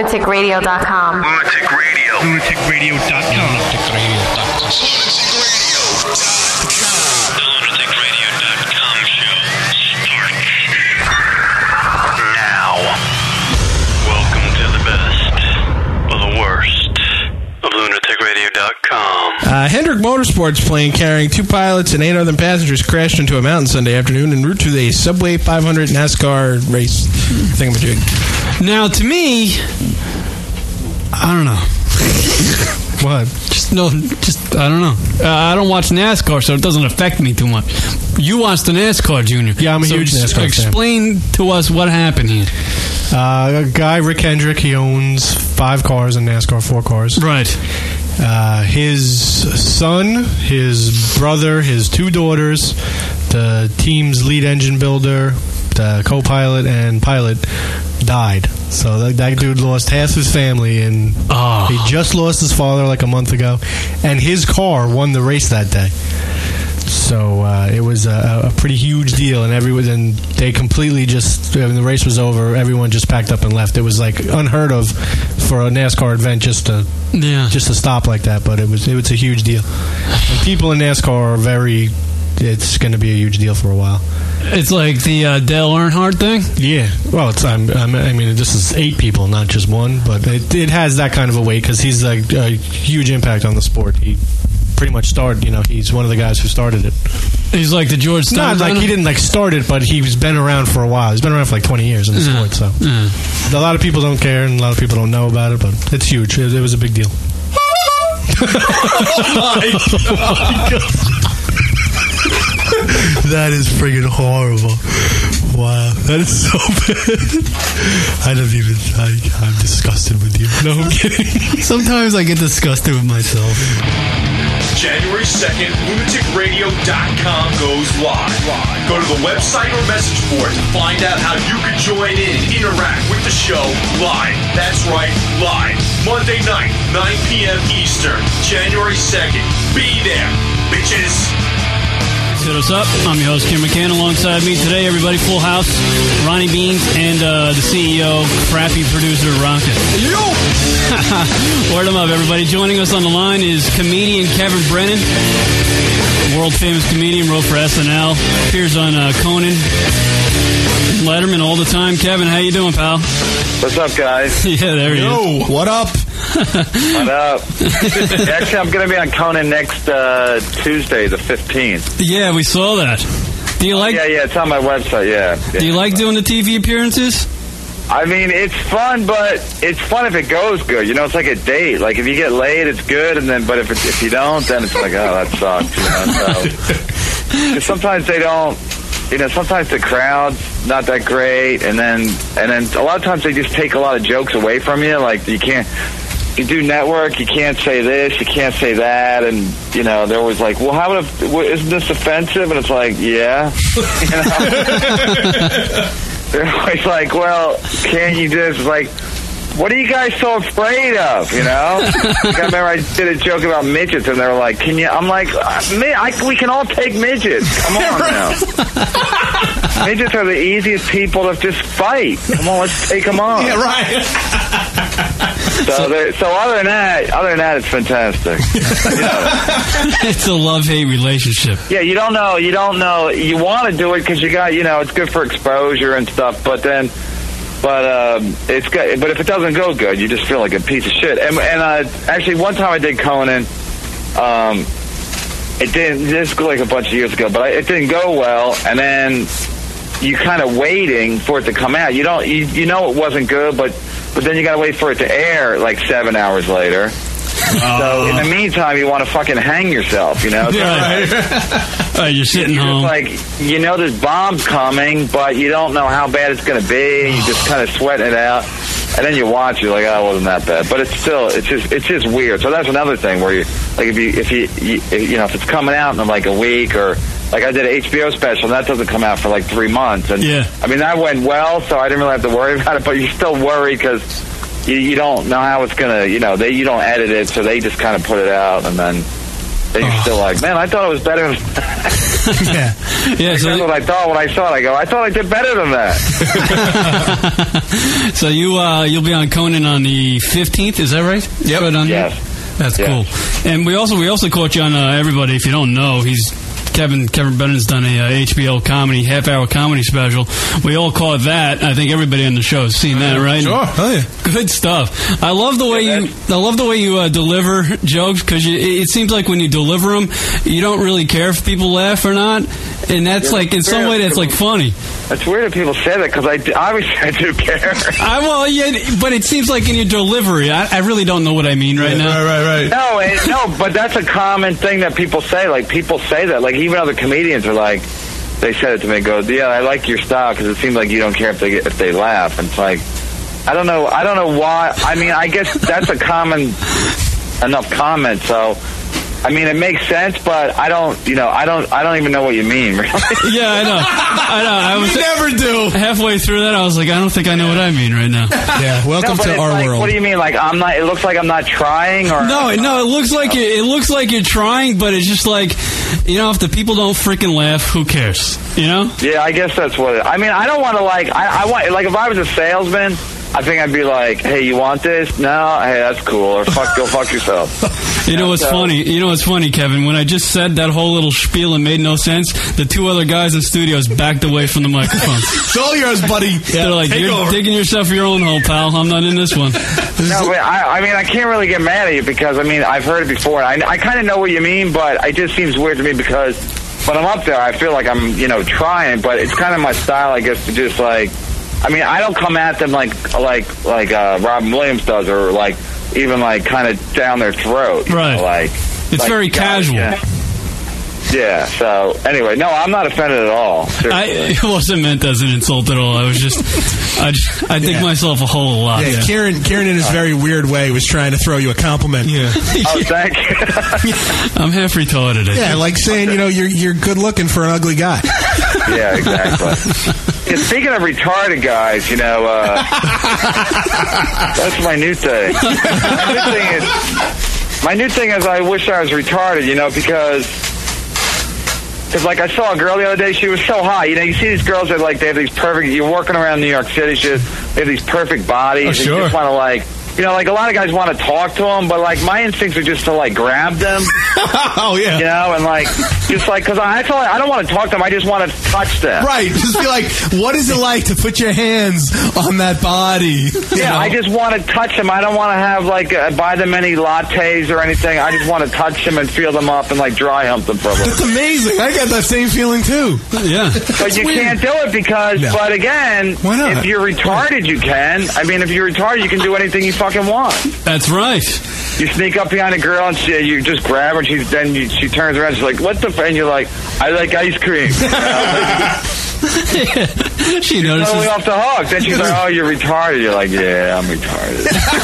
lunaticradio.com. Lunatic Radio. lunaticradio.com. The lunaticradio.com show starts now. Welcome to the best of the worst of lunaticradio.com. Hendrick Motorsports plane carrying 2 pilots and 8 other passengers crashed into a mountain Sunday afternoon en route to the Subway 500 NASCAR race thingamajig. Now, to me, I don't know. What? I don't know. I don't watch NASCAR, so it doesn't affect me too much. You watch the NASCAR, Junior. Yeah, I'm a huge NASCAR fan. Explain to us what happened here. A guy, Rick Hendrick, he owns 5 cars in NASCAR, 4 cars. Right. His son, his brother, his 2 daughters, the team's lead engine builder, the co-pilot and pilot died. So that dude lost half his family, and he just lost his father like a month ago, and his car won the race that day. So it was a pretty huge deal, and they completely just, when the race was over, everyone just packed up and left. It was like unheard of for a NASCAR event just to stop like that, but it was a huge deal. And people in NASCAR are it's going to be a huge deal for a while. It's like the Dale Earnhardt thing? Yeah. Well, I mean, this is 8 people, not just 1, but it has that kind of a weight because he's a huge impact on the sport. He pretty much started, he's one of the guys who started it. He's like the George Steinbrenner? Not like he didn't start it, but he's been around for a while. He's been around for like 20 years in the sport, so. A lot of people don't care and a lot of people don't know about it, but it's huge. It was a big deal. Oh my God. That is friggin' horrible. Wow, that is so bad. I'm disgusted with you. No, I'm kidding. Sometimes I get disgusted with myself. January 2nd, lunaticradio.com goes live. Go to the website or message board to find out how you can join in and interact with the show live. That's right, live. Monday night, 9 p.m. Eastern, January 2nd. Be there, bitches. Hit us up. I'm your host, Kim McCann. Alongside me today, everybody, full house. Ronnie Beans and the CEO, crappy producer, Rocket. Yo! Word them up, everybody. Joining us on the line is comedian Kevin Brennan, world-famous comedian, wrote for SNL, appears on Conan, Letterman all the time. Kevin, how you doing, pal? What's up, guys? Yeah, there he is. What up? What up? Actually, I'm going to be on Conan next Tuesday, the 15th. Yeah, we saw that. Do you like? Yeah, it's on my website. Yeah. Do you like doing the TV appearances? I mean, it's fun, but it's fun if it goes good. It's like a date. Like if you get laid, it's good, but if you don't, then it's like, oh, that sucks. So, sometimes they don't. Sometimes the crowd's not that great, and then a lot of times they just take a lot of jokes away from you. Like you do network, you can't say this, you can't say that, and they're always like, well, isn't this offensive? And it's like, yeah. They're always like, well, can't you just what are you guys so afraid of? I remember I did a joke about midgets, and they were like, "Can you?" I'm like, "We can all take midgets. Come on now." Midgets are the easiest people to just fight. Come on, let's take them on. Yeah, right. So other than that, it's fantastic. It's a love-hate relationship. Yeah, you don't know. You want to do it because you got, it's good for exposure and stuff, but it's good. But if it doesn't go good, you just feel like a piece of shit. And actually, one time I did Conan. It didn't. This was like a bunch of years ago, but it didn't go well. And then you kind of waiting for it to come out. You know it wasn't good, but then you got to wait for it to air like 7 hours later. So in the meantime, you want to fucking hang yourself, You're sitting home. There's bombs coming, but you don't know how bad it's going to be. You just kind of sweating it out, and then you watch. You're like, oh, it wasn't that bad, but it's just weird. So that's another thing where if it's coming out in like a week, or like I did an HBO special, and that doesn't come out for like 3 months, and I mean that went well, so I didn't really have to worry about it. But you still worry because you don't know how it's gonna, you don't edit it, so they just kind of put it out, and then you're still like, man, I thought it was better. Yeah. Yeah, That's what I thought when I saw it. I thought I did better than that. So you'll be on Conan on the 15th, is that right? Yep. Right on Yes. here? That's Yeah. cool. And we also caught you on everybody. If you don't know, Kevin Bennon's done a HBO comedy half-hour comedy special. We all caught that. I think everybody on the show has seen that, right? Sure. Oh yeah. Good stuff. I love the way you deliver jokes, because it seems like when you deliver them, you don't really care if people laugh or not, and that's like in some way that's like funny. It's weird that people say that because obviously I do care. But it seems like in your delivery, I really don't know what I mean right now. Right. No, but that's a common thing that people say. Like people say that. Like even other comedians are like, they said it to me. And go, yeah, I like your style because it seems like you don't care if they laugh. And it's like, I don't know why. I mean, I guess that's a common enough comment. So. I mean, it makes sense, but I don't even know what you mean, really. Yeah, I know. I was never do. Halfway through that, I was like, I don't think I know what I mean right now. Yeah, welcome but to it's our like, world. What do you mean? Like I'm not? It looks like I'm not trying, or No, it looks like you're trying, but it's just like, if the people don't freaking laugh, who cares? Yeah, I guess that's what. I mean, I don't want to I want if I was a salesman, I think I'd be like, hey, you want this? No, hey, that's cool. Or go fuck yourself. You know what's funny? You know what's funny, Kevin? When I just said that whole little spiel and made no sense, the two other guys in studios backed away from the microphones. It's all yours, buddy. They're like, you're digging yourself your own hole, pal. I'm not in this one. No, but I mean, I can't really get mad at you because, I mean, I've heard it before. I kind of know what you mean, but it just seems weird to me because when I'm up there, I feel like I'm, trying, but it's kind of my style, I guess, to just like, I mean, I don't come at them like Robin Williams does, or like even like kind of down their throat. Right. It's very casual. Yeah. So anyway, no, I'm not offended at all. It wasn't meant as an insult at all. I was just, I dig myself a hole a lot. Yeah, Kieran in his very weird way was trying to throw you a compliment. Yeah. Oh, thank you. I'm half retarded. Yeah, like saying, you're good looking for an ugly guy. Yeah, exactly. Yeah, speaking of retarded guys, that's my new thing. My new thing is I wish I was retarded, because like I saw a girl the other day, she was so hot. You see these girls that they have these perfect. You're working around New York City, they have these perfect bodies. Oh, sure. You just want to like a lot of guys want to talk to them, but like my instincts are just to like grab them. Oh yeah. And like just like because I don't want to talk to them. I just want to touch them. Right. Just be like, what is it like to put your hands on that body? Yeah, I just want to touch them. I don't want to have buy them any lattes or anything. I just want to touch them and feel them up and like dry hump them for a little. That's amazing. I got that same feeling too. Yeah. But you can't do it because. No. But again, why not? If you're retarded, you can. I mean, if you're retarded, you can do anything you fucking want. That's right. You sneak up behind a girl and you just grab her, and she turns around. She's like, "What the?" And you're like, "I like ice cream." She notices. Totally off the hook. Then she's like, "Oh, you're retarded." You're like, "Yeah, I'm retarded."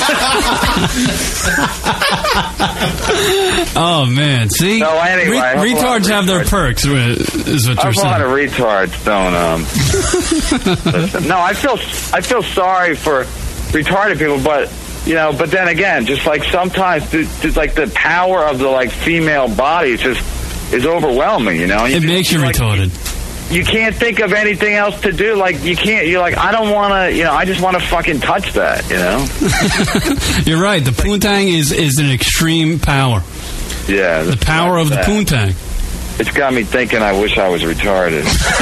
Oh man, see. No, anyway, retards have their perks. Is what you're saying. A lot of retards don't. Listen, no, I feel sorry for retarded people, but. But then again, just like sometimes, like the power of the female body is overwhelming. It makes you retarded. You can't think of anything else to do. Like you can't. You're like, I don't want to. I just want to fucking touch that. You're right. The poontang is an extreme power. Yeah. The power of the poontang. It's got me thinking. I wish I was retarded.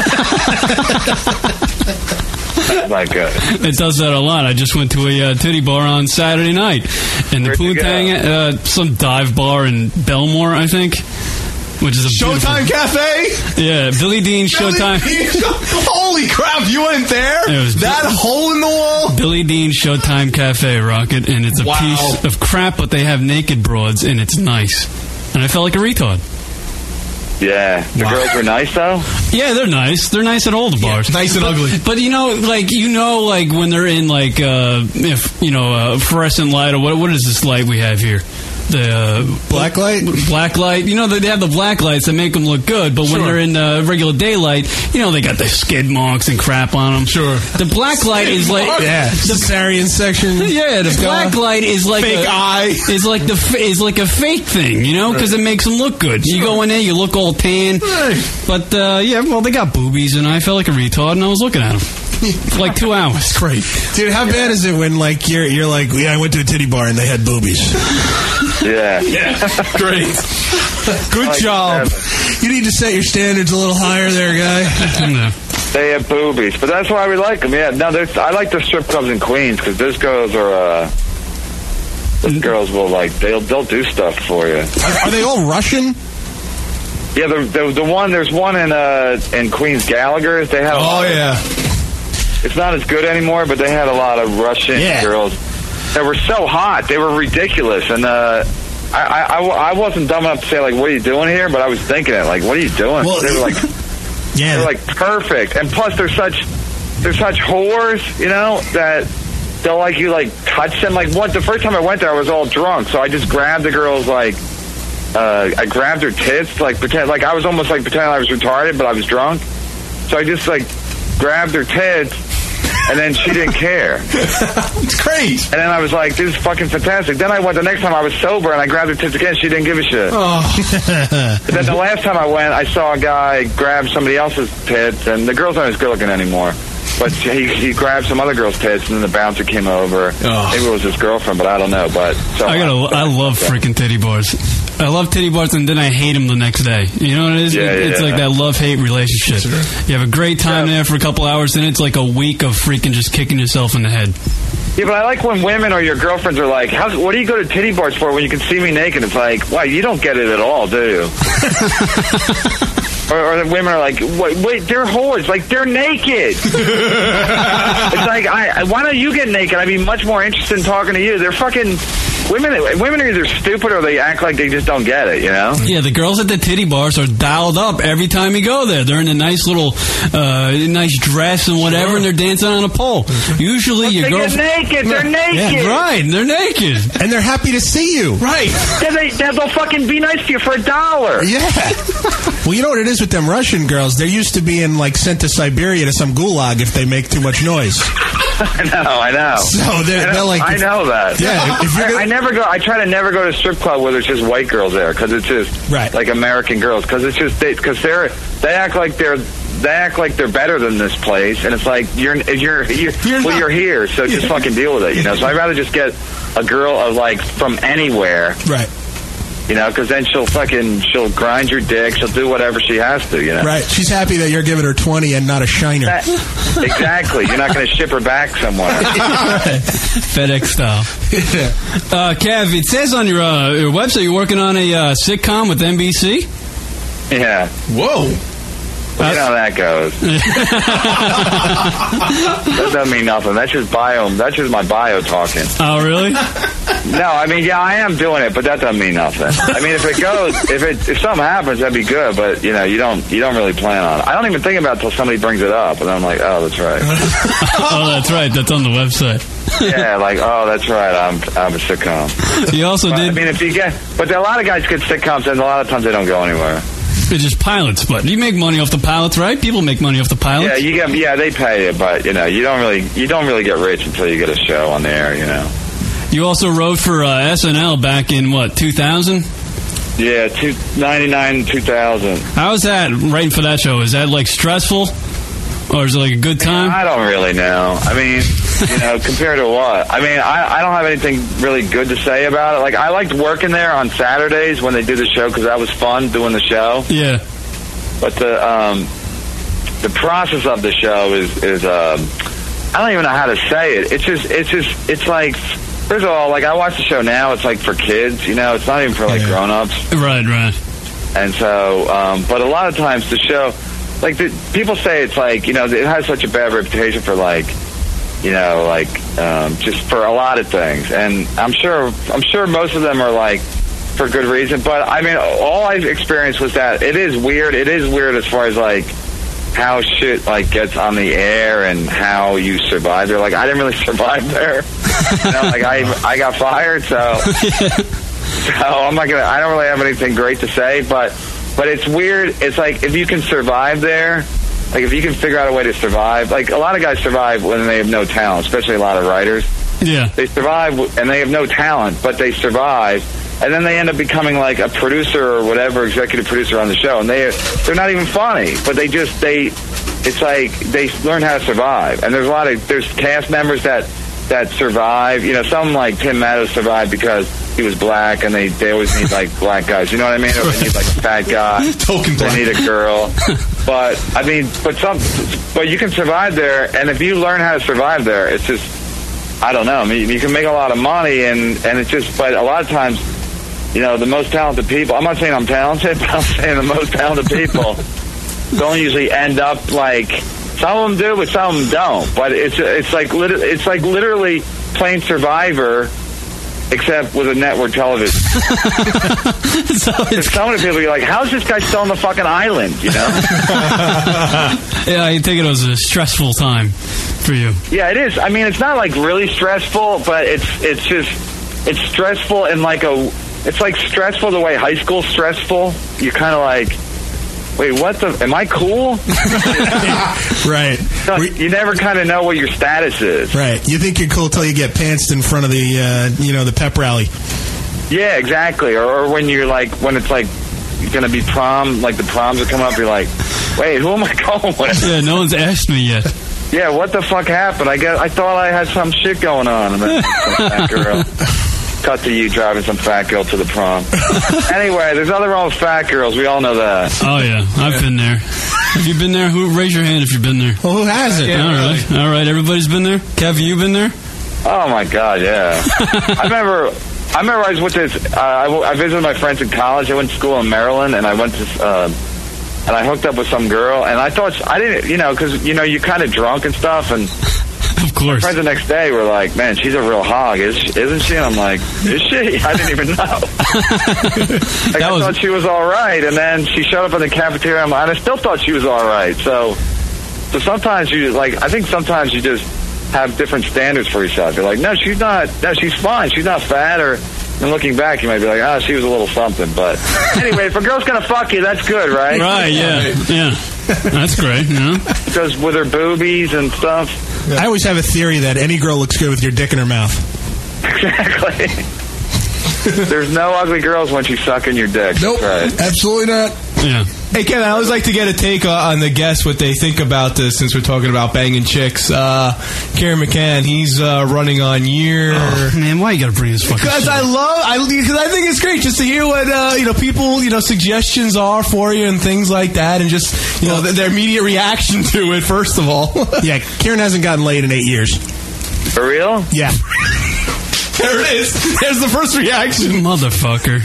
Not good. It does that a lot. I just went to a titty bar on Saturday night, and the poontang, some dive bar in Belmore, I think, which is a Showtime Cafe. Yeah, Billy Dean Showtime. Holy crap! You went there? It was that hole in the wall. Billy Dean Showtime Cafe, Rocket, and it's a piece of crap, but they have naked broads, and it's nice. And I felt like a retard. Yeah. The girls were nice, though? Yeah, they're nice. They're nice at all the bars. Yeah, nice and ugly. But, when they're in, fluorescent light, or what is this light we have here? Black light? Black light. You know, they have the black lights that make them look good, but when they're in regular daylight, you know, they got the skid marks and crap on them. Sure. The black light is like... Yeah. The cesarean section. Yeah, the black light is like fake eye. Is like a fake thing, you know, because it makes them look good. You go in there, you look all tan. But, they got boobies, and I felt like a retard, and I was looking at them. For like 2 hours. It's great. Dude, how bad is it when, like, you're like, I went to a titty bar and they had boobies? Yeah. Great. Good job. You need to set your standards a little higher there, guy. They have boobies, but that's why we like them. Yeah, no, I like the strip clubs in Queens because those girls are. Those girls will they'll do stuff for you. Are they all Russian? Yeah, there's one in Queens, Gallagher's. They have. Oh yeah. It's not as good anymore, but they had a lot of Russian girls that were so hot. They were ridiculous, and I wasn't dumb enough to say like, "What are you doing here?" But I was thinking it like, "What are you doing?" Well, they were like, yeah, they're like perfect, and plus they're such whores, you know, that they'll like you like touch them. Like the first time I went there, I was all drunk, so I just grabbed the girl's like, I grabbed her tits, like pretend like I was almost like pretending I was retarded, but I was drunk. So I just like grabbed her tits. And then she didn't care. It's great. And then I was like, this is fucking fantastic. Then I went the next time I was sober and I grabbed her tits again. She didn't give a shit. Oh. But then the last time I went, I saw a guy grab somebody else's tits, and the girls aren't as good looking anymore. But he grabbed some other girl's tits, and then the bouncer came over. Oh. Maybe it was his girlfriend, but I don't know. But so I love freaking titty bars. I love titty bars, and then I hate them the next day. You know what it is? It's like that love-hate relationship. Sure. You have a great time there for a couple hours, then it's like a week of freaking just kicking yourself in the head. Yeah, but I like when women or your girlfriends are like, what do you go to titty bars for when you can see me naked? It's like, wow, you don't get it at all, do you? Or the women are like, wait, they're whores. Like, they're naked. It's like, why don't you get naked? I'd be much more interested in talking to you. They're fucking... Women are either stupid or they act like they just don't get it, you know? Yeah, the girls at the titty bars are dialed up every time you go there. They're in a nice little, nice dress and whatever, and they're dancing on a pole. Usually your girls... They're naked. They're naked. Yeah, right, they're naked. And they're happy to see you. Right. They'll fucking be nice to you for $1. Yeah. Well, you know what it is with them Russian girls? They're used to being, like, sent to Siberia to some gulag if they make too much noise. I know. So they're like... I know that. Yeah. If you're I never go. I try to never go to a strip club where there's just white girls there because it's just like American girls because it's just they act like they're better than this place, and it's like you're here, so just fucking deal with it, you know. So I'd rather just get a girl of like from anywhere, right? You know, because then she'll grind your dick, she'll do whatever she has to, you know. Right. She's happy that you're giving her 20 and not a shiner. Exactly. You're not going to ship her back somewhere. FedEx style. Kev, it says on your website you're working on a sitcom with NBC. Yeah. Whoa. Well, you know how that goes. That doesn't mean nothing. That's just my bio talking. Oh, really? No, I mean, yeah, I am doing it, but that doesn't mean nothing. I mean, if something happens, that'd be good, but you know, you don't really plan on it. I don't even think about it until somebody brings it up, and I'm like, oh, that's right. Oh, that's right. That's on the website. Yeah, like, oh, that's right. I'm a sitcom. You also did. I mean, but a lot of guys get sitcoms, and a lot of times they don't go anywhere. It's just pilots, but you make money off the pilots, right? People make money off the pilots. Yeah, they pay you, but you know, you don't really get rich until you get a show on the air, you know. You also wrote for SNL back in 2000? Yeah, 99, 2000. How was that writing for that show? Is that like stressful, or is it like a good time? I don't really know. I mean, you know, compared to what? I mean, I don't have anything really good to say about it. Like, I liked working there on Saturdays when they do the show because that was fun doing the show. Yeah. But the process of the show is I don't even know how to say it. It's like, first of all, like, I watch the show now. It's like for kids, you know. It's not even for like grown-ups. Right. And so, but a lot of times the show, like, people say it's like, you know, it has such a bad reputation for like, you know, like just for a lot of things, and I'm sure most of them are like for good reason. But I mean, all I've experienced was that it is weird. It is weird as far as like how shit like gets on the air and how you survive there. Like, I didn't really survive there. You know, like I got fired, so So I don't really have anything great to say, but it's weird. It's like if you can survive there, like if you can figure out a way to survive, like a lot of guys survive when they have no talent, especially a lot of writers. Yeah. They survive and they have no talent, but they survive, and then they end up becoming like a producer or whatever, executive producer on the show, and they're not even funny, but it's like they learn how to survive. And there's cast members that survive. You know, some like Tim Meadows survived because he was black, and they always need like black guys. You know what I mean? Or they need like a fat guy. Token black. They need a girl. But I mean, but you can survive there, and if you learn how to survive there, it's just, I don't know. I mean, you can make a lot of money, and it's just, but a lot of times, you know, the most talented people, I'm not saying I'm talented, but I'm saying the most talented people don't usually end up like, some of them do, but some of them don't. But it's like literally playing Survivor, except with a network television. So There's so many people, you're like, how's this guy still on the fucking island, you know? yeah, I think it was a stressful time for you. Yeah, it is. I mean, it's not like really stressful, but it's stressful in like it's like stressful the way high school's stressful. You're kind of like, wait, am I cool? Right. No, you never kind of know what your status is. Right. You think you're cool till you get pantsed in front of the, the pep rally. Yeah, exactly. Or when you're like, when it's like going to be prom, like the proms are coming up, you're like, wait, who am I going with? Yeah, no one's asked me yet. Yeah, what the fuck happened? I thought I had some shit going on. And then some fat girl. Cut to you driving some fat girl to the prom. Anyway, there's nothing wrong with fat girls. We all know that. Oh, yeah. I've been there. Have you been there? Raise your hand if you've been there. Well, who hasn't? Yeah, all right. Everybody's been there? Kev, you been there? Oh, my God, yeah. I remember I was with this, I visited my friends in college. I went to school in Maryland, and I went to, and I hooked up with some girl, and I didn't, because, you kind of drunk and stuff, and of course. my friends the next day were like, man, she's a real hog, isn't she? And I'm like, is she? I didn't even know. I thought she was all right, and then she showed up in the cafeteria, and I still thought she was all right. So sometimes I think sometimes you just have different standards for yourself. You're like, no, she's not. No, she's fine. She's not fat. And looking back, you might be like, she was a little something. But anyway, if a girl's gonna fuck you, that's good, right? Right? Yeah. That's great. Yeah. Because with her boobies and stuff. I always have a theory that any girl looks good with your dick in her mouth. Exactly. There's no ugly girls when she's sucking your dick. Nope. That's right. Absolutely not. Yeah. Hey, Kevin, I always like to get a take on the guests, what they think about this, since we're talking about banging chicks. Kieran McCann, he's running on year... Oh, man, why you gotta bring this fucking Because shit up? because I think it's great just to hear what, people, suggestions are for you and things like that, and just, their immediate reaction to it, first of all. Yeah, Kieran hasn't gotten laid in 8 years. For real? Yeah. There it is. There's the first reaction. Motherfucker.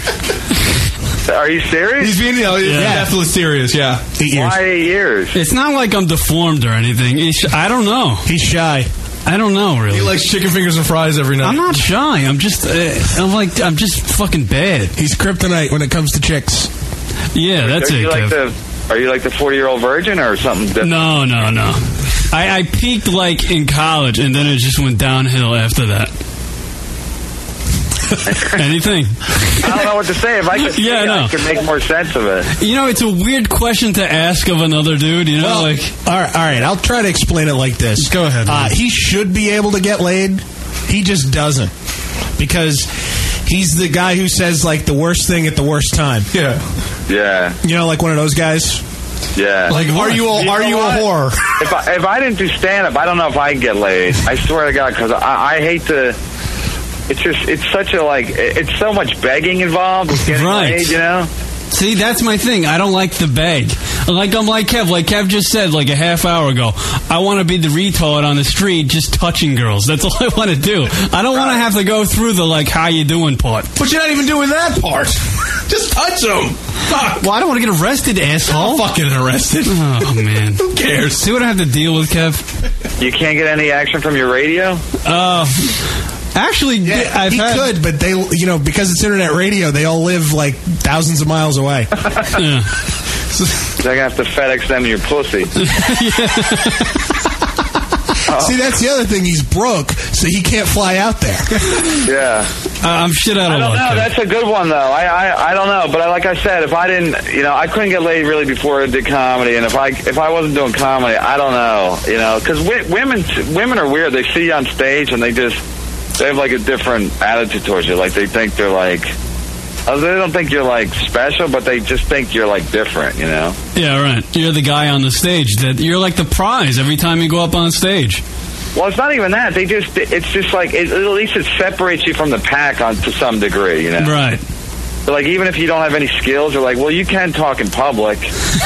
Are you serious? He's being, definitely serious, yeah. 8 years. Why 8 years? It's not like I'm deformed or anything. I don't know. He's shy. I don't know, really. He likes chicken fingers and fries every night. I'm not shy. I'm just fucking bad. He's kryptonite when it comes to chicks. Yeah, that's it, Kev. Are you like the 40-year-old virgin or something different? No. I peaked like in college, and then it just went downhill after that. Anything. I don't know what to say. If I could say I could make more sense of it. It's a weird question to ask of another dude, All right, I'll try to explain it like this. Go ahead. He should be able to get laid. He just doesn't. Because he's the guy who says, like, the worst thing at the worst time. Yeah. Yeah. Like one of those guys? Yeah. Like, are you a whore? If I didn't do stand-up, I don't know if I can get laid. I swear to God, because I hate to... It's such a, it's so much begging involved with getting laid, See, that's my thing. I don't like the beg. I'm like Kev. Like Kev just said, like a half hour ago, I want to be the retard on the street just touching girls. That's all I want to do. I don't want to have to go through the, how you doing part. But you're not even doing that part. Just touch them. Fuck. Well, I don't want to get arrested, asshole. I'm fucking arrested. Oh, man. Who cares? See what I have to deal with, Kev? You can't get any action from your radio? Actually, yeah, he could, but they, because it's internet radio, they all live like thousands of miles away. Yeah. They're going to have to FedEx them your pussy. See, that's the other thing. He's broke, so he can't fly out there. Yeah. I'm shit out of I don't luck. know. That's a good one, though. I don't know. But like I said, if I didn't, I couldn't get laid really before I did comedy. And if I wasn't doing comedy, I don't know, because women are weird. They see you on stage and they have like a different attitude towards you. Like they think they're like, they don't think you're like special, but they just think you're like different, Yeah, right. You're the guy on the stage. That you're like the prize every time you go up on stage. Well, it's not even that. It's just like, at least it separates you from the pack to some degree, Right. So, like, even if you don't have any skills, they're like, well, you can talk in public,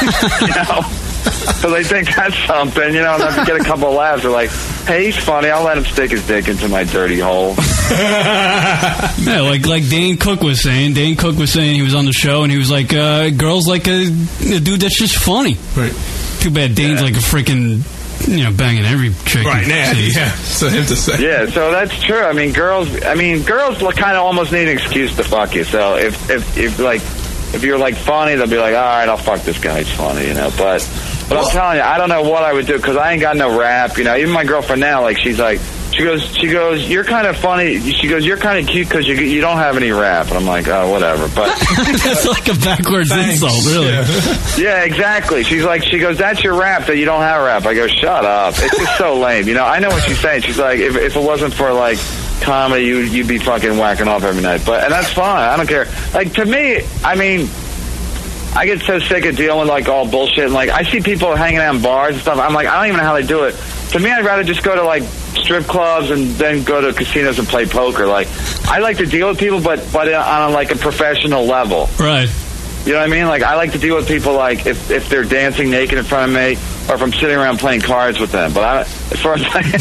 So they think that's something, and if you get a couple of laughs, they're like, hey, he's funny. I'll let him stick his dick into my dirty hole. Yeah, like Dane Cook was saying. Dane Cook was saying, he was on the show, and he was like, girls like a dude that's just funny. Right. Too bad Dane's like a freaking, banging every chick. Right, yeah. So him to say. Yeah, so that's true. I mean, girls kind of almost need an excuse to fuck you. So if you're like funny, they'll be like, all right, I'll fuck this guy. He's funny, But I'm telling you, I don't know what I would do because I ain't got no rap. Even my girlfriend now, like, she goes, you're kind of funny. She goes, you're kind of cute because you don't have any rap. And I'm like, oh, whatever. But that's like a backwards insult, really. Yeah, exactly. She goes, that's your rap that you don't have rap. I go, shut up. It's just so lame. I know what she's saying. She's like, if it wasn't for like comedy, you'd be fucking whacking off every night. And that's fine. I don't care. Like, to me, I mean, I get so sick of dealing with like all bullshit. And like, I see people hanging out in bars and stuff. I'm like, I don't even know how they do it. To me, I'd rather just go to like strip clubs and then go to casinos and play poker. Like, I like to deal with people, but on like a professional level. Right. You know what I mean? Like, I like to deal with people like if they're dancing naked in front of me, or if I'm sitting around playing cards with them. But as far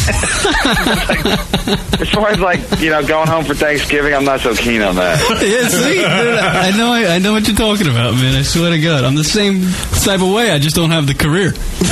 as going home for Thanksgiving, I'm not so keen on that. Yeah, see, dude, I know what you're talking about, man. I swear to God, I'm the same type of way. I just don't have the career.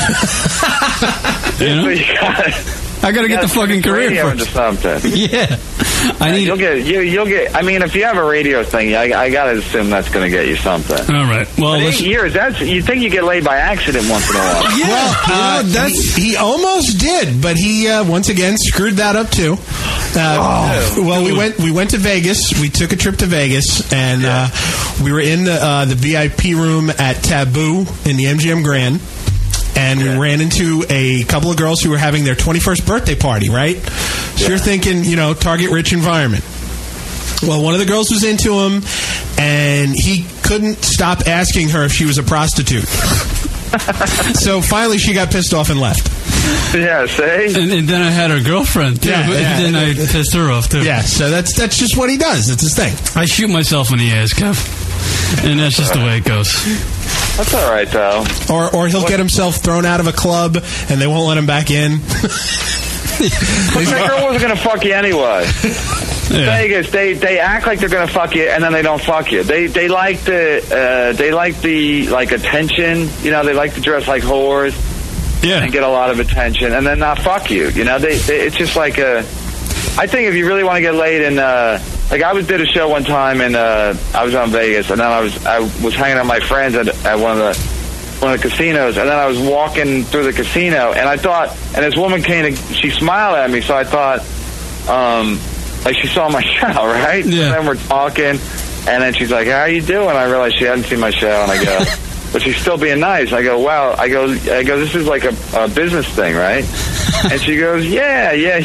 I gotta get the fucking career first. Something. Yeah, I need. You'll get. I mean, if you have a radio thing, I gotta assume that's gonna get you something. All right. Well, 8 years. You think you get laid by accident once in a while? Yeah. Well, he almost did, but he once again screwed that up too. Well, we went to Vegas. We took a trip to Vegas, and we were in the VIP room at Taboo in the MGM Grand. And we ran into a couple of girls who were having their 21st birthday party, right? So you're thinking, target rich environment. Well, one of the girls was into him, and he couldn't stop asking her if she was a prostitute. So finally she got pissed off and left. Yeah, see? And then I had her girlfriend, too. Yeah. Then I pissed her off, too. Yeah, so that's just what he does. That's his thing. I shoot myself in the ass, Kev. And that's just the way it goes. That's all right, though. Or he'll get himself thrown out of a club, and they won't let him back in. But that girl wasn't going to fuck you anyway. Yeah. Vegas, they act like they're going to fuck you, and then they don't fuck you. They like the like attention. They like to dress like whores. Yeah. And get a lot of attention, and then not fuck you. It's just like I think if you really want to get laid in, like I did a show one time, and I was on Vegas, and then I was hanging out with my friends at one of the casinos, and then I was walking through the casino, and I thought, and this woman came and she smiled at me, so I thought, like she saw my show, right? Yeah. And then we're talking, and then she's like, "How are you doing?" I realized she hadn't seen my show, and I go. But she's still being nice. I go, wow. I go. This is like a business thing, right? And she goes, yeah.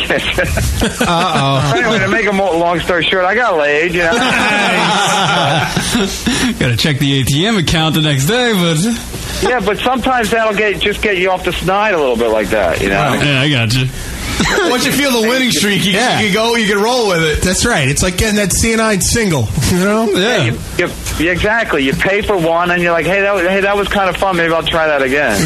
Anyway, to make a long story short, I got laid. Got to check the ATM account the next day, but yeah, but sometimes that'll get you off the snide a little bit like that, Yeah, I got you. Once you feel the winning streak, you can roll with it. That's right. It's like getting that CNI single, Yeah. Yeah, exactly. You pay for one, and you're like, hey, that was kind of fun. Maybe I'll try that again.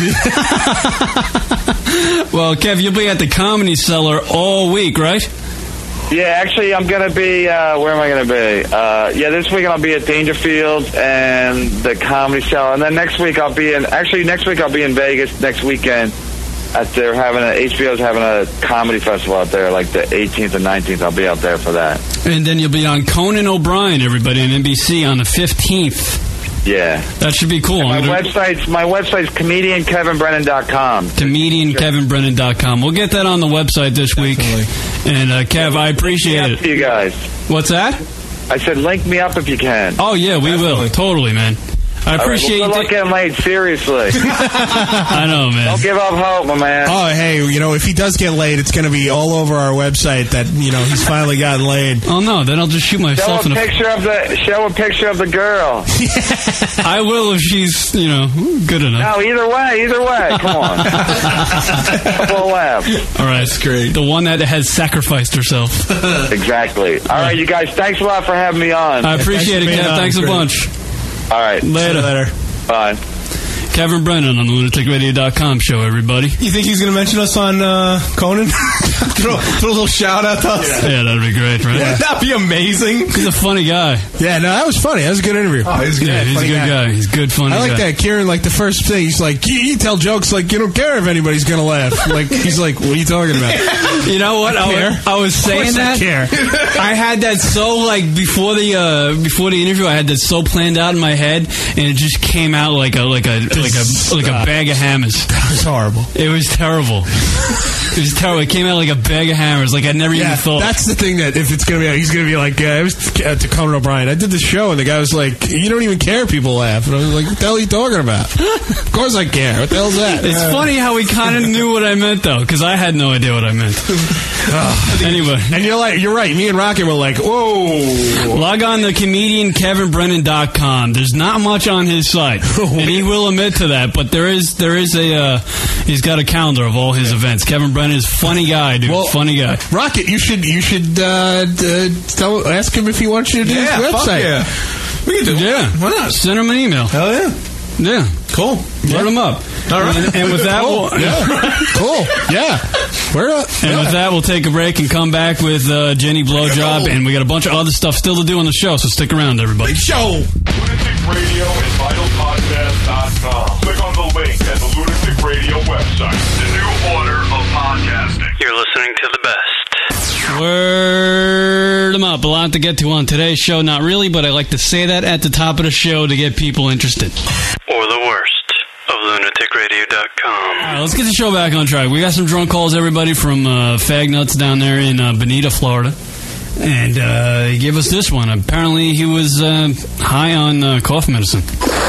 Well, Kev, you'll be at the Comedy Cellar all week, right? Yeah, actually, I'm going to be, where am I going to be? This week I'll be at Dangerfield and the Comedy Cellar. And then next week I'll be in Vegas next weekend. HBO's having a comedy festival out there, like the 18th and 19th. I'll be out there for that. And then you'll be on Conan O'Brien, everybody, on NBC on the 15th. Yeah. That should be cool. My website's comediankevinbrennan.com. Comediankevinbrennan.com. We'll get that on the website this week. And Kev, I appreciate it. You guys. What's that? I said link me up if you can. Oh, yeah, we will. Totally, man. I appreciate you. Good luck getting laid, seriously. I know, man. Don't give up hope, my man. Oh, hey, if he does get laid, it's going to be all over our website that, he's finally gotten laid. Oh, no, then I'll just shoot myself Show a picture of the girl. I will if she's, good enough. No, either way. Come on. Couple of laughs. All right, that's great. The one that has sacrificed herself. Exactly. All right, you guys, thanks a lot for having me on. I appreciate it, Kev. Thanks a bunch. All right. Later. Bye. Kevin Brennan on the lunaticradio.com show, everybody. You think he's going to mention us on Conan? throw a little shout out to us? Yeah, that'd be great, right? Wouldn't that be amazing? He's a funny guy. Yeah, no, that was funny. That was a good interview. Oh, he's good. Yeah, he's a good guy. He's a good, funny guy. I like that. Kieran, the first thing, he's like, you tell jokes like you don't care if anybody's going to laugh. He's like, what are you talking about? You know what? I was saying that. I had that so, before the interview, I had that so planned out in my head, and it just came out like a bag of hammers. That was horrible. It was terrible. It came out like a bag of hammers. I never even thought. That's the thing that if it's going to be, he's going to be like, it was to Conan O'Brien. I did this show, and the guy was like, you don't even care if people laugh. And I was like, what the hell are you talking about? Of course I care. What the hell's that? It's funny how he kind of knew what I meant, though, because I had no idea what I meant. Anyway. And you're right. Me and Rocket were like, whoa. Log on to comediankevinbrennan.com. There's not much on his site, and he will admit to that, but there is he's got a calendar of all his events. Kevin Brennan is a funny guy, dude. Funny guy. Rocket, you should ask him if he wants you to do his website. Yeah. We can do it. Yeah. Why not? Send him an email. Hell yeah. Yeah. Cool. Load him up. All right. And with that, cool. Yeah. With that, we'll take a break and come back with Jenny Blowjob, and we got a bunch of other stuff still to do on the show, so stick around, everybody. Big show. Lunatic Radio and VitalPodcast.com. Click on the link at the Lunatic Radio website. The new order of podcasting. You're listening to the best. Word them up. A lot to get to on today's show. Not really, but I like to say that at the top of the show to get people interested. Or the worst of lunaticradio.com. All right, let's get the show back on track. We got some drunk calls, everybody, from Fagnuts down there in Bonita, Florida. And he gave us this one. Apparently he was high on cough medicine.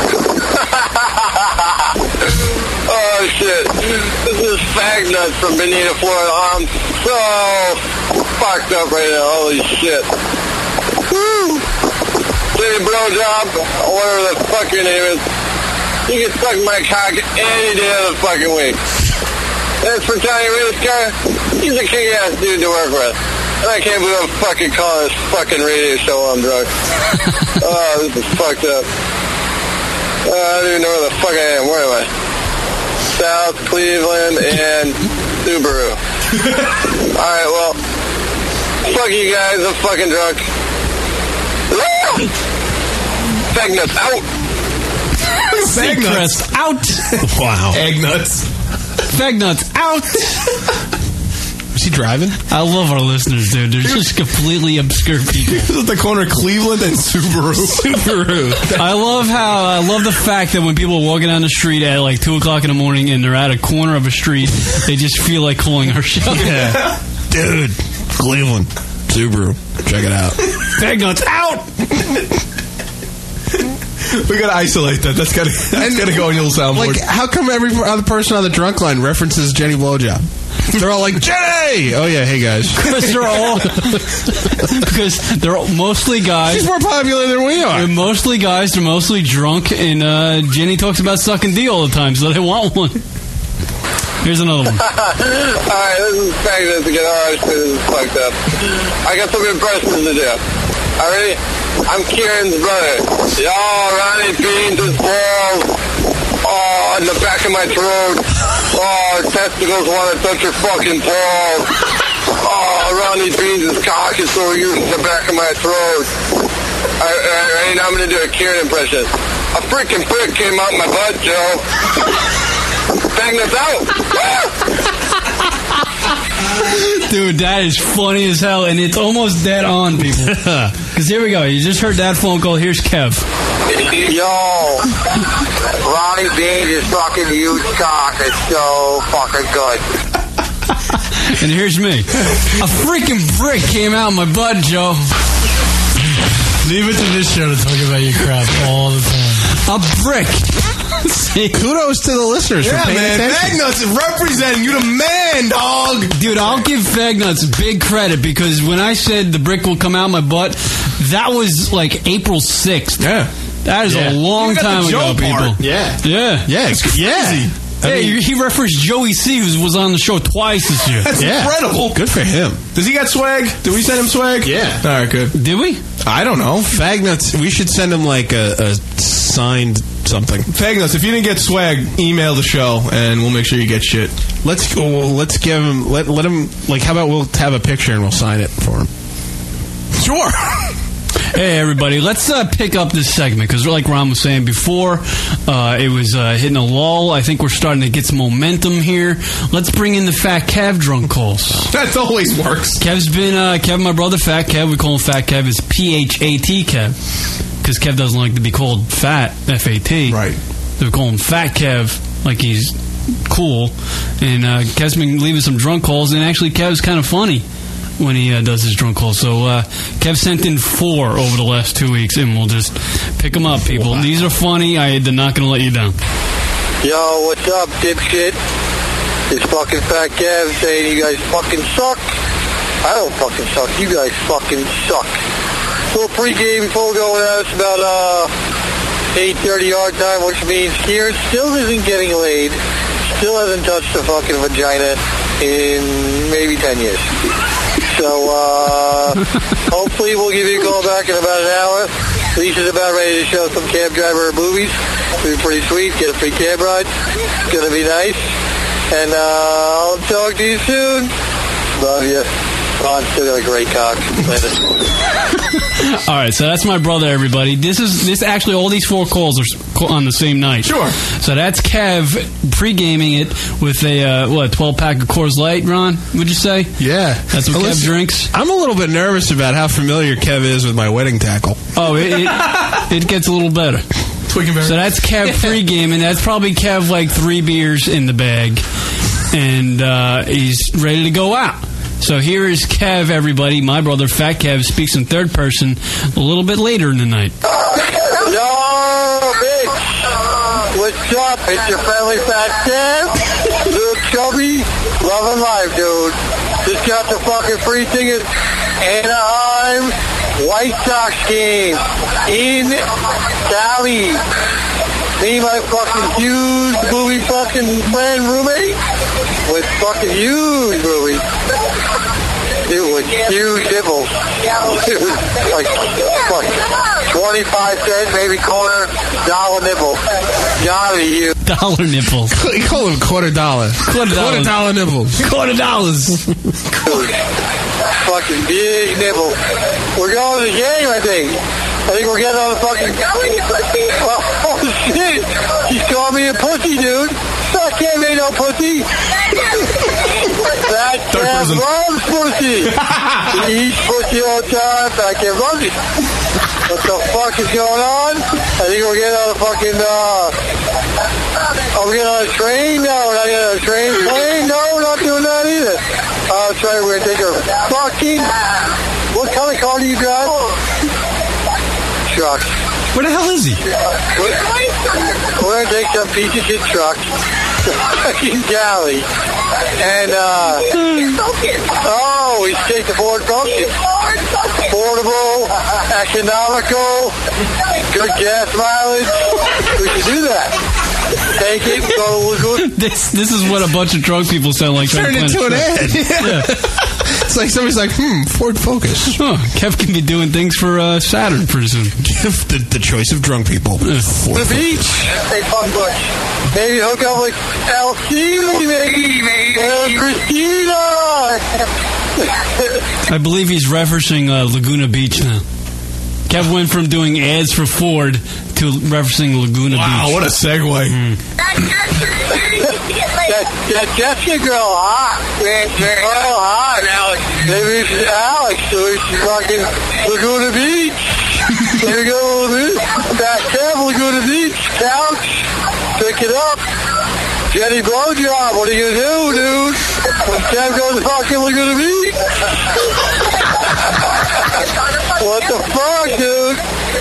Oh, shit. This is Fagnuts from Bonita, Florida. I'm so fucked up right now. Holy shit. Woo! City Blowjob, whatever the fuck your name is. You can suck my cock any day of the fucking week. As for Tony Riddis guy, he's a kick-ass dude to work with. And I can't believe I'm fucking calling this fucking radio show while I'm drunk. Oh, this is fucked up. I don't even know where the fuck I am. Where am I? South Cleveland and Subaru. Alright, well, fuck you guys. I'm fucking drunk. Fagnuts out. Fagnuts out. Wow. Egg nuts. Fagnuts out. Was he driving? I love our listeners, dude. They're just completely obscure people. This is the corner of Cleveland and Subaru. I love the fact that when people are walking down the street at 2 o'clock in the morning and they're at a corner of a street, they just feel like calling our show. Yeah. Dude, Cleveland, Subaru. Check it out. Fagnuts out. We gotta isolate that. That's gotta go on your little soundboard. How come every other person on the drunk line references Jenny Blowjob? They're all like, Jenny! Oh, yeah, hey, guys. Because they're mostly guys. She's more popular than we are. They're mostly guys. They're mostly drunk. And Jenny talks about sucking D all the time, so they want one. Here's another one. Alright, this is Fagnuts again. Alright, this is fucked up. I got some impressions to do. Alright? I'm Kieran's brother. Y'all, Ronnie Beans' balls. Oh, in the back of my throat. Oh, testicles want to touch your fucking balls. Oh, Ronnie Beans' cock is so huge in the back of my throat. Alright, now I'm going to do a Kieran impression. A freaking prick came out my butt, Joe. Fagnuts out. Dude, that is funny as hell, and it's almost dead on, people. Because here we go. You just heard that phone call. Here's Kev. Yo, Ronnie Beans is fucking huge cock. It's so fucking good. And here's me. A freaking brick came out my butt, Joe. Leave it to this show to talk about your crap all the time. A brick. Kudos to the listeners for paying attention. Fagnuts is representing you, the man, dog. Dude, I'll give Fagnuts big credit because when I said the brick will come out my butt, that was like April 6th. Yeah. That is a long time ago, people. Yeah. Yeah. Yeah, it's crazy. Yeah, he referenced Joey C, who was on the show twice this year. That's incredible. Good for him. Does he got swag? Did we send him swag? Yeah. All right, good. Did we? I don't know. Fagnuts, we should send him like a signed something. Fagnuts, if you didn't get swag, email the show and we'll make sure you get shit. Let's give him, let him, like, how about we'll have a picture and we'll sign it for him? Sure. Hey, everybody, let's pick up this segment because like Ron was saying before, it was hitting a lull. I think we're starting to get some momentum here. Let's bring in the Fat Kev drunk calls. That always works. Kev's been, Kev, my brother, Fat Kev. We call him Fat Kev. It's P-H-A-T Kev because Kev doesn't like to be called Fat, F-A-T. Right. So we call him Fat Kev like he's cool. And Kev's been leaving some drunk calls, and actually Kev's kind of funny when he does his drunk calls. So Kev sent in 4 over the last 2 weeks, and we'll just pick them up, people. Wow. These are funny. They're not going to let you down. Yo, what's up, dipshit? It's fucking Fat Kev saying you guys fucking suck. I don't fucking suck. You guys fucking suck. Little pregame before going at us about 8:30 yard time, which means Kieran still isn't getting laid. Still hasn't touched a fucking vagina in maybe 10 years. So, hopefully we'll give you a call back in about an hour. Lisa's about ready to show some cab driver movies. It'll be pretty sweet. Get a free cab ride. It's going to be nice. And, I'll talk to you soon. Love you. Ron's still got a great cock. All right, so that's my brother, everybody. This actually, all these 4 calls are on the same night. Sure. So that's Kev pre-gaming it with a 12-pack of Coors Light, Ron, would you say? Yeah. That's what Kev drinks? I'm a little bit nervous about how familiar Kev is with my wedding tackle. Oh, it gets a little better. So that's Kev pre-gaming. That's probably Kev like 3 beers in the bag. And he's ready to go out. So here is Kev, everybody. My brother, Fat Kev, speaks in third person a little bit later in the night. Yo, bitch. What's up? It's your friendly Fat Kev. Little chubby. Loving life, dude. Just got the fucking free ticket. Anaheim White Sox game in Cali. Me and my fucking huge movie fucking friend roommate with fucking huge movie. Dude, with huge nipples. Dude, like, fuck, 25 cents, maybe $quarter nipple. Gotta be huge. Dollar nipples. You call them $quarter. $quarter nipples. $quarter. Fucking big nipple. We're going to the game, I think. I think we're getting on the fucking... Oh, shit. She's calling me a pussy, dude. I can't be no pussy. That cat loves pussy. He eats pussy all the time. That cat loves it. What the fuck is going on? I think we're getting on the fucking... Are we getting on a train? No, we're not getting on a train. Plane? No, we're not doing that either. That's right, we're going to take a fucking... What kind of car do you drive? Truck. Where the hell is he? We're going to take some piece of shit truck to fucking Cali. And, we take the Ford Focus. Affordable, economical, good gas mileage. We should do that. Take it, go to Lagoon. This is what a bunch of drunk people sound like. Turn it into an ad. Yeah. It's like somebody's like, Ford Focus. Oh, Kev can be doing things for Saturn pretty soon. the choice of drunk people. The beach. Hey, Punk Bush. Maybe hook up with LC, maybe. Christina. I believe he's referencing Laguna Beach now. Kev went from doing ads for Ford to referencing Laguna Beach. Wow, what a segue. That Jessica girl hot. Girl hot. Maybe it's Alex, so it's fucking Laguna Beach. There we go, that Kev, Laguna Beach, couch, pick it up. Jenny blowjob, what are you gonna do, dude? When Kev goes to fucking Laguna Beach? What the fuck, dude?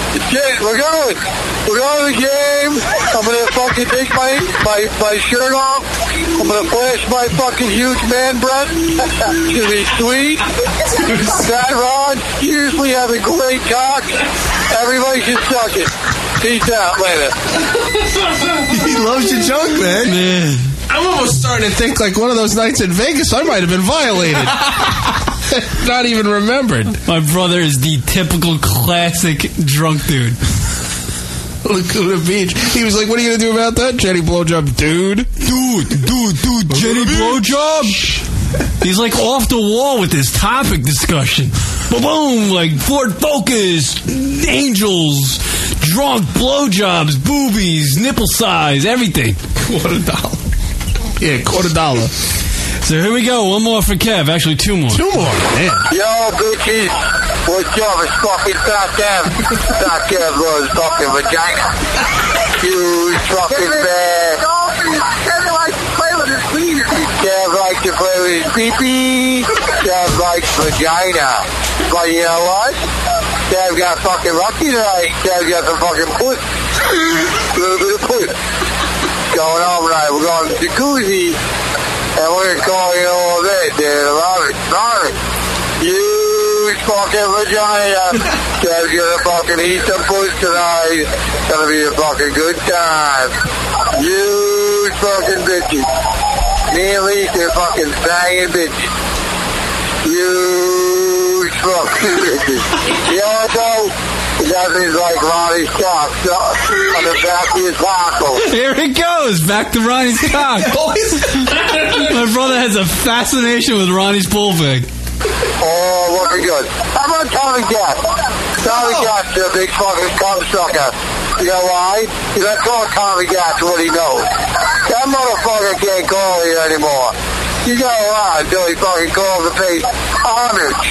Shit, we're going to the game. I'm going to fucking take my shirt off. I'm going to flash my fucking huge man breast. It's going to be sweet. Fat Ron, usually have a great cock. Everybody should suck it. Peace out later. He loves your junk, man. I'm almost starting to think like one of those nights in Vegas, I might have been violated. Not even remembered. My brother is the typical classic drunk dude. Laguna Beach. He was like, what are you going to do about that? Jenny blowjob, dude. Dude, Jenny blowjob? He's like off the wall with this topic discussion. Boom, like Ford Focus, angels, drunk, blowjobs, boobies, nipple size, everything. $2. Yeah, $2. So here we go. One more for Kev. Actually, two more. Man. Yo, bitches. What's up? It's fucking Fat Kev. Fat Kev was fucking vagina. Huge fucking bad. Kev likes to play with his penis. Kev likes to play with his pee-pee. Kev likes vagina. But you know what? Kev got fucking lucky tonight. Kev got some fucking puss. A little bit of puss. Going on tonight. We're going to the jacuzzi. And we're going to call you all day, dude. Robert. Huge fucking vagina. Kev's gonna fucking eat some puss tonight. It's gonna be a fucking good time. Huge fucking bitches. Me and Lisa are fucking banging bitches. Huge fucking bitches. You know what though? Nothing's like Ronnie's cock on the back of his cockle. Here it goes. Back to Ronnie's cock. My brother has a fascination with Ronnie's pool pig. Oh, looking good. How about Tommy Gat? Tommy Gat's a big fucking cum sucker. You know why? Because I call Tommy Gat what he knows. That motherfucker can't call you anymore. You go around until he fucking calls the face homage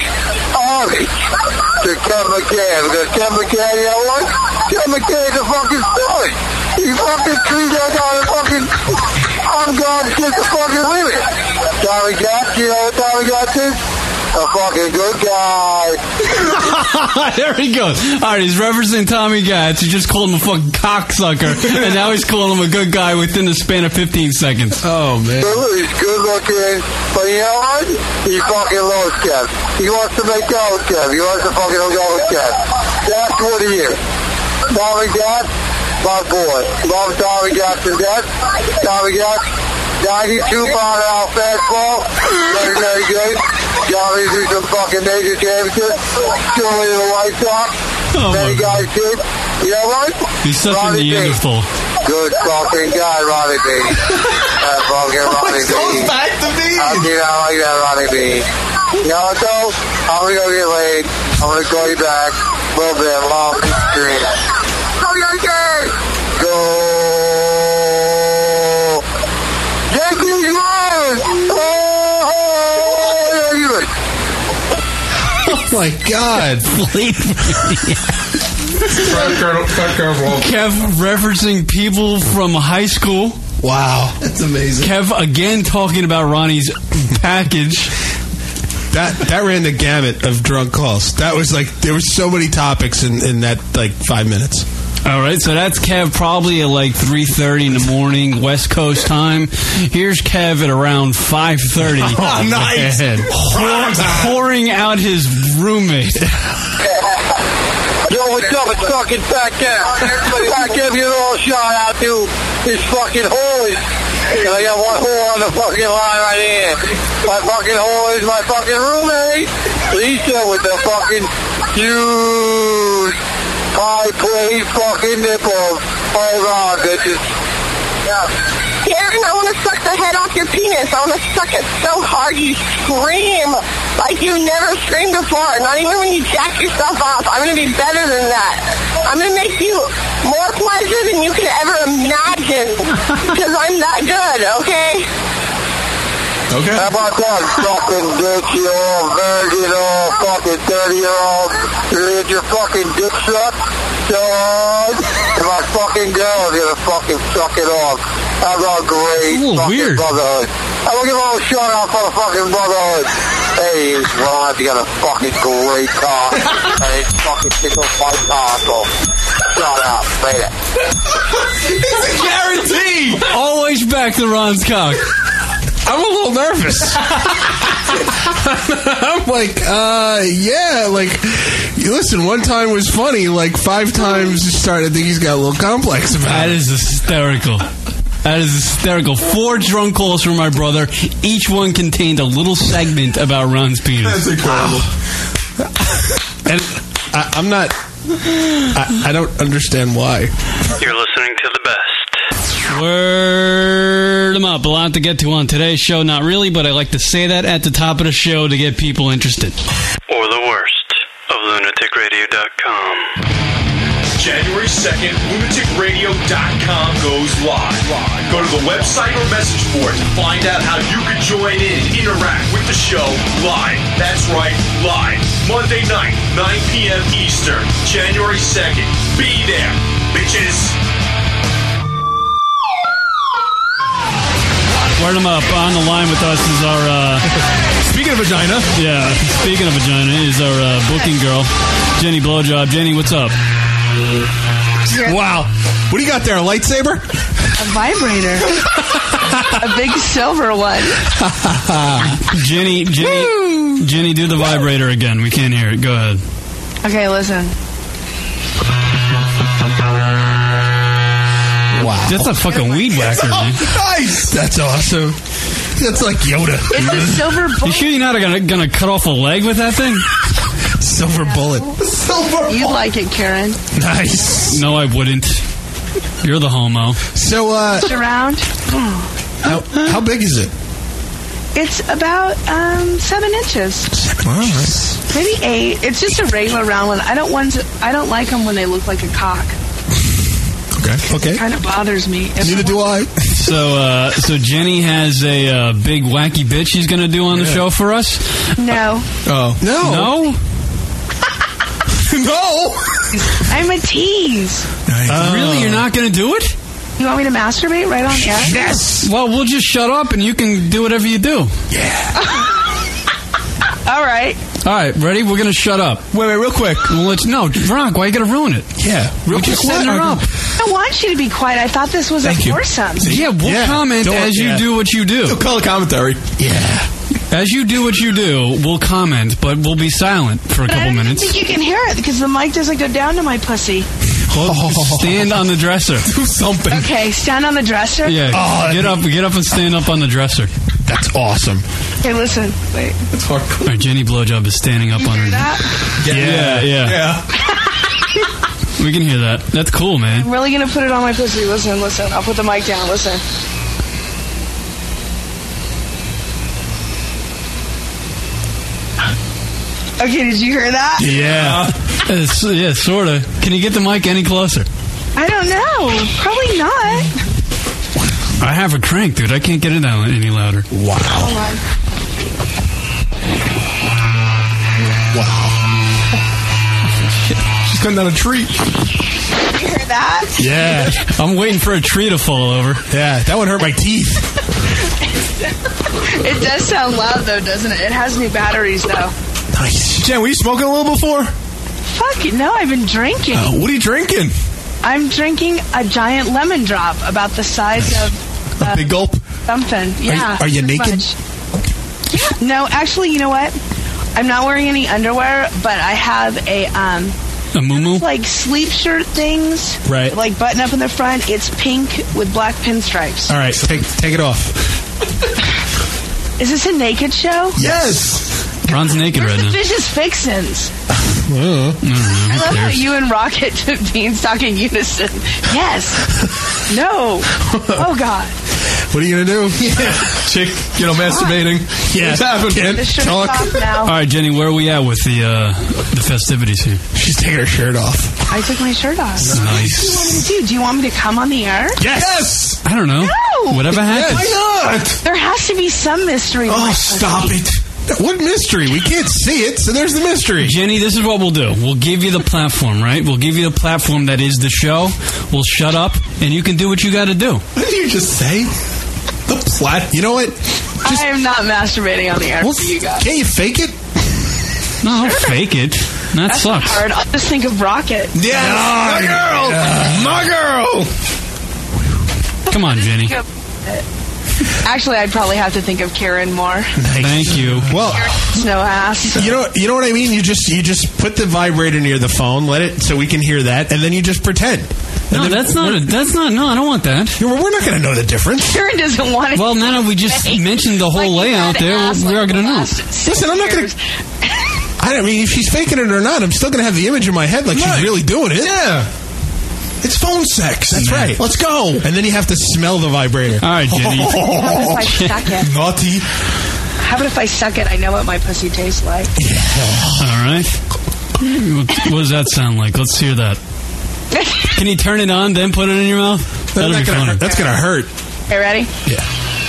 to Ken McCann. Because Ken McCann, you know what? Ken McCann's a fucking story. He fucking treats that guy to fucking I'm going to get the fucking limit. Tommy Gat, you know what Tommy Gat is? A fucking good guy. There he goes. All right, he's referencing Tommy Gatz. You just called him a fucking cocksucker, and now he's calling him a good guy within the span of 15 seconds. Oh, man. He's good looking, but you know what? He fucking loves Kev. He wants to make out with Kev. He wants to fucking go with Kev. That's what he is. Tommy Gatz, my boy. Love Tommy Gatz to death. Tommy Gatz, 92-pound fastball. Very, very good. Johnny's do some fucking major championships. Still in the White Sox. Many guys did. You know what? He's such a Neanderthal. Good fucking guy, Ronnie B. That fucking Ronnie B. Back to me. I like that Ronnie B. You know what though? I'm gonna go get laid. I'm gonna call you back. A little bit long stream. Go. Yankees won! Oh, my God. Kev referencing people from high school. Wow. That's amazing. Kev again talking about Ronnie's package. That ran the gamut of drunk calls. That was like, there were so many topics in that, like, 5 minutes. All right, so that's Kev probably at like 3:30 in the morning, West Coast time. Here's Kev at around 5:30. Oh, nice. Pouring out his roommate. Yo, what's up? It's fucking Fat Kev. Fat Kev, give a little shout out to his fucking hoes. And I got one whore on the fucking line right here. My fucking whore is my fucking roommate, Lisa, with the fucking huge high plate fucking nipples. Hold on, bitches. Karen, I want to suck the head off your penis. I want to suck it so hard you scream like you never screamed before. Not even when you jack yourself off. I'm going to be better than that. I'm going to make you more pleasure than you could ever imagine. Because I'm that good, okay? Okay. How about that fucking bitch, you old virgin, old fucking 30-year-old? You get your fucking dick sucked? So hard? And my fucking girl's gonna fucking suck it off. How about great fucking weird. brotherhood? I'm gonna give a little shout out for the fucking brotherhood. Hey, Ron, you got a fucking great cock. And it fucking tickles my cockle. Shut up, made it. It's a guarantee. Always back to Ron's cock. I'm a little nervous. I'm like, yeah, like, listen, one time was funny, like 5 times I think he's got a little complex about That it. is hysterical. That is hysterical. 4 drunk calls from my brother. Each one contained a little segment about Ron's penis. That's incredible. And I'm not, I don't understand why. You're listening to the best. Word 'em up. A lot to get to on today's show. Not really, but I like to say that at the top of the show to get people interested. Or the worst of lunaticradio.com. January 2nd, lunaticradio.com goes live. Go to the website or message board to find out how you can join in and interact with the show live. That's right, live. Monday night, 9 p.m. Eastern, January 2nd. Be there, bitches. Word 'em up. On the line with us is our... Speaking of vagina. Yeah, speaking of vagina, is our booking girl, Jenny Blowjob. Jenny, what's up? Wow. What do you got there, a lightsaber? A vibrator. A big silver one. Jenny, do the vibrator again. We can't hear it. Go ahead. Okay, listen. Wow. That's a fucking weed whacker, man. Nice. That's awesome. That's like Yoda. It's a silver bullet. You sure you're not gonna cut off a leg with that thing? Silver bullet. Silver. You'd like it, Karen. Nice. No, I wouldn't. You're the homo. So, It's around. how big is it? It's about 7 inches. Maybe 8. It's just a regular round one. I don't like them when they look like a cock. Okay. It kind of bothers me. Neither do I. So Jenny has a big wacky bit she's gonna do on the show for us. No. Oh. No. No. I'm a tease. Really? You're not gonna do it? You want me to masturbate right on air? Yes. Well, we'll just shut up and you can do whatever you do. All right. All right, ready? We're gonna shut up. Wait, real quick. Well, Ronk, why you gotta ruin it? Yeah. Real quick. Setting her up. I want you to be quiet. I thought this was a foursome. Yeah, we'll comment as you do what you do. Color commentary. Yeah. As you do what you do, we'll comment, but we'll be silent for a couple I don't minutes. think you can hear it because the mic doesn't go down to my pussy. Stand on the dresser. Do something. Okay, stand on the dresser. Yeah, get up and stand up on the dresser. That's awesome. Okay, listen. Wait. It's hard. All right, Jenny Blowjob is standing up You on hear her. that? Yeah. We can hear that. That's cool, man. I'm really gonna put it on my pussy. Listen. I'll put the mic down. Listen. Okay, did you hear that? Yeah. Yeah, sort of. Can you get the mic any closer? I don't know. Probably not. I have a crank, dude. I can't get it down any louder. Wow. Hold on. Wow. She's cutting down a tree. You hear that? Yeah. I'm waiting for a tree to fall over. Yeah, that would hurt my teeth. It does sound loud though, doesn't it? It has new batteries though. Nice. Jen, were you smoking a little before? Fuck it, no, I've been drinking. What are you drinking? I'm drinking a giant lemon drop about the size of A big gulp? something. Yeah. Are you pretty naked? much. Yeah. No, actually, you know what? I'm not wearing any underwear, but I have a A moo-moo? like sleep shirt things. Right. Like button up in the front. It's pink with black pinstripes. All right, take it off. Is this a naked show? Yes. Ron's naked Where's right the now. Vicious Vixens? I don't know. I love how cares? you and Rocket took Beanstalk in unison. Yes. No. Oh, God. What are you gonna do? Chick, masturbating. Yeah. What's happening? The shirt's off now. All right, Jenny, where are we at with the festivities here? She's taking her shirt off. I took my shirt off. Nice. What do you want me to do? Do you want me to come on the air? Yes. I don't know. No. Whatever happens. Why not? There has to be some mystery. Oh, stop it. What mystery? We can't see it, so there's the mystery. Jenny, this is what we'll do. We'll give you the platform, right? We'll give you the platform that is the show. We'll shut up, and you can do what you got to do. What did you just say? The plat. You know what? Just, I am not masturbating on the air well, for you guys. can't you fake it? No, don't fake it. That That's sucks. hard. I'll just think of Rocket. Yeah, my girl. My girl. Come on, Jenny. Actually, I'd probably have to think of Karen more. Thank you. Well, No ass. you know what I mean. You just put the vibrator near the phone, let it so we can hear that, and then you just pretend. No, that's not. No, I don't want that. We're not going to know the difference. Karen doesn't want it. Well, now that we just mentioned the whole layout there, we are going to know. Listen, I'm not going to. I mean, if she's faking it or not, I'm still going to have the image in my head like she's really doing it. Yeah. It's phone sex. That's right. Let's go. And then you have to smell the vibrator. All right, Jenny. How about if I suck it? Naughty. How about if I suck it? I know what my pussy tastes like. All right. What does that sound like? Let's hear that. Can you turn it on, then put it in your mouth? That'll be funny. That's going to hurt. Okay, ready? Yeah.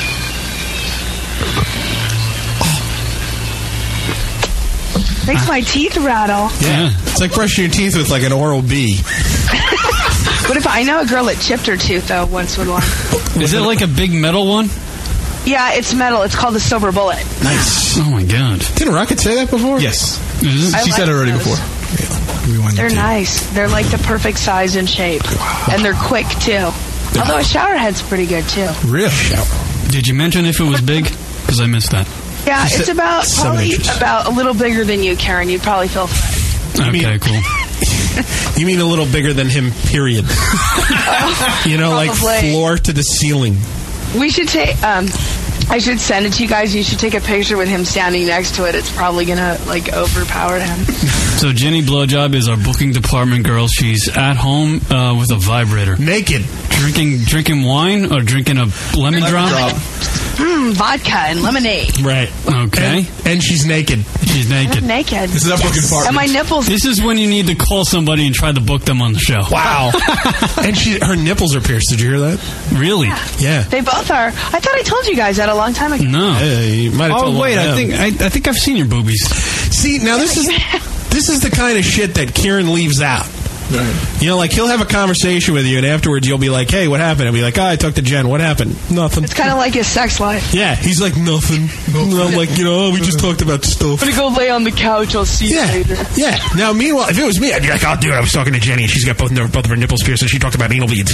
Makes my teeth rattle. Yeah. It's like brushing your teeth with like an Oral B. What if I know a girl that chipped her tooth though once with one? Is it like a big metal one? Yeah, it's metal. It's called the Silver Bullet. Nice. Oh my god. Didn't Rocket say that before? Yes. Is it? I She said it like already those. before. They're nice. They're like the perfect size and shape, and they're quick too. Although a shower head's pretty good too. Real shower. Did you mention if it was big? Because I missed that. Yeah, You it's said about 7 probably inches. about a little bigger than you, Karen. You'd probably feel fine. Okay, cool. You mean a little bigger than him, period. You know, like Probably. floor to the ceiling. We should take. I should send it to you guys. You should take a picture with him standing next to it. It's probably gonna like overpower him. So Jenny Blowjob is our booking department girl. She's at home with a vibrator. Naked. Drinking wine or drinking a lemon drop? Vodka and lemonade. Right. Okay. And she's naked. She's naked. I'm naked. This is our booking department. And my nipples. This is when you need to call somebody and try to book them on the show. Wow. And her nipples are pierced. Did you hear that? Really? Yeah. They both are. I thought I told you guys that a long time ago. No. You might have told Oh wait, one of I them. think I've seen your boobies. See, now this is the kind of shit that Kieran leaves out. Right. You know, like he'll have a conversation with you, and afterwards you'll be like, "Hey, what happened?" I'll be like, I talked to Jen. What happened? Nothing. It's kind of like his sex life. Yeah, he's like nothing. And I'm like, we just talked about stuff. I'm gonna go lay on the couch. I'll see you later. Yeah. Now, meanwhile, if it was me, I'd be like, "I'll do it." I was talking to Jenny, and she's got both of her nipples pierced, and she talked about anal beads.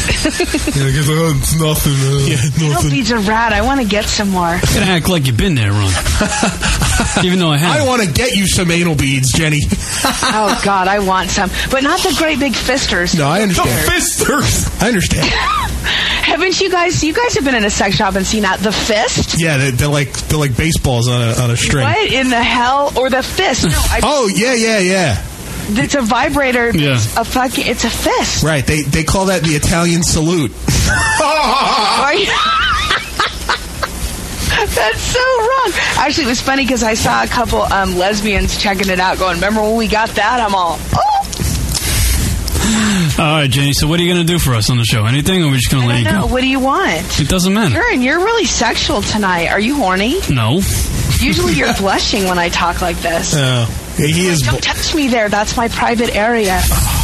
It's nothing. Anal beads are rad. I want to get some more. You gotta act like you've been there, Ron. Even though I I haven't. want to get you some anal beads, Jenny. Oh God, I want some, but not the great big fisters. No, I understand. Fisters. I understand. Haven't you guys? You guys have been in a sex shop and seen that the fist. Yeah, they're like baseballs on a string. What in the hell? Or the fist? No, Oh yeah. it's a vibrator. Yeah. It's a fucking. It's a fist. Right. They call that the Italian salute. Are you- That's so wrong. Actually, it was funny because I saw a couple lesbians checking it out, going, "Remember when we got that?" I'm all, "Oh, All right, Jenny. So what are you gonna do for us on the show? Anything, or are we just gonna I let don't you know. go? What do you want?" It doesn't matter. Karen, you're really sexual tonight. Are you horny? No. Usually you're blushing when I talk like this. He is. Don't touch me there. That's my private area.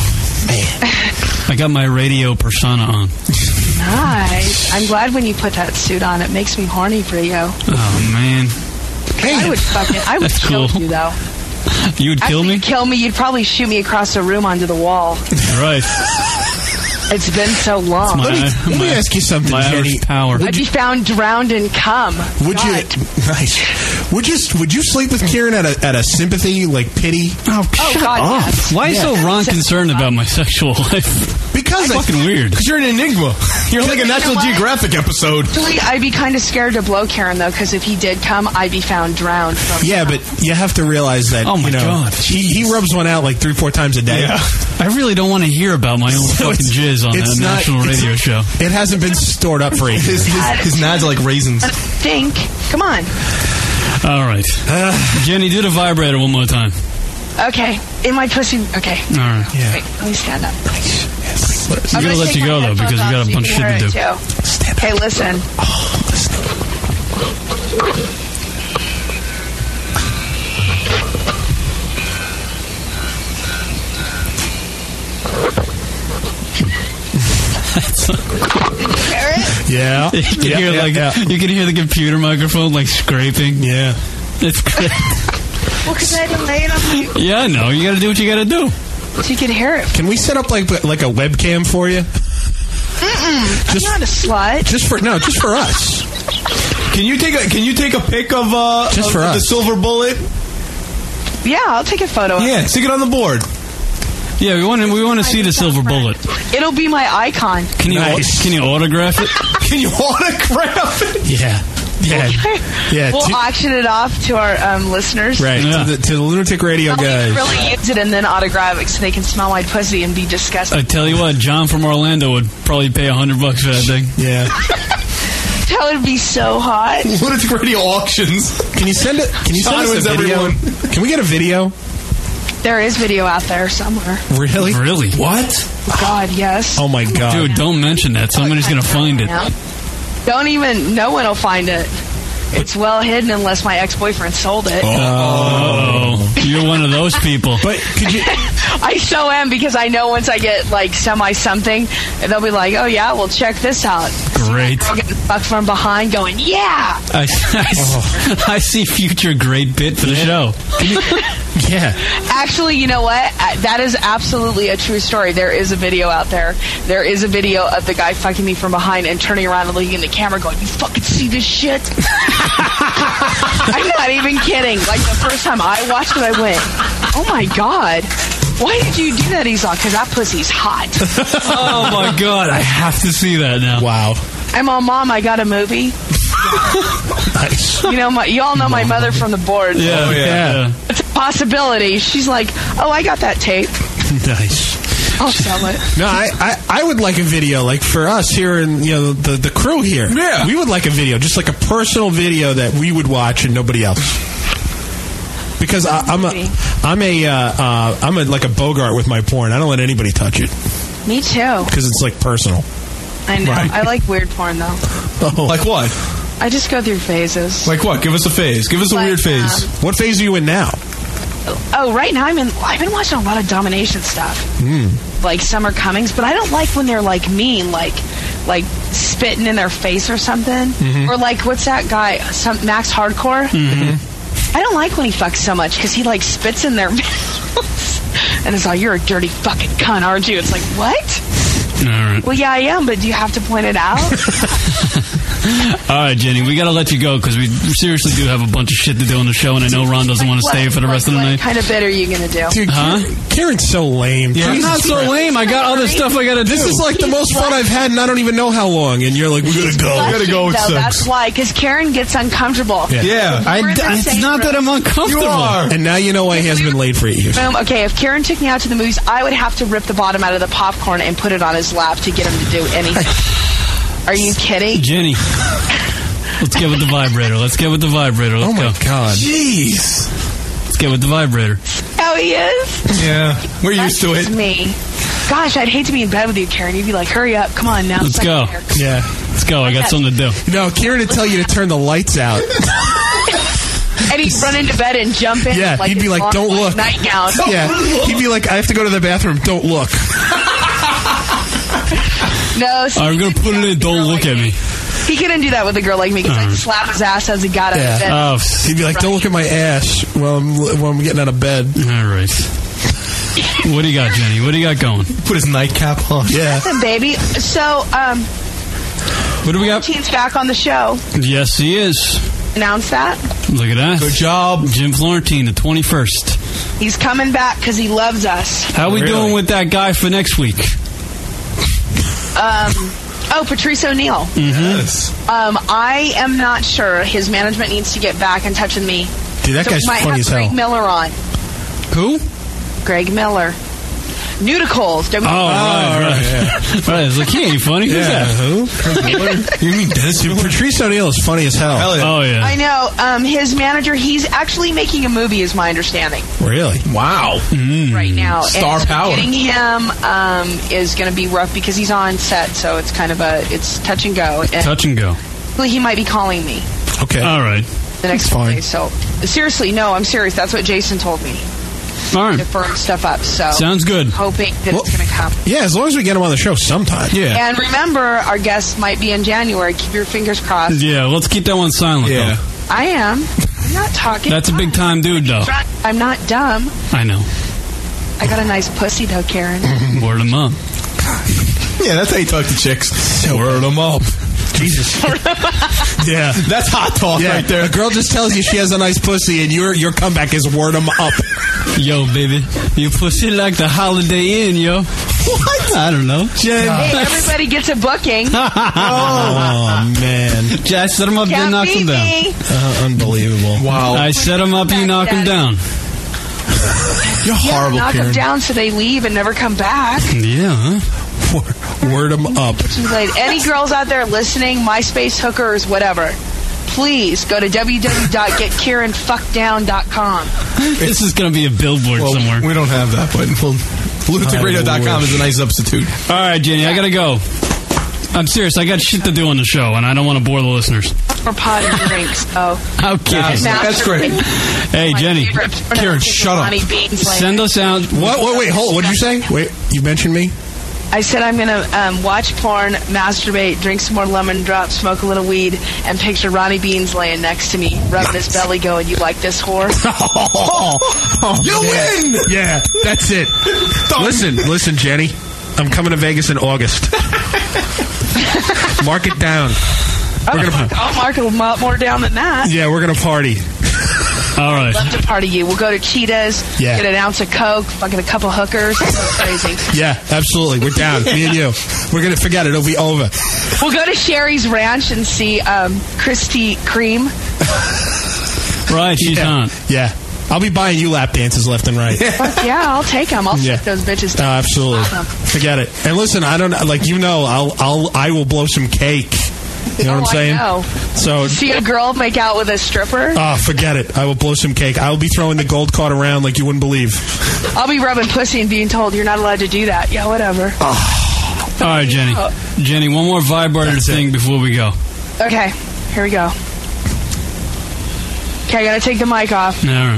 I got my radio persona on. Nice. I'm glad when you put that suit on. It makes me horny for you. Oh man. I would That's kill cool. you though. You would kill After me? you kill me, you'd probably shoot me across the room onto the wall. Right. It's been so long. My- Let me ask you something, my Jenny. Irish power. I'd be found drowned in cum. Would God. you? Nice. Would you sleep with Kieran at a sympathy like pity? Oh, shut God, up. yes. Why is so Ron concerned about my sexual life? Because That's fucking weird. Because you're an enigma. You're like a National Geographic episode. Actually, I'd be kind of scared to blow Karen though, because if he did come, I'd be found drowned. From Yeah, but you have to realize that. Oh, my God. He rubs one out like 3-4 times a day. Yeah. I really don't want to hear about my own So fucking it's- jizz on it's a not- national it's- radio show. It hasn't been stored up for ages. His nads are like raisins. Stink. Come on. All right. Jenny, do the vibrator one more time. Okay. In my pussy. Okay. All right. Yeah. Wait, let me stand up. We gotta let you go, though, because we got a bunch of shit to do. Okay, listen. Yeah. You can hear the computer microphone like scraping. Yeah. It's great. Well, because I had to lay it on my... Yeah, I know. You got to do what you got to do. So you can hear it. Can we set up like a webcam for you? I'm not a slut. Just for us. Can you take a pic of Just for the us. silver bullet? Yeah, I'll take a photo. Yeah, stick it on the board. Yeah, we want to see the silver bullet. It'll be my icon. Can you autograph it? Can you autograph it? Yeah. Yeah. We'll auction it off to our listeners. Right. Yeah. To the Lunatic Radio I'll guys. really use it and then autograph it so they can smell my pussy and be disgusted. I tell you what, John from Orlando would probably pay $100 for that thing. Yeah. That would be so hot. Lunatic Radio auctions. Can you send it? Can you send us a video? Can we get a video? There is video out there somewhere. Really? Really? What? God, yes. Oh my God. Dude, don't mention that. Somebody's going to find it. No one will find it. It's well hidden unless my ex-boyfriend sold it. Oh. You're one of those people. But could you... I so am, because I know once I get like semi-something, and they'll be like, oh yeah, well check this out. Great. I'll get fucked from behind going, yeah! I see future great bit for the show. Yeah. Actually, you know what? That is absolutely a true story. There is a video out there. There is a video of the guy fucking me from behind and turning around and looking in the camera going, you fucking see this shit? I'm not even kidding. Like, the first time I watched it, I went, oh my God. Why did you do that, Esau? Because that pussy's hot. Oh my God, I have to see that now. Wow. I'm all, Mom, I got a movie. Nice. You know, you all know my mother from the board. Yeah, yeah. It's a possibility. She's like, oh, I got that tape. Nice. I'll sell it. No, I would like a video, like for us here in the crew here. Yeah. We would like a video, just like a personal video that we would watch and nobody else. Because I'm like a Bogart with my porn. I don't let anybody touch it Me too. because it's like personal. I know. Right. I like weird porn though. Oh. Like what? I just go through phases. Like what? Give us a phase. Give us a weird phase. What phase are you in now? Oh, right now I've been watching a lot of domination stuff. Like Summer Cummings, but I don't like when they're like mean, like spitting in their face or something. Or like, what's that guy? Max Hardcore? I don't like when he fucks so much because he like spits in their mouths. And it's like, you're a dirty fucking cunt, aren't you? It's like, what? All right. Well, yeah, I am, but do you have to point it out? All right, Jenny, we got to let you go because we seriously do have a bunch of shit to do on the show, and I know Ron doesn't want to stay for the rest of the night. What kind of bit are you going to do? Dude, Karen's so lame. Yeah, I'm not so lame. I got other stuff I got to do. This is like the most fun I've had, and I don't even know how long. And you're like, we gotta go. We gotta go. It sucks. That's why, because Karen gets uncomfortable. Yeah. It's not that I'm uncomfortable. You are. And now you know why he hasn't been late for 8 years. Okay, if Karen took me out to the movies, I would have to rip the bottom out of the popcorn and put it on his lap to get him to do anything. Are you kidding? Jenny, let's get with the vibrator. Let's get with the vibrator. Let's go. God. Jeez. Let's get with the vibrator. Oh, he is? Yeah. We're used to That's it. me. Gosh, I'd hate to be in bed with you, Karen. You'd be like, hurry up. Come on now. Let's go. Yeah. Let's go. I got something to do. No, Karen would tell you to turn the lights out. And he'd run into bed and jump in. Yeah, he'd be like, don't look. Nightgown. Yeah, he'd be like, I have to go to the bathroom. Don't look. No. I'm going to put it in. Don't look at me. He couldn't do that with a girl like me because I'd slap his ass as he got out of bed. Oh, he'd be like, don't look at my ass while I'm getting out of bed. All right. What do you got, Jenny? What do you got going? Put his nightcap on. Yeah. Listen, baby. So, What do we got? Florentine's back on the show. Yes, he is. Announce that. Look at that. Good job. Jim Florentine, the 21st. He's coming back because he loves us. How we doing with that guy for next week? Patrice O'Neill. Yes. I am not sure. His management needs to get back in touch with me. Dude, that guy's we might funny have as hell. Greg Miller on. Who? Greg Miller. Nudicles. Oh, right. Right. It's like, he ain't funny. Who's that? Who? You mean Dennis? Dude, Patrice O'Neill is funny as hell. Hell yeah. Oh, yeah. I know. His manager, he's actually making a movie, is my understanding, Really? Wow. right now. Star and power. Getting him is going to be rough because he's on set, so it's kind of it's touch and go. And Touch and go. he might be calling me Okay. All right. the next Fine. day. So seriously, no, I'm serious. That's what Jason told me. All right. to firm stuff up. So Sounds good. hoping that it's going to come. Yeah, as long as we get him on the show sometime. Yeah. And remember, our guest might be in January. Keep your fingers crossed. Yeah, let's keep that one silent, Yeah. though. I am. I'm not talking. That's a big time dude, though. I'm not dumb. I know. I got a nice pussy, though, Karen. Word him up. Yeah, that's how you talk to chicks. Word them up. Jesus. Yeah. That's hot talk Yeah. right there. A girl just tells you she has a nice pussy, and your comeback is word 'em up. Yo, baby, you pussy like the Holiday Inn, yo. What? I don't know. Jen. Hey, everybody gets a booking. Oh, man. Just set him up, then Can't knock him beat down. me. Unbelievable. Wow. I set him up, you knock him down. You're Yeah, horrible, knock Karen. them down so they leave and never come back. Yeah, huh? Word 'em up. Too late. Any girls out there listening, MySpace hookers, whatever, please go to www.getkieranfuckdown.com. This is going to be a billboard Well, somewhere. we don't have that, but lunaticradio.com is a nice substitute. All right, Jenny, I got to go. I'm serious. I got shit to do on the show, and I don't want to bore the listeners. Or pot and drinks. Oh, Okay. That's great. Hey, My Jenny, favorite porno Karen, is shut up. Lonnie Beans laying. send us out. What? Wait, hold on. What did you say? Wait, you mentioned me? I said I'm going to watch porn, masturbate, drink some more lemon drop, smoke a little weed, and picture Ronnie Beans laying next to me, rubbing his belly going, you like this whore? You win! Yeah, that's it. Listen, Jenny. I'm coming to Vegas in August. Mark it down. I'll mark a lot more down than that. Yeah, we're gonna party. All right. Love to party you. We'll go to Cheetah's, Yeah. get an ounce of Coke, fucking a couple hookers. It's crazy. Yeah, absolutely. We're down. Me and you. We're gonna forget it. It'll be over. We'll go to Sherry's Ranch and see Christy Cream. Right, she's on. Yeah. I'll be buying you lap dances left and right. Fuck yeah, I'll take them. I'll Yeah. suck those bitches. Oh, absolutely. Awesome. Forget it. And listen, I don't like I will blow some cake. You know what I'm saying? I know. So See a girl make out with a stripper? forget it. I will blow some cake. I will be throwing the gold card around like you wouldn't believe. I'll be rubbing pussy and being told you're not allowed to do that. Yeah, whatever. All right, Jenny. Jenny, one more vibrator thing before we go. Okay, here we go. Okay, I gotta take the mic off. All right.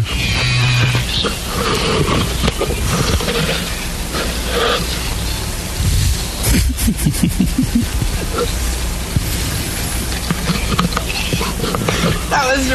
That was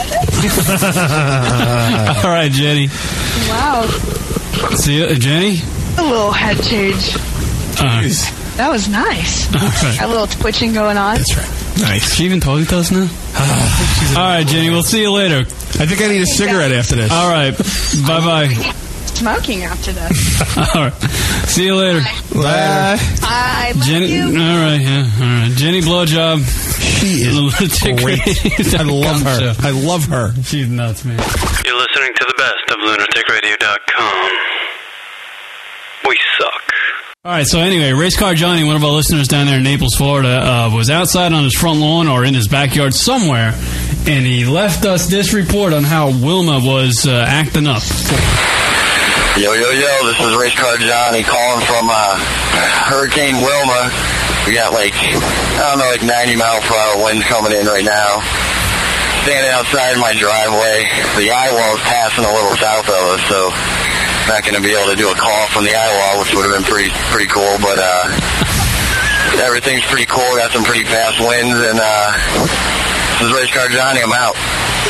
rad. All right, Jenny. Wow. See you, Jenny. A little head change. All right. That was nice. right. Got a little twitching going on. That's right. Nice. She even talking to us now? All right, Jenny. We'll see you later. I think I need a cigarette after this. All right. Bye-bye. Smoking after this. All right. See you later. Bye. I love Jenny. you. All right. Yeah. All right. Jenny blowjob. She is great. I love her. I love her. She's nuts, man. You're listening to the best of lunaticradio.com. We suck. All right, so anyway, Race Car Johnny, one of our listeners down there in Naples, Florida, was outside on his front lawn or in his backyard somewhere, and he left us this report on how Wilma was acting up. Yo, this is Race Car Johnny calling from Hurricane Wilma. We got like 90 mile per hour winds coming in right now. Standing outside my driveway. The eye wall is passing a little south of us, so not going to be able to do a call from the eye wall, which would have been pretty cool, but everything's pretty cool. Got some pretty fast winds, and this is Race Car Johnny. I'm out.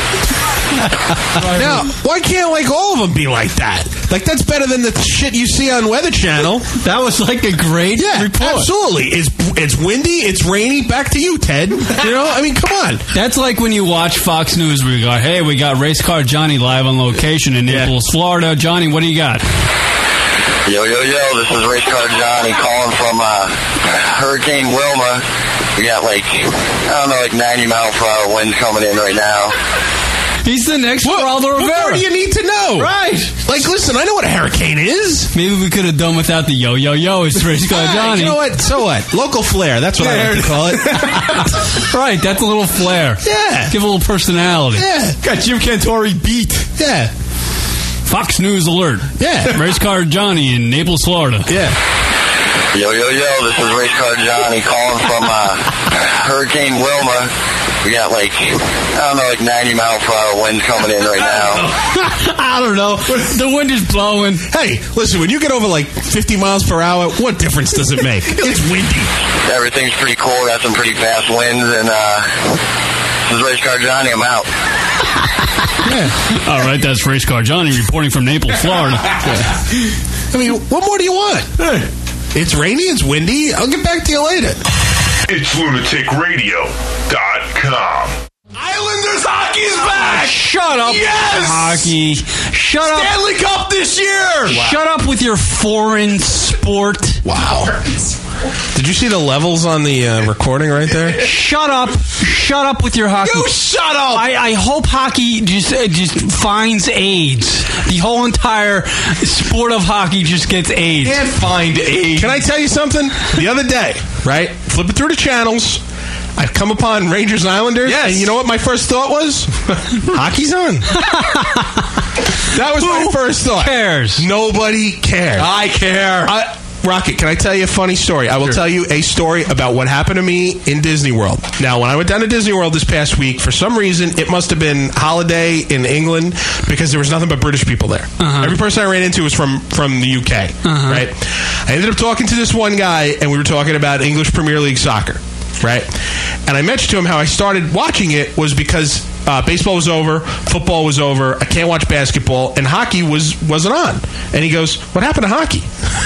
Now, why can't like all of them be like that? Like that's better than the shit you see on Weather Channel. That was like a great report. Absolutely. It's windy, it's rainy. Back to you, Ted. You know, I mean, come on. That's like when you watch Fox News where you go, hey, we got Race Car Johnny live on location in Naples, Florida. Johnny, what do you got? Yo, this is Race Car Johnny calling from Hurricane Wilma. We got like 90 mile per hour winds coming in right now. He's the next Geraldo Rivera. What more do you need to know? Right. Like, listen, I know what a hurricane is. Maybe we could have done without the yo. It's Race Car Johnny. You know what? So what? Local flair. That's what I like to call it. Right, that's a little flair. Yeah. Give a little personality. Yeah. Got Jim Cantori beat. Yeah. Fox News alert. Yeah. Race Car Johnny in Naples, Florida. Yeah. Yo, this is Race Car Johnny calling from Hurricane Wilma. We got like 90 mile per hour winds coming in right now. I don't know. The wind is blowing. Hey, listen, when you get over like 50 miles per hour, what difference does it make? It's windy. Everything's pretty cool. Got some pretty fast winds, and this is Race Car Johnny. I'm out. Yeah. All right, that's Race Car Johnny reporting from Naples, Florida. I mean, what more do you want? It's rainy, it's windy. I'll get back to you later. It's lunaticradio.com. Islanders hockey's back! Shut up, Yes! hockey. Shut up. Stanley Cup this year! Shut up with your foreign sport. Wow. Did you see the levels on the recording right there? Shut up. Shut up with your hockey. You shut up! I hope hockey just finds AIDS. The whole entire sport of hockey just gets AIDS. Can't find AIDS. Can I tell you something? The other day, right? Flipping through the channels, I've come upon Rangers Islanders. Yes. And you know what my first thought was? Hockey's on. That was my first thought. Cares? Nobody cares. I care. Rocket, can I tell you a funny story? I will tell you a story about what happened to me in Disney World. Now, when I went down to Disney World this past week, for some reason, it must have been holiday in England because there was nothing but British people there. Every person I ran into was from the UK, right? I ended up talking to this one guy, and we were talking about English Premier League soccer, right? And I mentioned to him how I started watching it was because baseball was over, football was over, I can't watch basketball, and hockey wasn't on. And he goes, "What happened to hockey?"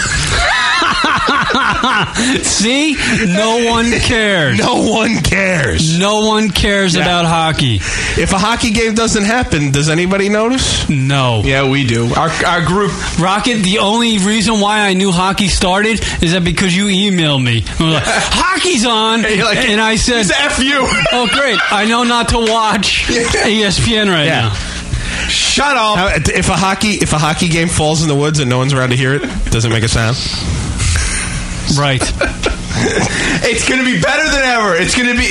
See? No one cares. No one cares. No one cares about hockey. If a hockey game doesn't happen, does anybody notice? No. Yeah, we do. Our group. Rocket, the only reason why I knew hockey started is that because you emailed me. I'm like, hockey's on. And I said, F you. Oh, great. I know not to watch ESPN right now. Shut up. If a hockey game falls in the woods and no one's around to hear it, does it make a sound? Right. It's going to be better than ever. It's going to be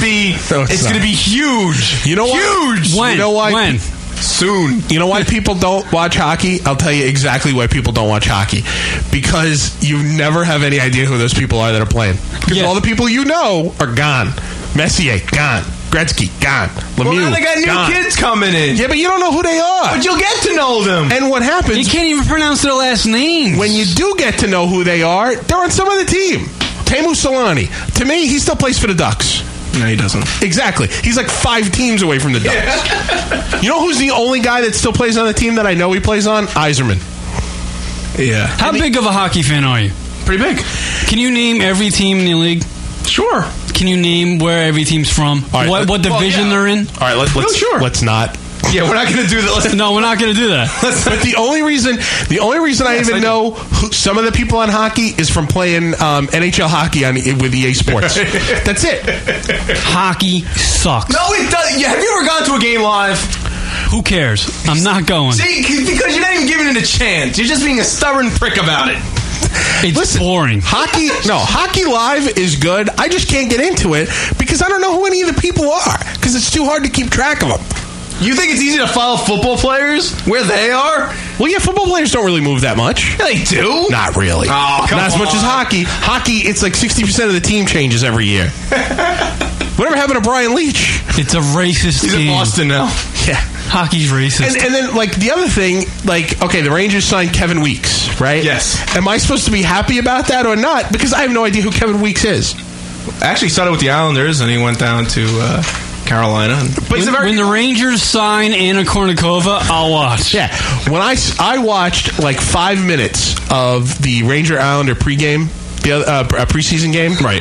huge. You know what? Huge. When? You know why? When? Soon. You know why people don't watch hockey? I'll tell you exactly why people don't watch hockey. Because you never have any idea who those people are that are playing. Because all the people you know are gone. Messier, gone. Gretzky, gone. Lemieux, Well, now they got new kids coming in. Yeah, but you don't know who they are. But you'll get to know them. And what happens... You can't even pronounce their last names. When you do get to know who they are, they're on some other team. Teemu Solani. To me, he still plays for the Ducks. No, he doesn't. Exactly. He's like 5 teams away from the Ducks. You know who's the only guy that still plays on the team that I know he plays on? Iserman. Yeah. How big of a hockey fan are you? Pretty big. Can you name every team in the league? Sure. Can you name where every team's from? Right, what division they're in? All right, let's not. Yeah, we're not going to do that. No, we're not going to do that. But the only reason I even know who, some of the people on hockey is from playing NHL hockey with EA Sports. That's it. Hockey sucks. No, it doesn't. Yeah, have you ever gone to a game live? Who cares? I'm not going. See, because you're not even giving it a chance. You're just being a stubborn prick about it. It's boring. Hockey live is good. I just can't get into it because I don't know who any of the people are because it's too hard to keep track of them. You think it's easy to follow football players where they are? Well, yeah, football players don't really move that much. Yeah, they do. Not really. Oh, come Not as much as hockey. Hockey, it's like 60% of the team changes every year. Whatever happened to Brian Leach? It's a racist He's team. in Boston now. Yeah. Hockey's racist. And then, like, the other thing, like, okay, the Rangers signed Kevin Weeks, right? Yes. Am I supposed to be happy about that or not? Because I have no idea who Kevin Weeks is. I actually started with the Islanders, and he went down to Carolina. But when the Rangers sign Anna Kournikova, I'll watch. Yeah. When I watched, like, 5 minutes of the Ranger-Islander pregame, the preseason game. Right.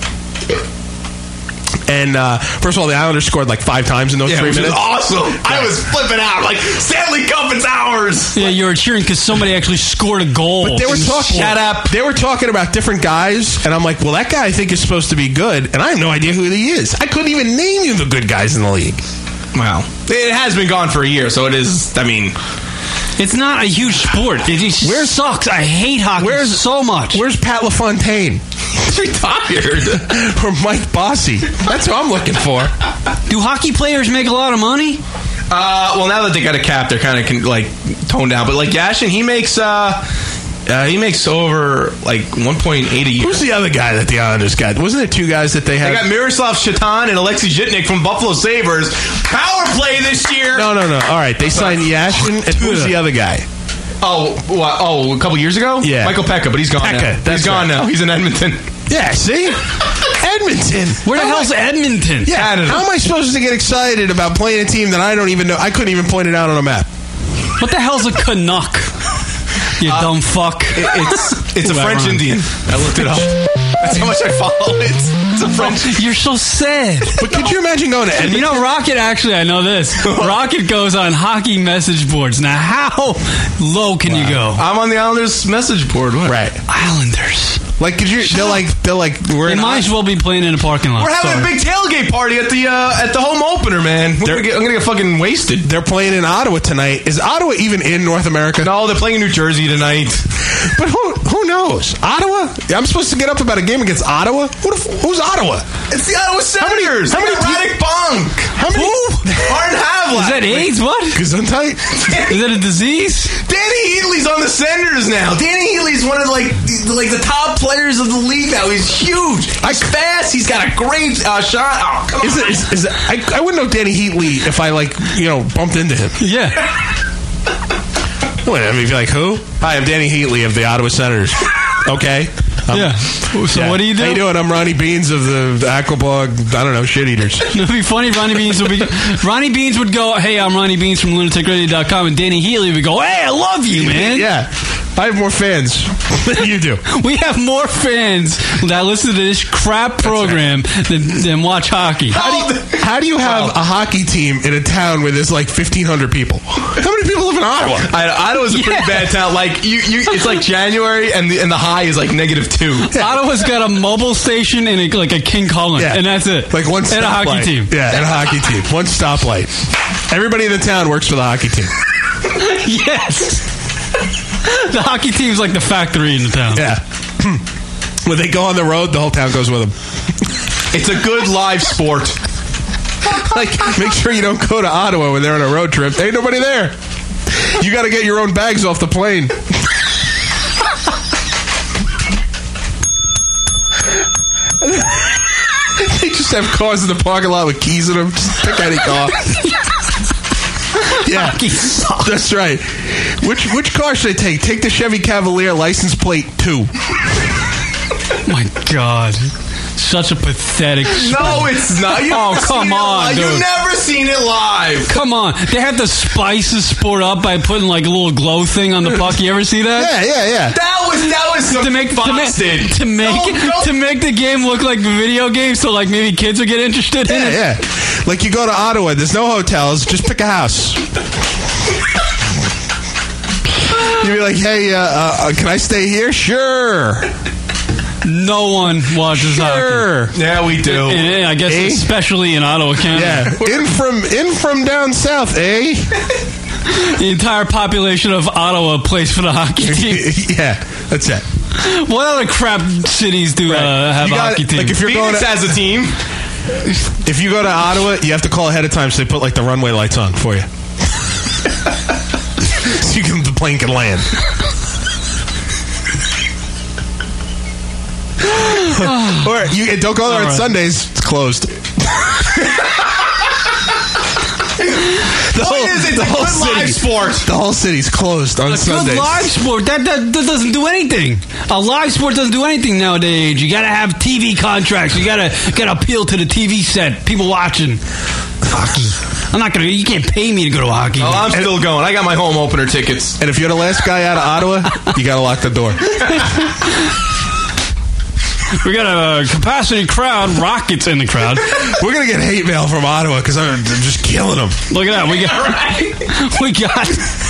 And first of all, the Islanders scored like 5 times in those 3 minutes. Which was awesome. Yeah. I was flipping out. Like, Stanley Cup, it's ours. Yeah, you were cheering because somebody actually scored a goal. But they were talking. Shut up. They were talking about different guys, and I'm like, well, that guy I think is supposed to be good, and I have no idea who he is. I couldn't even name you the good guys in the league. Wow. It has been gone for a year, so it is, I mean... It's not a huge sport. It just sucks. I hate hockey so much. Where's Pat LaFontaine? He's retired. Or Mike Bossy. That's what I'm looking for. Do hockey players make a lot of money? Well, now that they got a cap, they're kind of like toned down. But like Yashin, he makes He makes over like 1.8 a year. Who's the other guy that the Islanders got? Wasn't there two guys that they had? They got Miroslav Shatan and Alexei Zhitnik from Buffalo Sabres. Power play this year. No. All right, they signed Yashin, and who's the other guy? A couple years ago? Yeah. Michael Pekka, but he's gone now. He's gone now. He's in Edmonton. Yeah, see? Edmonton. Where the hell's Edmonton? Yeah, Canada. how am I supposed to get excited about playing a team that I don't even know? I couldn't even point it out on a map. What the hell's a Canuck? You dumb fuck. It's a French Indian. I looked it up. That's how much I follow it. It's a French. You're so sad. But could you imagine going to Edmonton? You know, Rocket, actually, I know this. Rocket goes on hockey message boards. Now, how low can you go? I'm on the Islanders message board. What? Right. Islanders. Like, could you? They're like, we're They in might as well be playing in a parking lot. We're having a big tailgate party at the home opener, man. I'm gonna get fucking wasted. They're playing in Ottawa tonight. Is Ottawa even in North America? No, they're playing in New Jersey tonight. But who knows? Ottawa? I'm supposed to get up about a game against Ottawa? Who's Ottawa? It's the Ottawa Senators. How many Radek Bonk? How many? Martin Havlat. Is that AIDS? What? Gesundheit? Is that a disease? Danny Heatley's on the Senators now. Danny Heatley's one of like the top players of the league now. He's huge. He's fast. He's got a great shot. Oh, come on. I wouldn't know Danny Heatley if I bumped into him. Yeah. What, I mean, you'd be like, who? Hi, I'm Danny Heatley of the Ottawa Senators. Okay. Yeah. So what do you do? How you doing? I'm Ronnie Beans of the Aquabog, I don't know, shit eaters. It'd be funny. Ronnie Beans would go, hey, I'm Ronnie Beans from lunaticradio.com, and Danny Heatley would go, hey, I love you, man. Yeah. I have more fans than you do. We have more fans that listen to this crap program than watch hockey. How do you have a hockey team in a town where there's like 1,500 people? How many people live in Ottawa? Ottawa's a pretty bad town. Like it's like January and the high is like -2. Ottawa's got a mobile station and like a King Cullen, and that's it. Like one stoplight. And a hockey team. Yeah, and a hockey team. One stoplight. Everybody in the town works for the hockey team. Yes. The hockey team's like the factory in the town. Yeah. When they go on the road, the whole town goes with them. It's a good live sport. Like, make sure you don't go to Ottawa when they're on a road trip. There ain't nobody there. You got to get your own bags off the plane. They just have cars in the parking lot with keys in them. Just pick any car. Yeah, that's right. Which car should I take? Take the Chevy Cavalier license plate 2. My God. Such a pathetic sport. No, it's not. Come on, dude. You've never seen it live. Come on. They have to spice the sport up by putting like a little glow thing on the puck. You ever see that? Yeah. That was some to make the game look like a video game, so like maybe kids will get interested in it. Yeah. Like you go to Ottawa, there's no hotels, just pick a house. You'd be like, hey, can I stay here? Sure. No one watches hockey. Yeah, we do. I guess especially in Ottawa, Canada. Yeah. In from down south, eh? The entire population of Ottawa plays for the hockey team. Yeah, that's it. What other crap cities do have a hockey team? Like if you're Phoenix has a team. If you go to Ottawa, you have to call ahead of time so they put like the runway lights on for you. So the plane can land. Or you don't go there on Sundays. It's closed. The whole live sport. The whole city's closed on Sundays. Good live sport. That doesn't do anything. A live sport doesn't do anything nowadays. You got to have TV contracts. You got to appeal to the TV set. People watching hockey. I'm not gonna. You can't pay me to go to a hockey game. Oh, I'm still going. I got my home opener tickets. And if you're the last guy out of Ottawa, you got to lock the door. We got a capacity crowd. Rockets in the crowd. We're gonna get hate mail from Ottawa because I'm just killing them. Look at that. We got.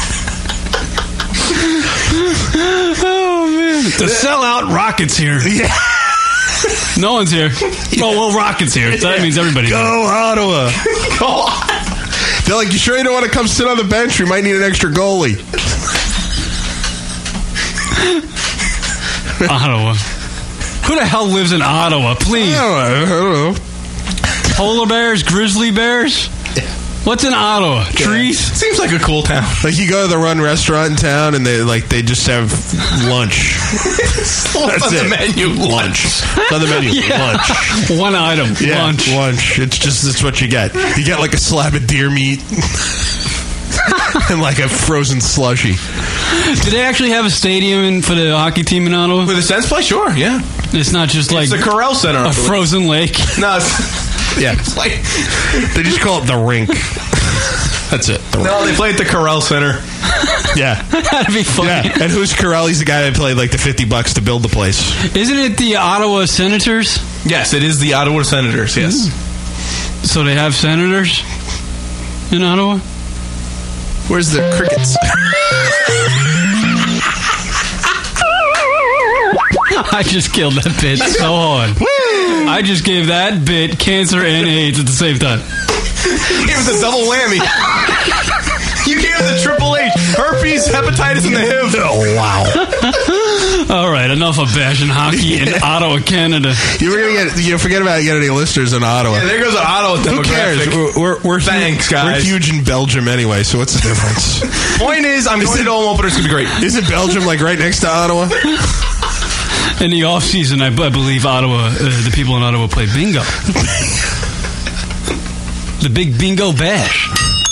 Oh man! The sellout Rockets here. Yeah. No one's here. Oh well, Rockets here. So that means everybody's Go here. Ottawa. Go. They're like, you sure you don't want to come sit on the bench? We might need an extra goalie. Ottawa. Who the hell lives in Ottawa? Please. I don't know. Polar bears, grizzly bears. What's in Ottawa? Trees? Seems like a cool town. Like you go to the Run restaurant in town, and they just have lunch. That's the it. menu. Lunch. It's on the menu. Lunch. One item. Yeah, Lunch. It's what you get. You get like a slab of deer meat and like a frozen slushie. Do they actually have a stadium for the hockey team in Ottawa? With a Sens play? Sure, yeah. It's not just like It's the Corral Center. a frozen lake. No, it's like they just call it the rink. That's it. No, they play at the Corral Center. Yeah. That'd be funny. Yeah. And who's Corral? He's the guy that paid like the $50 to build the place. Isn't it the Ottawa Senators? Yes, it is the Ottawa Senators, yes. So they have senators in Ottawa? Where's the crickets? I just killed that bit so hard. I just gave that bit cancer and AIDS at the same time. It was a double whammy. You gave it the Triple H. Herpes, hepatitis, and the HIV. Oh, wow. All right, enough of bashing hockey in Ottawa, Canada. You forget about getting any listeners in Ottawa. Yeah, there goes an Ottawa Who demographic. cares? We're Thanks, guys. We're huge in Belgium anyway, so what's the difference? Point is, I'm going to Dome Opener. It's going to be great. Isn't Belgium like right next to Ottawa? In the off season, I believe Ottawa, the people in Ottawa play bingo. The big bingo bash.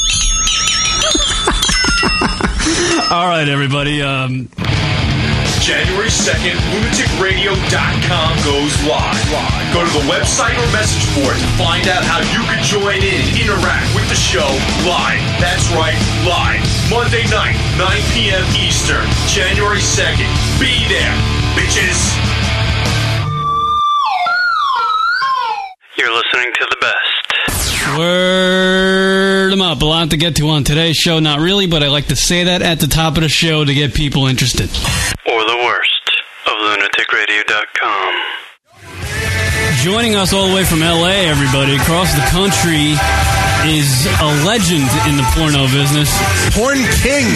All right, everybody. January 2nd, lunaticradio.com goes live. Go to the website or message board to find out how you can join in and interact with the show live. That's right, live. Monday night, 9 p.m. Eastern, January 2nd. Be there, bitches. You're listening to the best. Word them up. A lot to get to on today's show. Not really, but I like to say that at the top of the show to get people interested. Or the worst of lunaticradio.com. Joining us all the way from L.A., everybody, across the country, is a legend in the porno business. Porn King.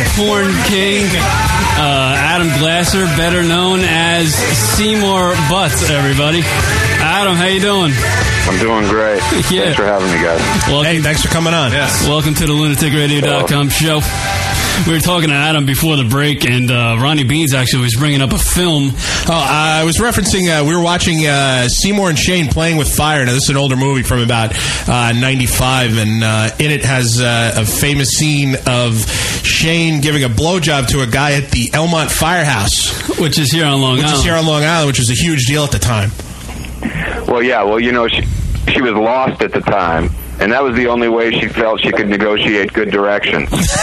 Adam Glasser, better known as Seymour Butts, everybody. Adam, how you doing? I'm doing great. Yeah. Thanks for having me, guys. Well, hey, thanks for coming on. Yes. Welcome to the lunaticradio.com show. We were talking to Adam before the break, and Ronnie Beans actually was bringing up a film. I was referencing, we were watching Seymour and Shane Playing with Fire. Now, this is an older movie from about 95, and in it has a famous scene of Shane giving a blowjob to a guy at the Elmont Firehouse. Which is here on Long Island. Which was a huge deal at the time. Well, yeah. Well, you know, she was lost at the time, and that was the only way she felt she could negotiate good direction.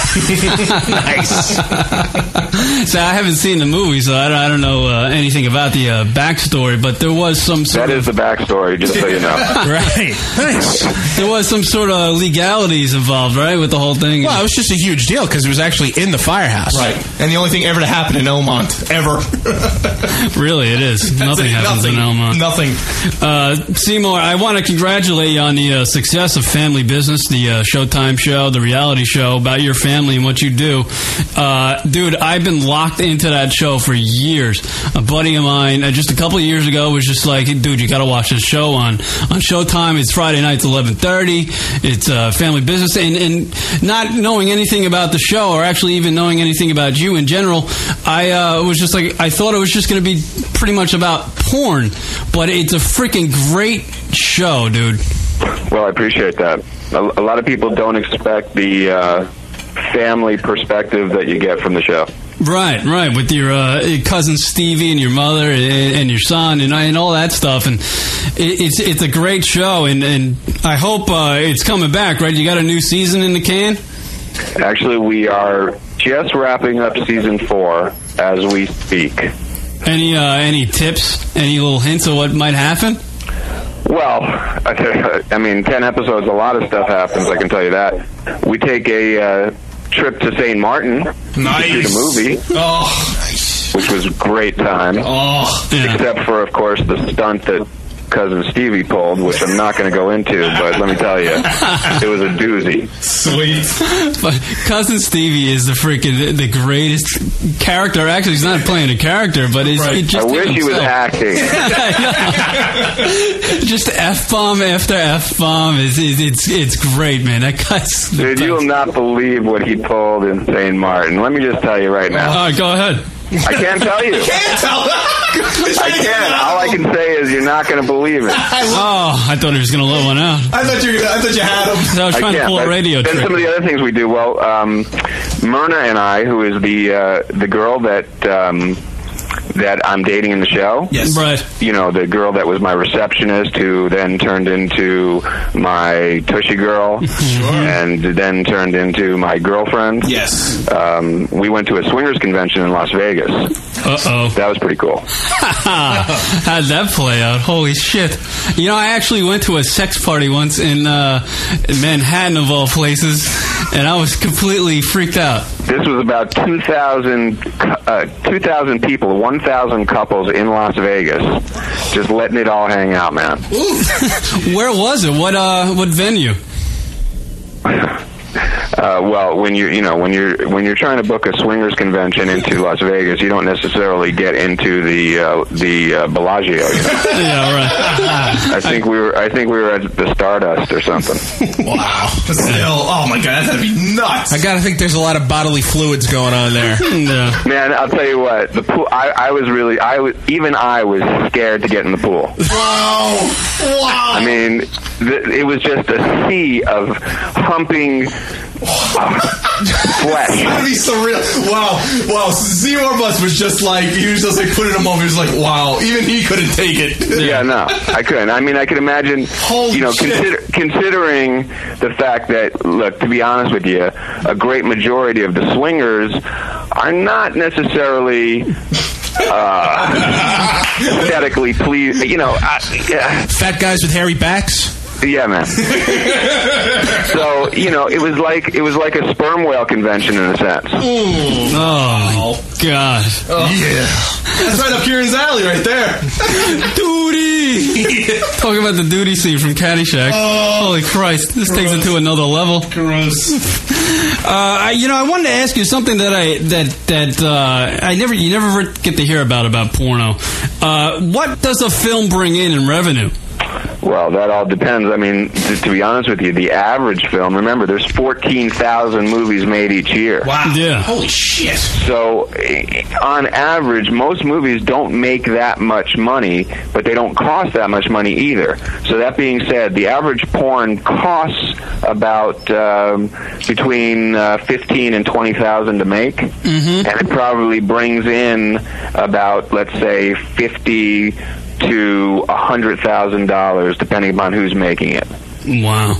Nice. So I haven't seen the movie, so I don't know anything about the backstory, but there was some sort That is the backstory, just so you know. Right. Nice. There was some sort of legalities involved, right, with the whole thing? Well, it was just a huge deal because it was actually in the firehouse. Right. And the only thing ever to happen in Elmont, ever. Really, it is. Nothing happens in Elmont. Nothing. Seymour, I want to congratulate you on the success of Family Business, the Showtime show, the reality show about your family and what you do. Dude, I've been locked into that show for years. A buddy of mine, just a couple of years ago, was just like, dude, you got to watch this show on Showtime. It's Friday nights, 11:30. It's Family Business. And not knowing anything about the show, or actually even knowing anything about you in general, I was just like, I thought it was just going to be pretty much about porn. But it's a freaking great show, dude. Well, I appreciate that. A lot of people don't expect the family perspective that you get from the show. Right, with your cousin Stevie and your mother and your son and all that stuff, and it's a great show, and I hope it's coming back. Right, you got a new season in the can? Actually, we are just wrapping up season 4 as we speak. Any tips? Any little hints of what might happen? Well, I mean, 10 episodes, a lot of stuff happens, I can tell you that. We take a trip to St. Martin to shoot a movie. Oh, nice. Which was a great time. Oh, yeah. Except for, of course, the stunt that cousin Stevie pulled, which I'm not going to go into, but let me tell you, it was a doozy. Sweet. But cousin Stevie is the greatest character. Actually, he's not playing a character, but he's just I wish he was acting. Just F-bomb after F-bomb. It's great, man. That guy's... Dude, you will not believe what he pulled in St. Martin. Let me just tell you right now. All right, go ahead. I can't tell you. You can't tell. I can't. All I can say is you're not going to believe it. I thought he was going to let one out. I thought you had him. I was trying to pull a radio trick. Then some of the other things we do. Well, Myrna and I, who is the girl that I'm dating in the show. Yes. Right. You know, the girl that was my receptionist who then turned into my tushy girl. Sure. And then turned into my girlfriend. Yes. We went to a swingers convention in Las Vegas. Uh-oh. That was pretty cool. How'd that play out? Holy shit. You know, I actually went to a sex party once in Manhattan, of all places, and I was completely freaked out. This was about 2,000 people, 1,000 couples in Las Vegas, just letting it all hang out, man. Where was it? What venue? Well, when you're trying to book a swingers convention into Las Vegas, you don't necessarily get into the Bellagio. You know? Yeah, right. I think we were at the Stardust or something. Wow. Oh my God, that'd be nuts. I gotta think there's a lot of bodily fluids going on there. No. Man, I'll tell you what, the pool. I was scared to get in the pool. Wow. I mean, it was just a sea of humping flesh. It's gonna be surreal. Wow. Seymour Bus was just like, he was just like putting him over. He was like, wow. Even he couldn't take it. Yeah, no, I couldn't. I mean, I could imagine. Holy shit. Considering the fact that, look, to be honest with you, a great majority of the swingers are not necessarily aesthetically pleased. You know, fat guys with hairy backs. Yeah, man. So, you know, it was like a sperm whale convention in a sense. Oh, God. Oh. Yeah. That's right up Kieran's alley right there. Duty! Talking about the duty scene from Caddyshack. Oh, holy Christ. This takes it to another level. Gross. I wanted to ask you something that you never get to hear about porno. What does a film bring in revenue? Well, that all depends. I mean, to be honest with you, the average film, remember, there's 14,000 movies made each year. Wow. Yeah. Holy shit. So, on average, most movies don't make that much money, but they don't cost that much money either. So that being said, the average porn costs about between $15,000 and $20,000 to make, and it probably brings in about, let's say, $50,000 to $100,000, depending upon who's making it. Wow.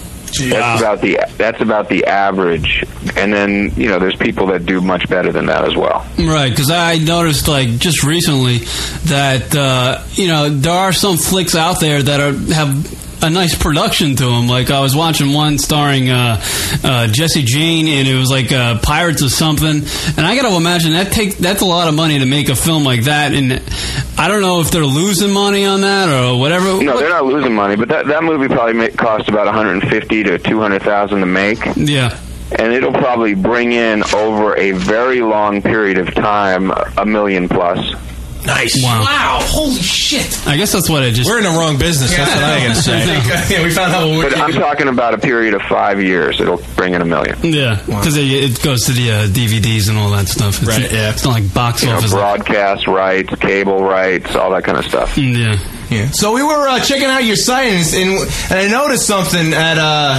That's about the average, and then there's people that do much better than that as well. Right, because I noticed just recently that there are some flicks out there that have a nice production to them. Like I was watching one starring Jesse Jane, and it was like Pirates of something. And I got to imagine that's a lot of money to make a film like that. And I don't know if they're losing money on that or whatever. No, they're not losing money, but that movie probably cost about $150,000 to $200,000 to make. Yeah. And it'll probably bring in over a very long period of time $1 million plus. Nice. Wow. Holy shit. I guess that's what I just... We're in the wrong business. That's what I gotta say. Yeah, we found out what we're But I'm talking about a period of 5 years. It'll bring in $1 million. Yeah, because it goes to the DVDs and all that stuff. It's, right, yeah. It's not like box office. Broadcast rights, cable rights, all that kind of stuff. Yeah. Yeah. So we were checking out your site, and I noticed something at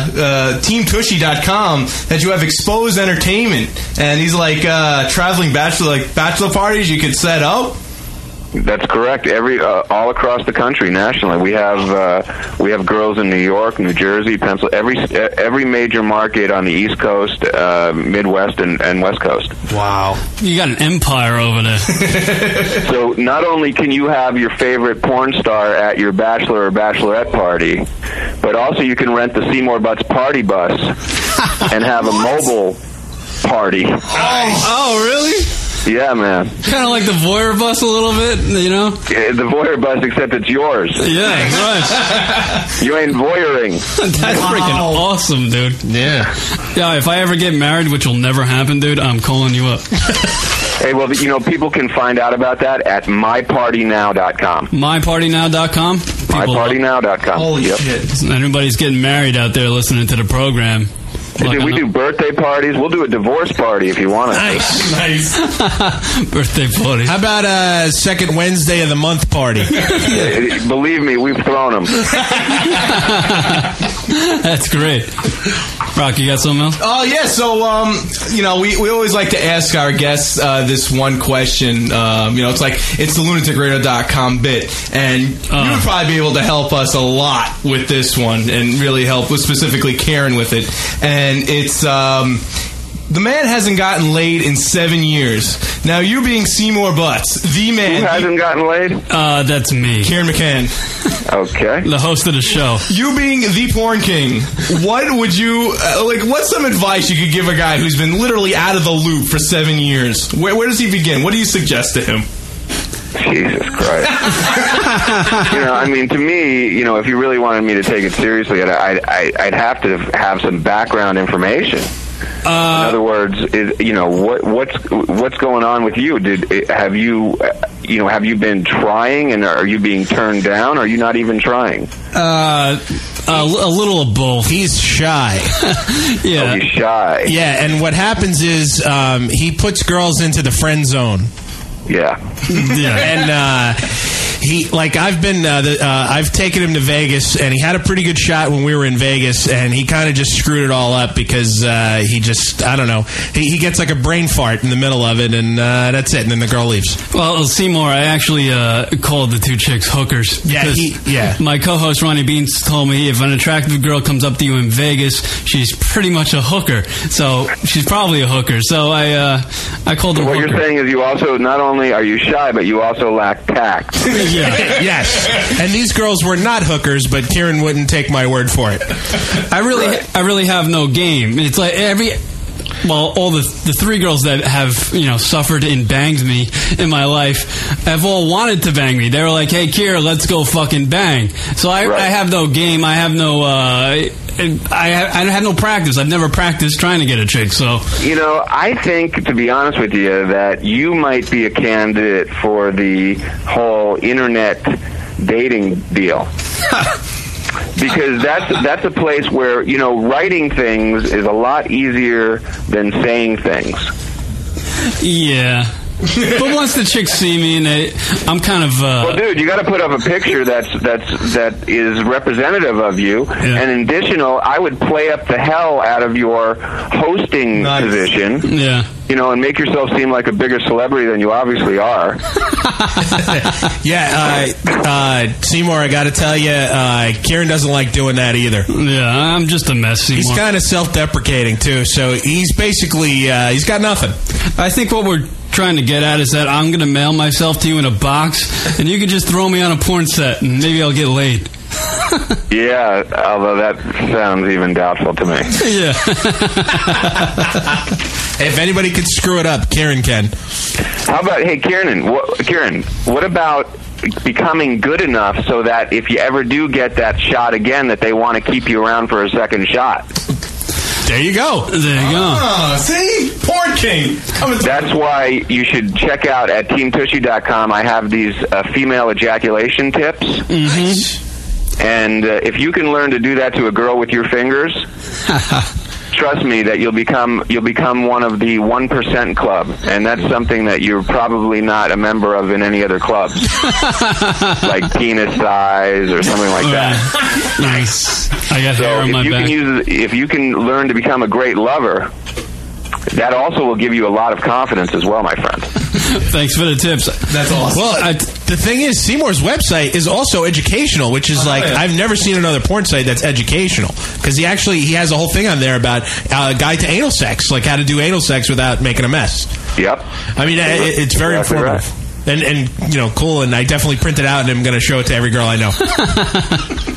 teamtushy.com that you have Exposed Entertainment, and these traveling bachelor parties you could set up. That's correct. All across the country, nationally, we have girls in New York, New Jersey, Pennsylvania, every major market on the East Coast, Midwest, and West Coast. Wow, you got an empire over there. So not only can you have your favorite porn star at your bachelor or bachelorette party, but also you can rent the Seymour Butts party bus and have a mobile party. Oh, really? Yeah, man. Kind of like the Voyeur bus a little bit, you know? Yeah, the Voyeur bus, except it's yours. Yeah, right. You ain't voyeuring. That's freaking awesome, dude. Yeah. Yeah, if I ever get married, which will never happen, dude, I'm calling you up. Hey, well, people can find out about that at mypartynow.com. Mypartynow.com? Mypartynow.com. Holy Yep. shit. Anybody's getting married out there listening to the program. We do birthday parties. We'll do a divorce party if you want us. Nice. Birthday party. How about a second Wednesday of the month party? Believe me, we've thrown them. That's great. Rock, you got something else? Oh, yeah. So, we always like to ask our guests this one question. It's like, it's the lunaticradio.com bit. And you would probably be able to help us a lot with this one and really help with specifically Karen with it. And it's, the man hasn't gotten laid in 7 years. Now, you being Seymour Butts, the man. Who hasn't gotten laid? That's me. Karen McCann. Okay. The host of the show. You being the porn king, what would you, what's some advice you could give a guy who's been literally out of the loop for 7 years? Where does he begin? What do you suggest to him? Jesus Christ. To me, if you really wanted me to take it seriously, I'd have to have some background information. In other words, what's going on with you? Have you been trying, and are you being turned down? Or are you not even trying? A little of both. He's shy. Yeah. Oh, he's shy. Yeah, and what happens is he puts girls into the friend zone. Yeah. And I've taken him to Vegas, and he had a pretty good shot when we were in Vegas, and he kind of just screwed it all up because he gets like a brain fart in the middle of it, and that's it, and then the girl leaves. Well, Seymour, I actually called the two chicks hookers. Yeah. My co-host Ronnie Beans told me if an attractive girl comes up to you in Vegas, she's pretty much a hooker. So she's probably a hooker. So I called her What hooker. you're saying is you also, not only are you shy, but you also lack tact. Yeah. Yes. And these girls were not hookers, but Kieran wouldn't take my word for it. I really have no game. It's like all the three girls that have suffered and banged me in my life have all wanted to bang me. They were like, "Hey, Kira, let's go fucking bang." So I have no game. I have no. I have no practice. I've never practiced trying to get a chick. So I think, to be honest with you, that you might be a candidate for the whole internet dating deal. Because that's a place where, writing things is a lot easier than saying things. Yeah. But once the chicks see me, and I'm kind of. Well, dude, you got to put up a picture that is representative of you. Yeah. And in additional, I would play up the hell out of your hosting position. Yeah. And make yourself seem like a bigger celebrity than you obviously are. Seymour, I got to tell you, Kieran doesn't like doing that either. Yeah, I'm just a mess, Seymour. He's kind of self-deprecating, too, so he's basically, he's got nothing. I think what we're trying to get at is that I'm going to mail myself to you in a box, and you can just throw me on a porn set, and maybe I'll get laid. Yeah, although that sounds even doubtful to me. Yeah. If anybody could screw it up, Kieran can. How about, hey, Kieran, what about becoming good enough so that if you ever do get that shot again, that they want to keep you around for a second shot? There you go. There you go. Oh, see? Porn king. That's why you should check out at TeamTushy.com. I have these female ejaculation tips. Mm-hmm. And if you can learn to do that to a girl with your fingers, trust me that you'll become one of the 1% club, and that's something that you're probably not a member of in any other clubs, like penis size or something like that. Nice. I got hair on my back. If you can learn to become a great lover, that also will give you a lot of confidence as well, my friend. Thanks for the tips. That's awesome. Well, the thing is, Seymour's website is also educational, which is I've never seen another porn site that's educational, because he has a whole thing on there about guide to anal sex, like how to do anal sex without making a mess. Yep. I mean, it's very informative. Right. And cool, and I definitely print it out, and I'm going to show it to every girl I know.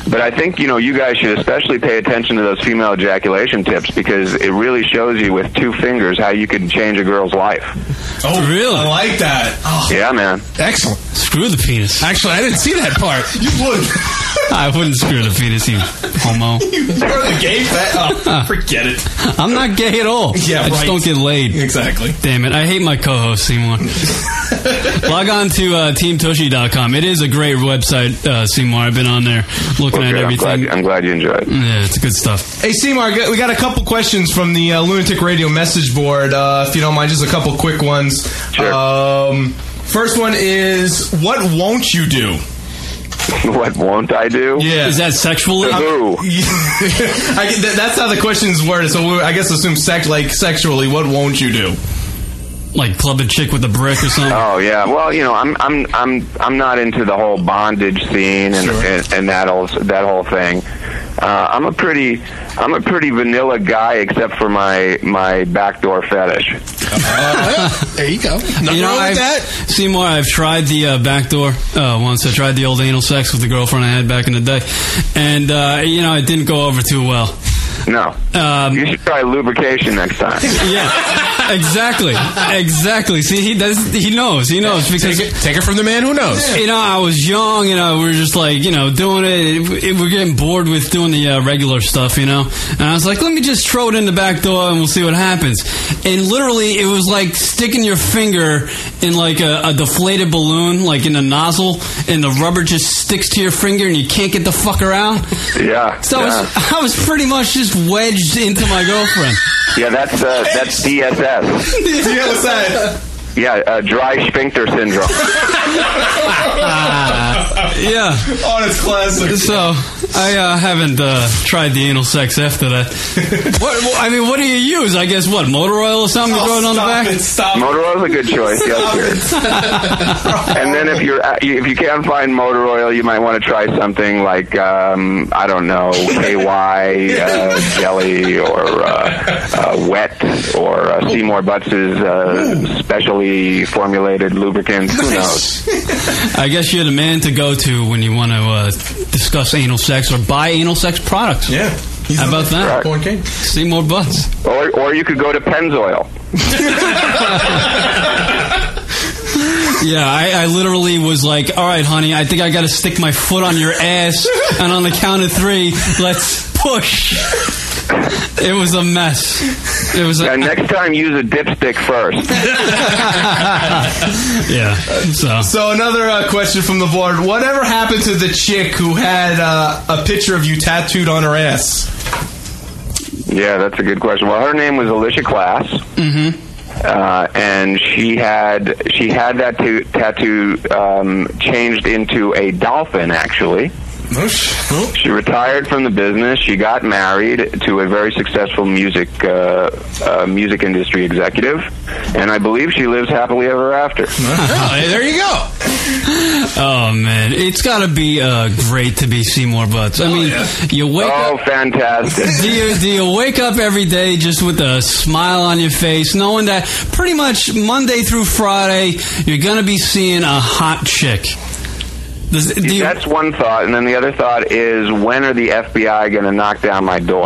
But I think, you guys should especially pay attention to those female ejaculation tips, because it really shows you with 2 fingers how you can change a girl's life. Oh, really? I like that. Oh. Yeah, man. Excellent. Screw the penis. Actually, I didn't see that part. You would. I wouldn't screw the penis, you homo. You're the gay fat. Oh, forget it. I'm not gay at all. Yeah, I just don't get laid. Exactly. Damn it. I hate my co-host, Seymour. Log on to teamtushy.com. It is a great website, Seymour. I've been on there looking at everything. I'm glad you enjoyed it. Yeah, it's good stuff. Hey, Seymour, we got a couple questions from the Lunatic Radio message board. If you don't mind, just a couple quick ones. Sure. First one is, what won't you do? What won't I do? Yeah. Is that sexually? Who? That's how the question's worded. So I guess assume sexually. What won't you do? Like club a chick with a brick or something? Oh yeah. Well, I'm not into the whole bondage scene and that whole thing. I'm a pretty vanilla guy, except for my backdoor fetish. There you go. Nothing wrong with that. Seymour, I've tried the backdoor once. I tried the old anal sex with the girlfriend I had back in the day, and it didn't go over too well. No. You should try lubrication next time. Yeah, exactly. See, he knows because Take it from the man who knows. I was young, we were just like, doing it. We're getting bored with doing the regular stuff, and I was like, let me just throw it in the back door and we'll see what happens. And literally, it was like sticking your finger in like a deflated balloon, like in a nozzle, and the rubber just sticks to your finger and you can't get the fucker out. Yeah. So I was pretty much just wedged into my girlfriend. Yeah, that's DSS. Yeah, what's that? Yeah, dry sphincter syndrome. Yeah. Oh, that's classic. So I haven't tried the anal sex after that. What do you use? I guess motor oil or something you throw it on the back? Stop. Motor oil is a good choice. Yes, and then if you can't find motor oil, you might want to try something like I don't know, KY jelly or Wet or Seymour Butts' specially formulated lubricants. Who knows? I guess you're the man to go to when you want to discuss anal sex or buy anal sex products. Yeah. How about that? Right. Seymour Butts. Or you could go to Pennzoil. Yeah, I literally was like, all right, honey, I think I got to stick my foot on your ass, and on the count of 3, let's push. It was a mess. It was. Next time, use a dipstick first. Yeah. So another question from the board: whatever happened to the chick who had a picture of you tattooed on her ass? Yeah, that's a good question. Well, her name was Alicia Class. Mm-hmm. And she had that tattoo changed into a dolphin, actually. She retired from the business. She got married to a very successful music industry executive, and I believe she lives happily ever after. There you go. Oh man, it's got to be great to be Seymour Butts. I mean, you wake up. Oh, fantastic! Do you wake up every day just with a smile on your face, knowing that pretty much Monday through Friday you're gonna be seeing a hot chick? That's one thought, and then the other thought is, when are the FBI going to knock down my door?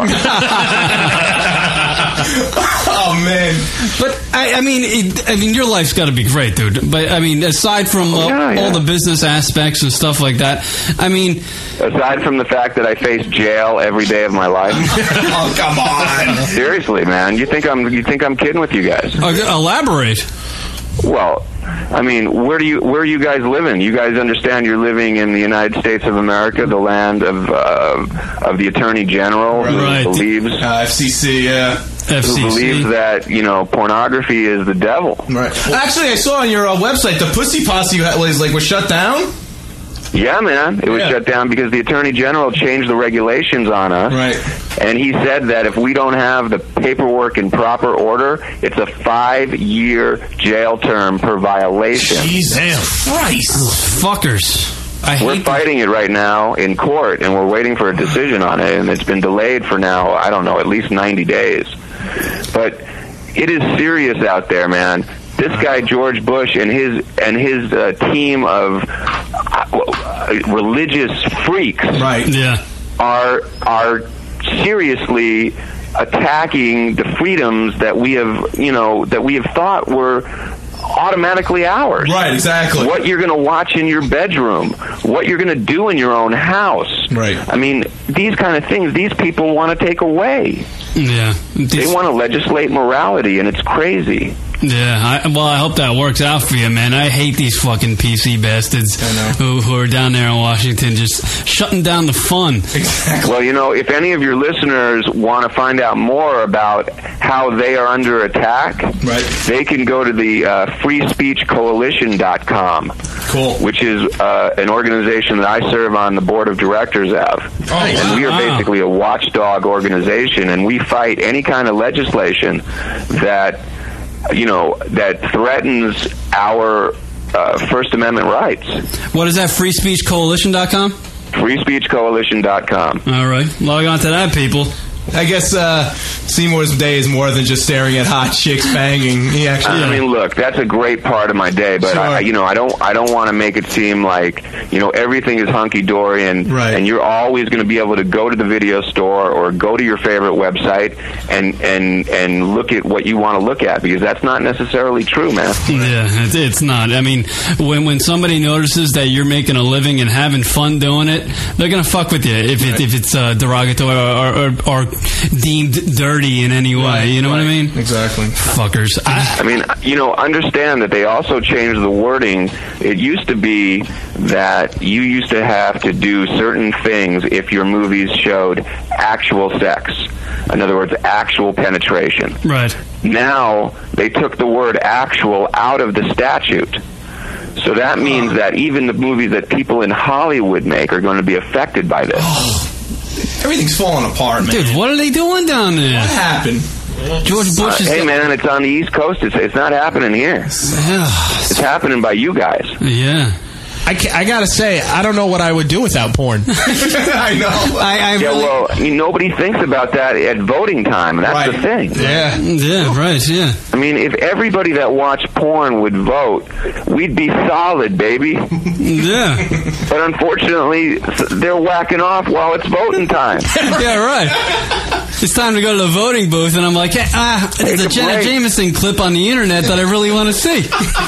Oh man! But I mean, your life's got to be great, dude. But I mean, aside from all the business aspects and stuff like that, I mean, aside from the fact that I face jail every day of my life. Oh, come on! Seriously, man, you think I'm kidding with you guys? Elaborate. Well, I mean, where are you guys living? You guys understand you're living in the United States of America, the land of the Attorney General, who believes FCC, yeah. FCC. Who believes that pornography is the devil. Right. Actually, I saw on your website the Pussy Posse was shut down. Yeah, man. It was shut down because the Attorney General changed the regulations on us. Right. And he said that if we don't have the paperwork in proper order, it's a 5-year jail term per violation. Jesus Christ. Fuckers. We're fighting it right now in court, and we're waiting for a decision on it, and it's been delayed for now, I don't know, at least 90 days. But it is serious out there, man. This guy George Bush and his team of religious freaks, right? Yeah, are seriously attacking the freedoms that we have thought were automatically ours. Right, exactly. What you're going to watch in your bedroom, what you're going to do in your own house. Right. I mean, these kind of things, these people want to take away. Yeah. They want to legislate morality, and it's crazy. Yeah, I hope that works out for you, man. I hate these fucking PC bastards who are down there in Washington just shutting down the fun. Exactly. Well, if any of your listeners want to find out more about how they are under attack, they can go to the freespeechcoalition.com, which is an organization that I serve on the board of directors of. And we are basically a watchdog organization, and we fight any kind of legislation that that threatens our First Amendment rights. What is that, freespeechcoalition.com? freespeechcoalition.com. All right. Log on to that, people. I guess Seymour's day is more than just staring at hot chicks banging. He actually. I mean, look, that's a great part of my day, but I don't want to make it seem like everything is hunky dory and you're always going to be able to go to the video store or go to your favorite website and look at what you want to look at, because that's not necessarily true, man. Yeah, it's not. I mean, when somebody notices that you're making a living and having fun doing it, they're going to fuck with you if it's derogatory or deemed dirty in any way. You know what I mean? Exactly. Fuckers. I mean, understand that they also changed the wording. It used to be that you used to have to do certain things if your movies showed actual sex. In other words, actual penetration. Right. Now, they took the word actual out of the statute. So that means that even the movies that people in Hollywood make are going to be affected by this. Everything's falling apart, man. Dude, what are they doing down there? What happened? George Bush is... Hey, man, it's on the East Coast. It's not happening here. It's happening by you guys. Yeah. I gotta say, I don't know what I would do without porn. I know. Nobody thinks about that at voting time. That's the thing. Yeah, right, yeah. I mean, if everybody that watched porn would vote, we'd be solid, baby. Yeah. But unfortunately, they're whacking off while it's voting time. Yeah, right. It's time to go to the voting booth, and I'm like, there's a Jenna Jameson clip on the internet that I really want to see.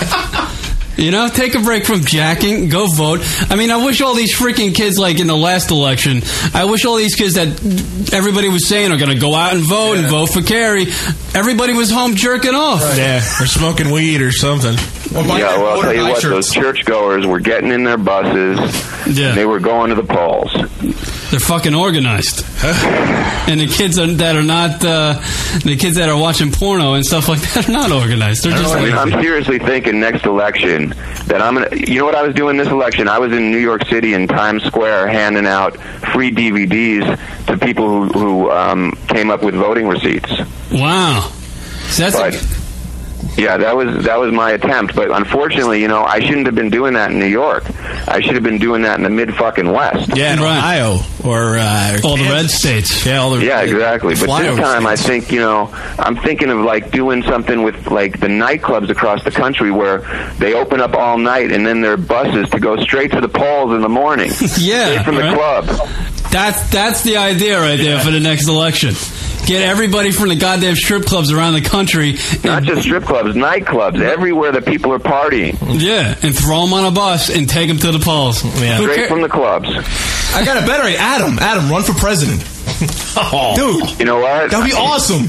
Take a break from jacking, go vote. I mean, I wish all these freaking kids, like in the last election, I wish all these kids that everybody was saying are going to go out and vote and vote for Kerry, everybody was home jerking off. Right. Yeah, or smoking weed or something. Well, I'll tell you what, those churchgoers were getting in their buses, and they were going to the polls. They're fucking organized. And the kids that are not, the kids that are watching porno and stuff like that are not organized. They're just I'm seriously thinking next election that I'm going to, what I was doing this election? I was in New York City in Times Square handing out free DVDs to people who came up with voting receipts. Wow. So that's yeah, that was my attempt, but unfortunately, I shouldn't have been doing that in New York. I should have been doing that in the mid-fucking West. Yeah, in Ohio or all the red states. Yeah, exactly. But this time, I think I'm thinking of doing something with the nightclubs across the country where they open up all night and then their buses to go straight to the polls in the morning. Yeah, straight from the club. That's the idea right there for the next election. Get everybody from the goddamn strip clubs around the country. Not just strip clubs, nightclubs, everywhere that people are partying. Yeah, and throw them on a bus and take them to the polls. Yeah. Straight from the clubs. I got a better idea. Adam, run for president. Dude. You know what? That would be awesome.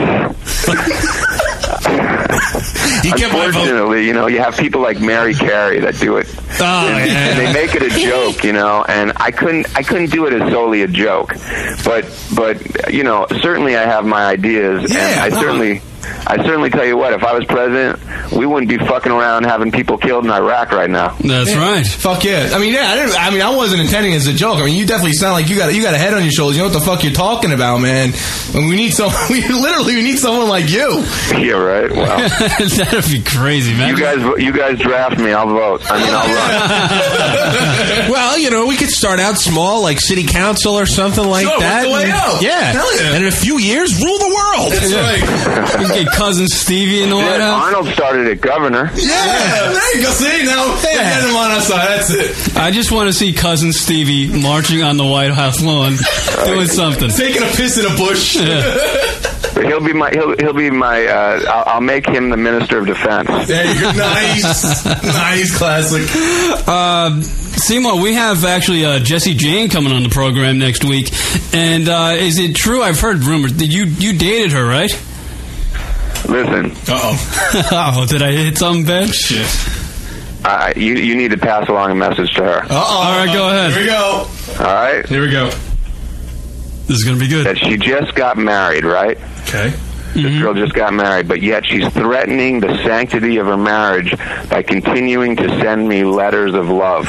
Unfortunately, you have people like Mary Carey that do it. And they make it a joke, and I couldn't do it as solely a joke. But certainly I have my ideas, and I certainly tell you what, if I was president, we wouldn't be fucking around having people killed in Iraq right now. That's right. Fuck yeah. I wasn't intending it as a joke. You definitely sound like you got a head on your shoulders. You know what the fuck you're talking about, man. And we need someone like you. Yeah, right. Wow. That'd be crazy, man. You guys draft me, I'll vote. I'll run. Well, we could start out small, like city council or something like that. What's the way out? Yeah. Hell yeah. And in a few years, rule the world. world. That's right. You can get Cousin Stevie in the White House. Arnold started at governor. Yeah, there you go. See, now we're getting him on our side. That's it. I just want to see Cousin Stevie marching on the White House lawn, doing something. Taking a piss in a bush. He'll be my. I'll make him the Minister of Defense. There you go. Nice, classic. Seymour, we have actually Jesse Jane coming on the program next week, and is it true? I've heard rumors that you dated her, right? Listen. Oh, did I hit something bad? Shit. You need to pass along a message to her. All right, go ahead. Here we go. All right. Here we go. This is going to be good. That she just got married, right? Okay. This girl just got married, but yet she's threatening the sanctity of her marriage by continuing to send me letters of love.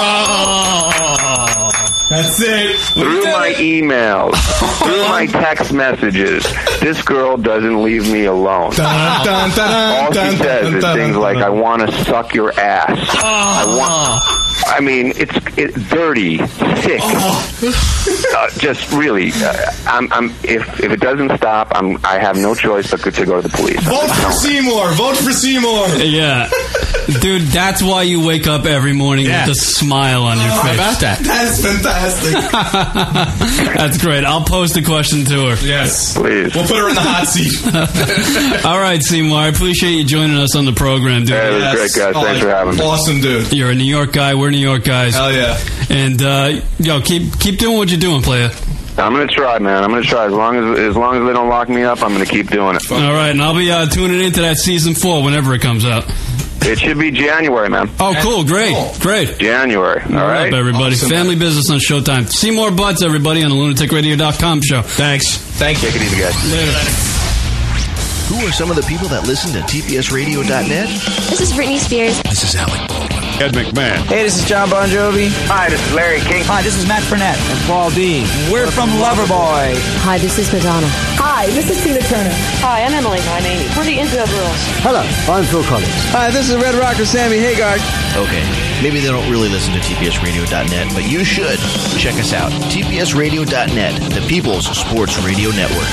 Oh, that's it. Through my emails, through my text messages, this girl doesn't leave me alone. All she says is things like, I want to suck your ass. I mean, it's dirty, sick. Just really, if it doesn't stop, I have no choice but to go to the police. Vote for Seymour. Vote for Seymour. Yeah. Dude, that's why you wake up every morning with a smile on your face. How about that? That's fantastic. That's great. I'll pose the question to her. Yes. Please. We'll put her in the hot seat. All right, Seymour. I appreciate you joining us on the program, dude. Hey, it was great, guys. Thanks for having me. Awesome, dude. You're a New York guy. We're New York guys. Hell yeah. And, keep doing what you're doing, player. I'm going to try, man. I'm going to try. As long as they don't lock me up, I'm going to keep doing it. All right, and I'll be tuning into that season 4 whenever it comes out. It should be January, man. Oh, cool. Great. January. All right. Up, everybody. Awesome, Family Business on Showtime. Seymour Butts, everybody, on the lunaticradio.com show. Thanks. Thank you. Take it easy, guys. Later. Who are some of the people that listen to TPSradio.net? This is Britney Spears. This is Alec Baldwin. Ed McMahon. Hey, this is John Bon Jovi. Hi, this is Larry King. Hi, this is Matt Burnett and Paul Dean. We're from Loverboy. Hi, this is Madonna. Hi, this is Tina Turner. Hi, I'm Emily 980. We're the Into Girls. Hello, I'm Phil Collins. Hi, this is Red Rocker Sammy Hagar. Okay, maybe they don't really listen to TPSradio.net, but you should. Check us out. TPSradio.net, the People's Sports Radio Network.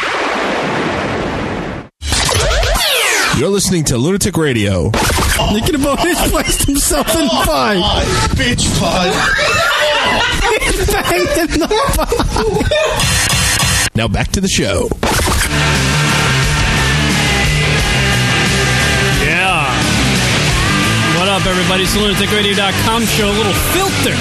You're listening to Lunatic Radio. Thinking about his placed himself in five. Bitch pod. He's banging the five. Now back to the show. Yeah. What up, everybody? It's the lunaticradio.com show. A little filter.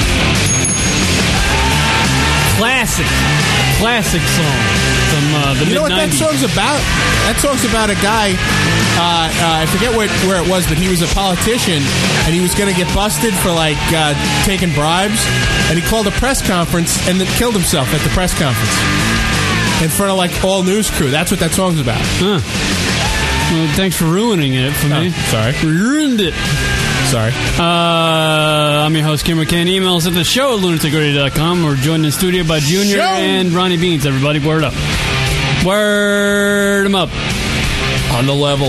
Classic song from the mid-90s. You know what that song's about? That song's about a guy, I forget where it was, but he was a politician, and he was going to get busted for, taking bribes, and he called a press conference and then killed himself at the press conference in front of, all news crew. That's what that song's about. Huh. Well, thanks for ruining it for me. Sorry. Ruined it. Sorry. I'm your host, Kim McCann. Email us at the show at lunaticradio.com or joined in the studio by Junior and Ronnie Beans. Everybody, word up. Word them up. On the level.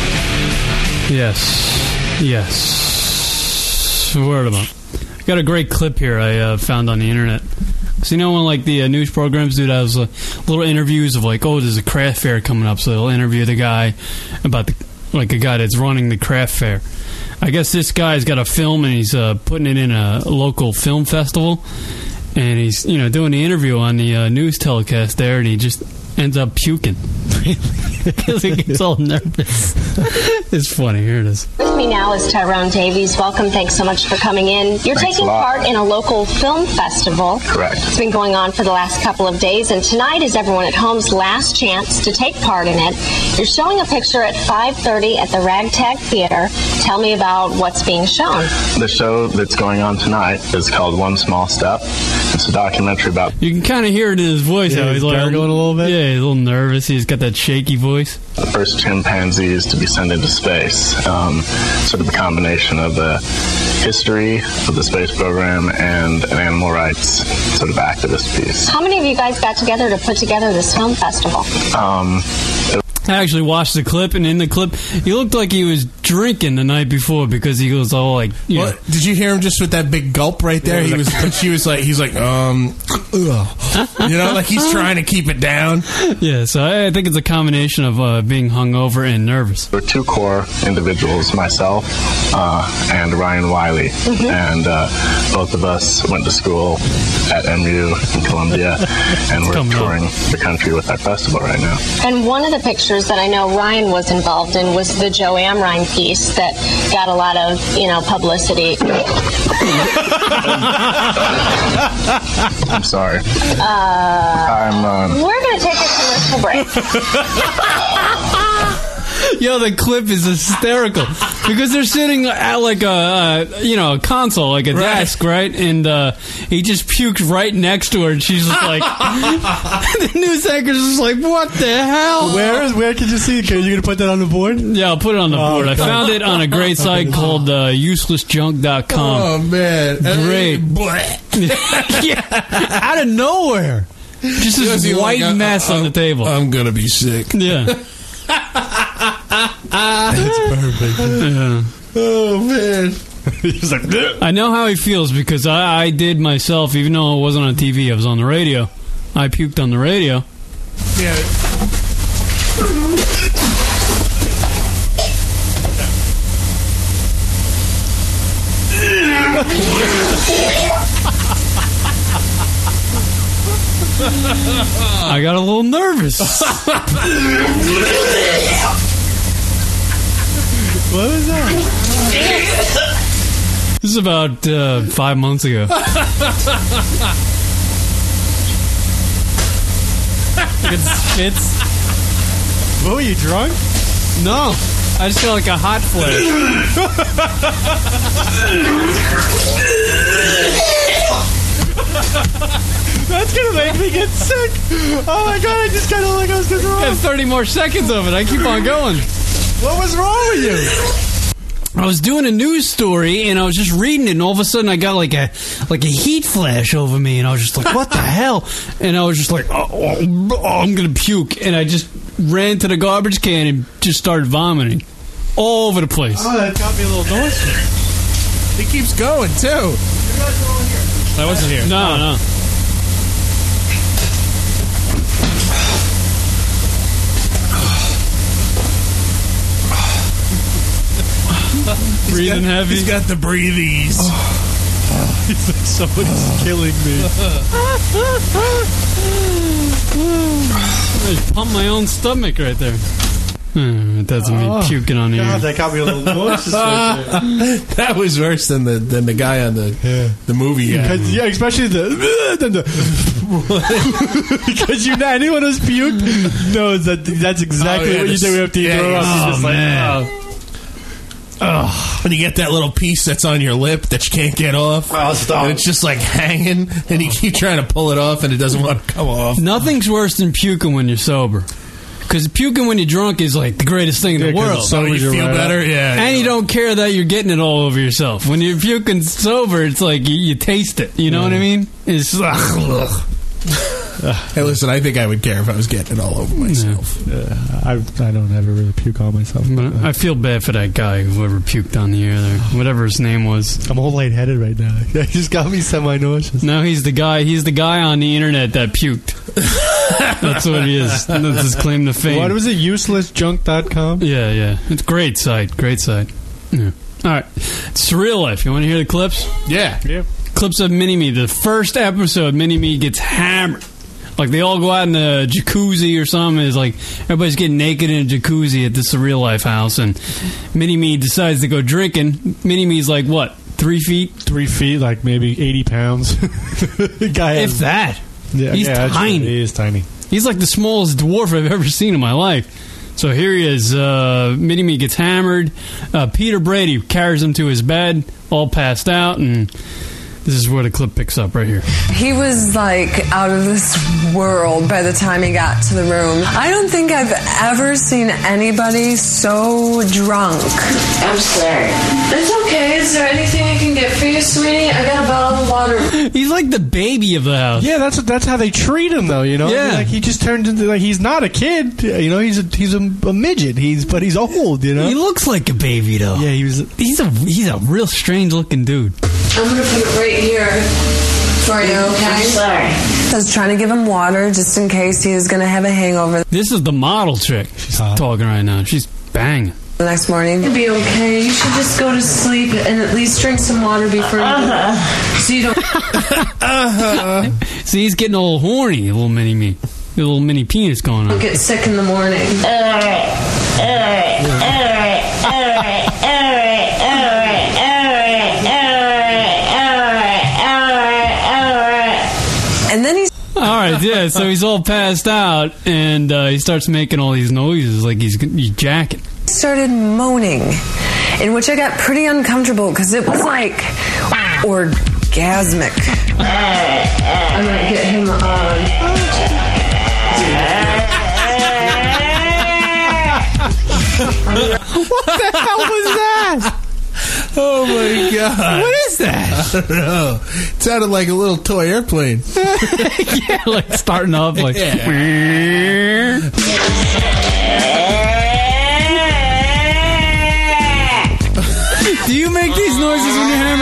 Yes. Word them up. I got a great clip here I found on the internet. So, when, the news programs do those little interviews of, there's a craft fair coming up, so they'll interview the guy about, a guy that's running the craft fair. I guess this guy's got a film, and he's putting it in a local film festival, and he's, doing the interview on the news telecast there, and he just ends up puking. Because he gets all nervous. It's funny. Here it is. With me now is Tyrone Davies. Welcome. Thanks so much for coming in. You're taking part in a local film festival. Correct. It's been going on for the last couple of days, and tonight is everyone at home's last chance to take part in it. You're showing a picture at 5:30 at the Ragtag Theater. Tell me about what's being shown. The show that's going on tonight is called One Small Step. It's a documentary about... You can kind of hear it in his voice. Yeah, how he's gargling a little bit. Yeah, he's a little nervous. He's got that shaky voice. The first chimpanzees to be sent into space. Sort of a combination of the history of the space program and an animal rights sort of activist piece. How many of you guys got together to put together this film festival? I actually watched the clip, and in the clip, he looked like he was drinking the night before because he was all like, you know. Did you hear him just with that big gulp right there? He's like, he's like, like he's trying to keep it down. Yeah, so I think it's a combination of being hungover and nervous. There were two core individuals, myself and Ryan Wiley, and both of us went to school at MU in Columbia, and we're touring the country with our festival right now. And one of the pictures that I know Ryan was involved in was the Joe Amrine piece that got a lot of, publicity. I'm sorry. We're going to take a commercial break. Yo, the clip is hysterical because they're sitting at like a console, like a desk, right? And he just puked right next to her, and she's just like, the news anchor's just like, what the hell? Where can you see it? Are you gonna put that on the board? Yeah, I'll put it on the board. I found it on a great site called uselessjunk.com. Oh man, great! Yeah, out of nowhere, just this white mess on the table. I'm gonna be sick. Yeah. That's perfect. Yeah. Oh man, he's like, I know how he feels because I did myself, even though it wasn't on TV, I was on the radio. I puked on the radio. Yeah. I got a little nervous. What was that? This is about 5 months ago. It spits. What, were you drunk? No. I just feel like a hot flash. That's gonna make me get sick. Oh my god, I just got like I was gonna I have 30 more seconds of it. I keep on going. What was wrong with you? I was doing a news story and I was just reading it, and all of a sudden I got like a heat flash over me, and I was just like, what the hell? And I was just like, I'm gonna puke, and I just ran to the garbage can and just started vomiting all over the place. Oh, that got me a little nauseous. He keeps going too. You guys were all here. I wasn't here. No. Breathing heavy. He's got the breathies. He's like, somebody's killing me. I just pumped my own stomach right there. That's me puking on here. God, that got me a little nauseous right there. That was worse than the guy on the movie. Yeah, especially the because anyone who's puked knows that's exactly what you do. We have to throw up. You're just man. When you get that little piece that's on your lip that you can't get off, and it's just like hanging, and you keep trying to pull it off, and it doesn't want to come off. Nothing's worse than puking when you're sober. Because puking when you're drunk is like the greatest thing in the world. So you feel better, and you don't care that you're getting it all over yourself. When you're puking sober, it's like you taste it. You know what I mean? It's Hey, listen, I think I would care if I was getting it all over myself. I don't ever really puke on myself. But I feel bad for that guy, whoever puked on the air there. Whatever his name was. I'm all lightheaded right now. It just got me semi-nauseous. No, he's the guy on the internet that puked. That's what he is. That's his claim to fame. What was it? Uselessjunk.com? Yeah. It's a great site. Yeah. All right. Surreal Life. You want to hear the clips? Yeah. Clips of Mini-Me. The first episode, Mini-Me gets hammered. Like, they all go out in the jacuzzi or something. It's like everybody's getting naked in a jacuzzi at the Surreal Life house, and Mini-Me decides to go drinking. Mini-Me's like, what, 3 feet? 3 feet, like maybe 80 pounds. Guy has, if that. Yeah, he's tiny. He is tiny. He's like the smallest dwarf I've ever seen in my life. So here he is. Mini-Me gets hammered. Peter Brady carries him to his bed, all passed out, and This is where the clip picks up right here. He was like out of this world by the time he got to the room. I don't think I've ever seen anybody so drunk. I'm sorry. It's okay. Is there anything I can get for you, sweetie? I got a bottle of water. He's like the baby of the house. Yeah, that's how they treat him, though. You know, Yeah. like he just turned into like he's not a kid. You know, he's a midget. But he's old. You know, He looks like a baby though. Yeah, He's a real strange looking dude. I'm gonna put it right here for you, okay? I'm sorry. I was trying to give him water just in case he was gonna have a hangover This is the model chick. She's talking right now. She's banging. the next morning. You'll be okay. You should just go to sleep and at least drink some water before you so you don't See, he's getting a little horny, a little mini penis going on. get sick in the morning. And then he's All right, yeah. So he's all passed out, and he starts making all these noises like he's jacking. started moaning, in which I got pretty uncomfortable because it was like orgasmic. I'm gonna get him What the hell was that? Oh my god! What is that? I don't know. It sounded like a little toy airplane. Yeah, like starting up like. Do you make these noises when you hammer?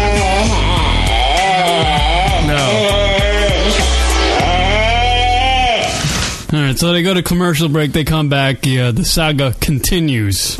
No. All right, so they go to commercial break. They come back. The saga continues.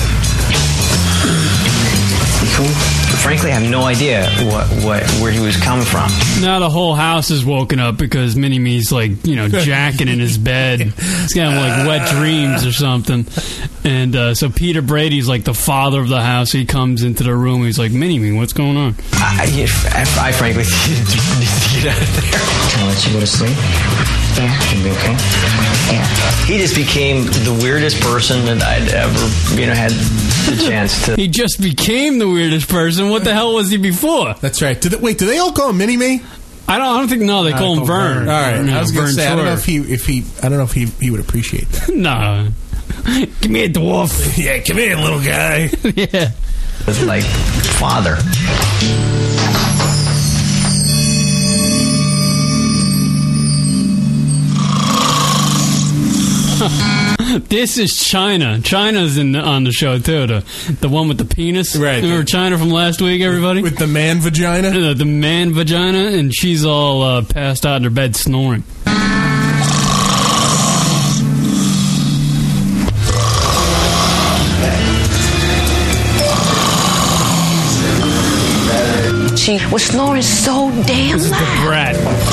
Frankly, I have no idea where he was coming from. Now the whole house is woken up because Mini-Me's like, jacking in his bed. He's got like wet dreams or something. And so Peter Brady's like the father of the house. He comes into the room. He's like, Mini-Me, what's going on? I frankly need to get out of there. Can I let you go to sleep? Yeah. You'll be okay? Yeah. He just became the weirdest person that I'd ever, had the chance to. He just became the weirdest person. What the hell was he before? That's right. Do they all call him Mini-Me? I don't think they call him Vern. All right. No, I was going to Vern say, I don't know Troyer. if he would appreciate that. No. Give me a dwarf. Yeah, come here, little guy. Yeah. It's like father. This is China. China's on the show too. The one with the penis. Right. Remember China from last week, everybody? With the man vagina? The man vagina, and she's all passed out in her bed snoring. She was snoring so damn This is loud. the brat.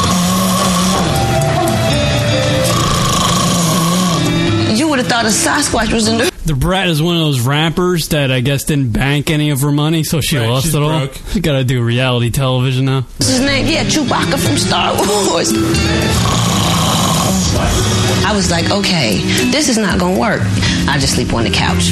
You would have thought a Sasquatch was in there. The brat is one of those rappers that I guess didn't bank any of her money, so she lost she's it all. broke. She got to do reality television now. What's his name? Yeah, Chewbacca from Star Wars. I was like, okay, this is not gonna work. I just sleep on the couch.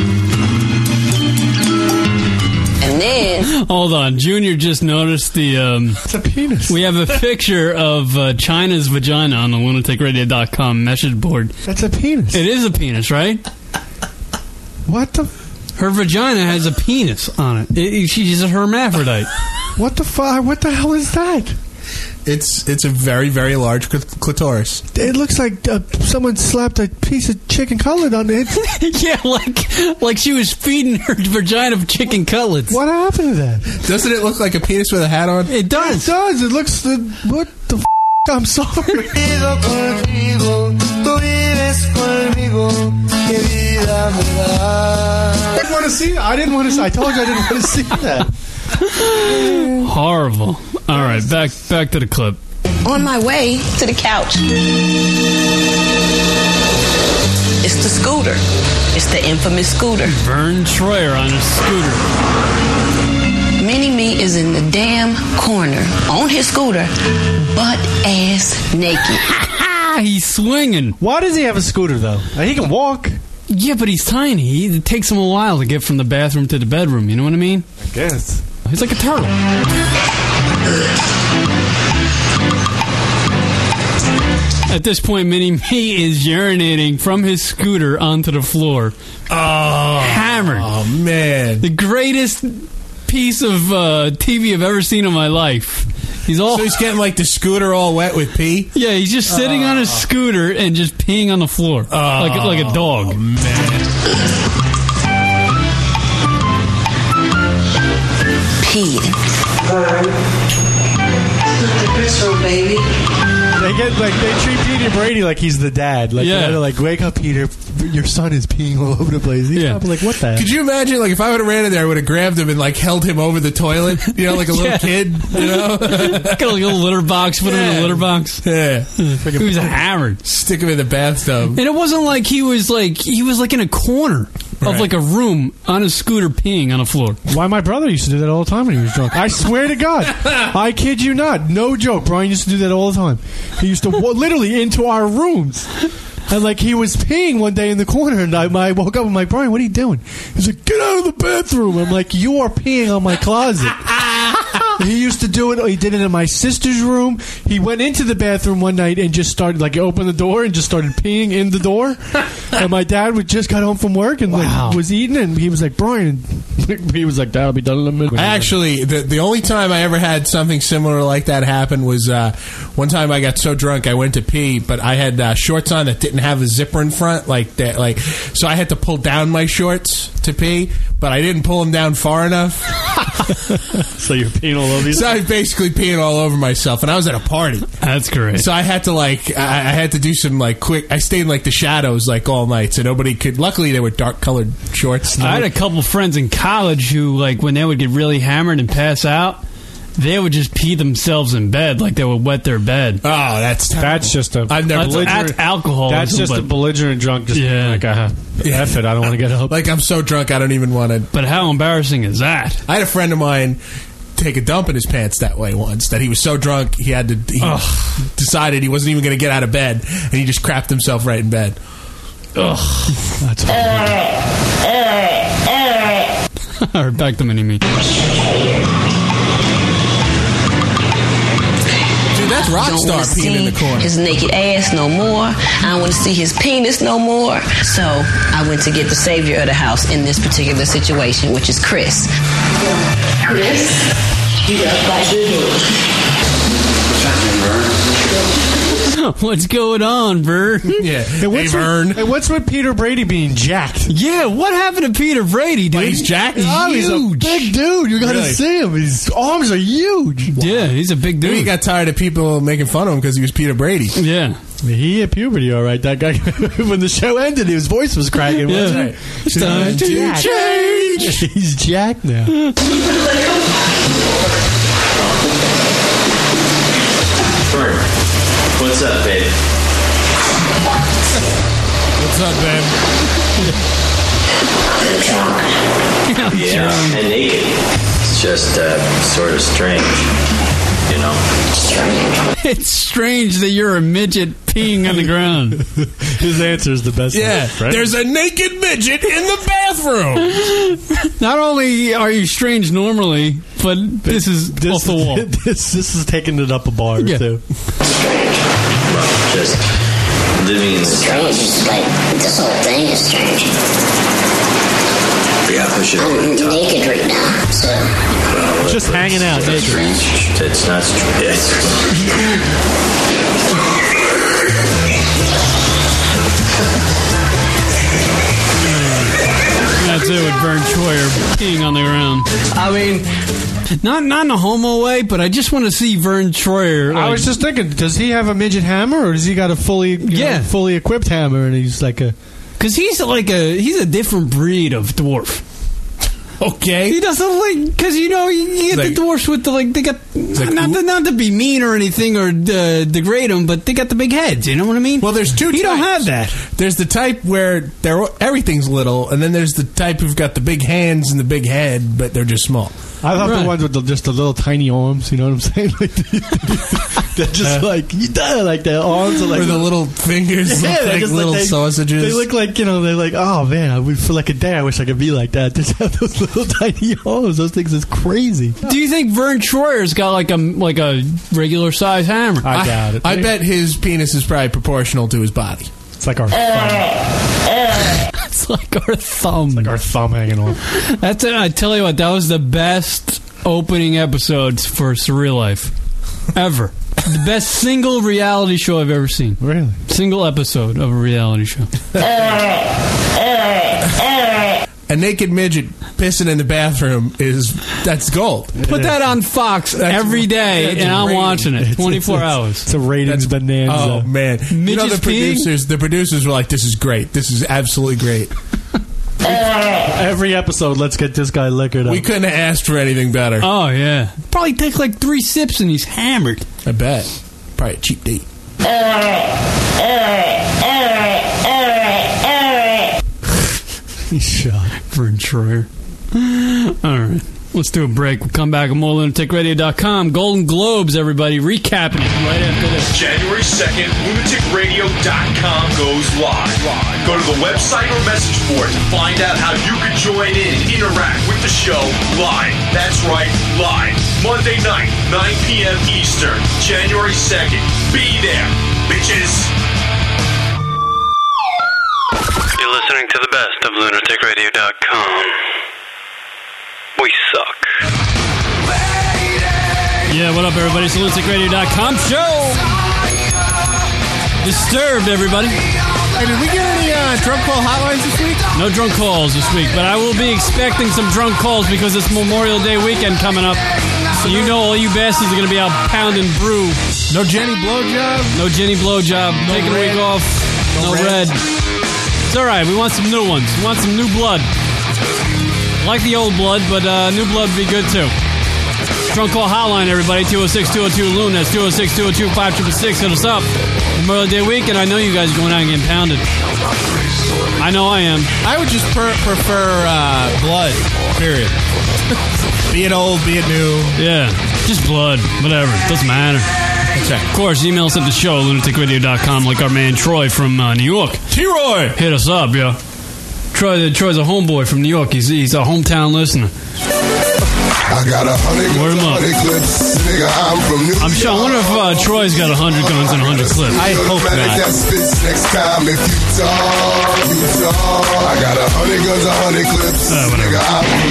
And then Hold on, Junior just noticed it's a penis. we have a picture of China's vagina on the lunaticradio.com message board. That's a penis. It is a penis, right? What the? Her vagina has a penis on it. She's a hermaphrodite. What the fuck? What the hell is that? It's a very, very large clitoris. It looks like someone slapped a piece of chicken cutlet on it. Yeah, like she was feeding her vagina chicken cutlets. What happened to that? Doesn't it look like a penis with a hat on? It does. It does. It looks. What the? I'm sorry. I didn't want to see. I didn't want to. I told you I didn't want to see that. Horrible. All right, back to the clip. on my way to the couch, it's the scooter. It's the infamous scooter. Vern Troyer on his scooter. Mini-Me is in the damn corner on his scooter, butt ass naked. He's swinging. Why does he have a scooter, though? He can walk. Yeah, but he's tiny. It takes him a while to get from the bathroom to the bedroom. You know what I mean? I guess. He's like a turtle. At this point, Mini-Me is urinating from his scooter onto the floor. Oh, hammered. Oh, man. The greatest piece of TV I've ever seen in my life. So he's getting like the scooter all wet with pee? Yeah, he's just sitting on his scooter and just peeing on the floor. Like a dog. Oh, man. Pee. Baby. They treat Peter Brady like he's the dad. Like, they're like, wake up, Peter. Your son is peeing all over the place. He's probably like, what the heck? Could you imagine, like, if I would have ran in there, I would have grabbed him and, like, held him over the toilet, like a little kid, Got like a little litter box, put him in a litter box. Yeah. He was hammered. Stick him in the bathtub. And it wasn't like he was in a corner of like a room on a scooter peeing on the floor. Why, my brother used to do that all the time when he was drunk. I swear to God. I kid you not. No joke. Brian used to do that all the time. He used to literally into our rooms. And like he was peeing one day in the corner, and I woke up. I'm like, Brian, what are you doing? He's like, get out of the bathroom. I'm like, you are peeing on my closet. He used to do it. He did it in my sister's room. He went into the bathroom one night and just started, like, opened the door and just started peeing in the door. And my dad just got home from work and like, was eating, and he was like, Brian. He was like, I'll be done in a minute. Actually, the only time I ever had something similar like that happen was one time I got so drunk I went to pee, but I had shorts on that didn't have a zipper in front, like that, so I had to pull down my shorts to pee, but I didn't pull them down far enough. So you're peeing all over yourself? So I was basically peeing all over myself, and I was at a party. That's great. So I had to I had to do some quick. I stayed in the shadows all night, so nobody could. Luckily, they were dark colored shorts. I had a couple friends in college who, when they would get really hammered and pass out, they would just pee themselves in bed, like they would wet their bed. Oh, that's just a. I've never. That's alcohol. That's just a belligerent drunk. Just F it. I don't want to get up. I'm so drunk, I don't even want to. But how embarrassing is that? I had a friend of mine take a dump in his pants that way once. That he was so drunk he had to. He decided he wasn't even going to get out of bed, and he just crapped himself right in bed. Ugh, that's all right. Back to Mini-Me. That's Rockstar peeing in the corner. His naked ass no more. I don't want to see his penis no more. So I went to get the savior of the house in this particular situation, which is Chris. Chris, you got that What's going on, Vern? Yeah. Hey, Vern. Hey, what's with Peter Brady being jacked? Yeah, what happened to Peter Brady, dude? He's jacked? He's a big dude. You got to see him. His arms are huge. Yeah, he's a big dude. He got tired of people making fun of him because he was Peter Brady. Yeah. He hit puberty, all right. That guy, when the show ended, his voice was cracking. Yeah. Wasn't it? It's time to change. He's jacked now. What's up, babe? What's up, babe? Yeah, and naked. It's just sort of strange, you know? It's strange that you're a midget peeing on the ground. His answer is the best. Yeah, right? There's a naked midget in the bathroom. Not only are you strange normally, but this is off the wall. This is taking it up a bar, too. Well, just living in this Strange. It's like, this whole thing is strange. Yeah, push it. I'm naked right now, so. Well, just hanging out naked. Strange. It's not strange. That's it with Vern Troyer peeing on the ground. I mean, not in a homo way, but I just want to see Vern Troyer. I was just thinking, does he have a midget hammer, or does he got a fully equipped hammer, and he's like a? Because he's a different breed of dwarf. Okay, he doesn't because you get the dwarfs with they got not to be mean or anything or degrade them, but they got the big heads. You know what I mean? Well, there's two types. You don't have that. There's the type where everything's little, and then there's the type who've got the big hands and the big head, but they're just small. I love the ones with just the little tiny arms. You know what I'm saying? Like, they're just like their arms are like or the little fingers look like little sausages. They look like they're like, oh man, for like a day I wish I could be like that. Just have those little tiny arms. Those things is crazy. Do you think Vern Troyer's got like a regular size hammer? I doubt it. I bet his penis is probably proportional to his body. It's like our thumb. It's like our thumb. It's like our thumb hanging on. That's it. I tell you what, that was the best opening episodes for Surreal Life ever. The best single reality show I've ever seen. Really? Single episode of a reality show. A naked midget pissing in the bathroom that's gold. Put that on Fox every day, and I'm watching it 24 hours. It's a ratings bonanza. Oh man! Midgets the producers were like, "This is great. This is absolutely great." Every episode, let's get this guy liquored up. We couldn't have asked for anything better. Oh yeah, probably take like 3 sips and he's hammered. I bet. Probably a cheap date. He's shot. Vern Troyer. All right. Let's do a break. We'll come back at more lunaticradio.com. Golden Globes, everybody. Recapping it right after this. January 2nd, lunaticradio.com goes live. Go to the website or message board to find out how you can join in and interact with the show live. That's right, live. Monday night, 9 p.m. Eastern, January 2nd. Be there, bitches. You're listening to the best of lunaticradio.com. We suck. Yeah, what up, everybody? It's the lunaticradio.com show. Disturbed, everybody. Hey, did we get any drunk call hotlines this week? No drunk calls this week, but I will be expecting some drunk calls because it's Memorial Day weekend coming up. So you know all you bastards are going to be out pounding brew. No Jenny Blowjob? No Jenny Blowjob. No Taking red. a week off. No red. It's all right. We want some new ones. We want some new blood. Like the old blood, but new blood would be good too. Drunk call hotline, everybody. 206-202-LUN. That's 206-202-5666. Hit us up. Memorial Day weekend. I know you guys are going out and getting pounded. I know I am. I would just prefer blood, period. Be it old, be it new. Yeah, just blood. Whatever. Doesn't matter. Okay. Of course, email us at the show, lunaticradio.com, like our man Troy from New York. T-Roy! Hit us up, yo. Troy's a homeboy from New York. He's a hometown listener. I got 100 clips. Nigga, I'm from New I'm sure. I wonder if Troy's got 100 guns and 100 clips. I hope not. Next time if you talk. I got 100 guns, 100 clips. Nigga, I'm from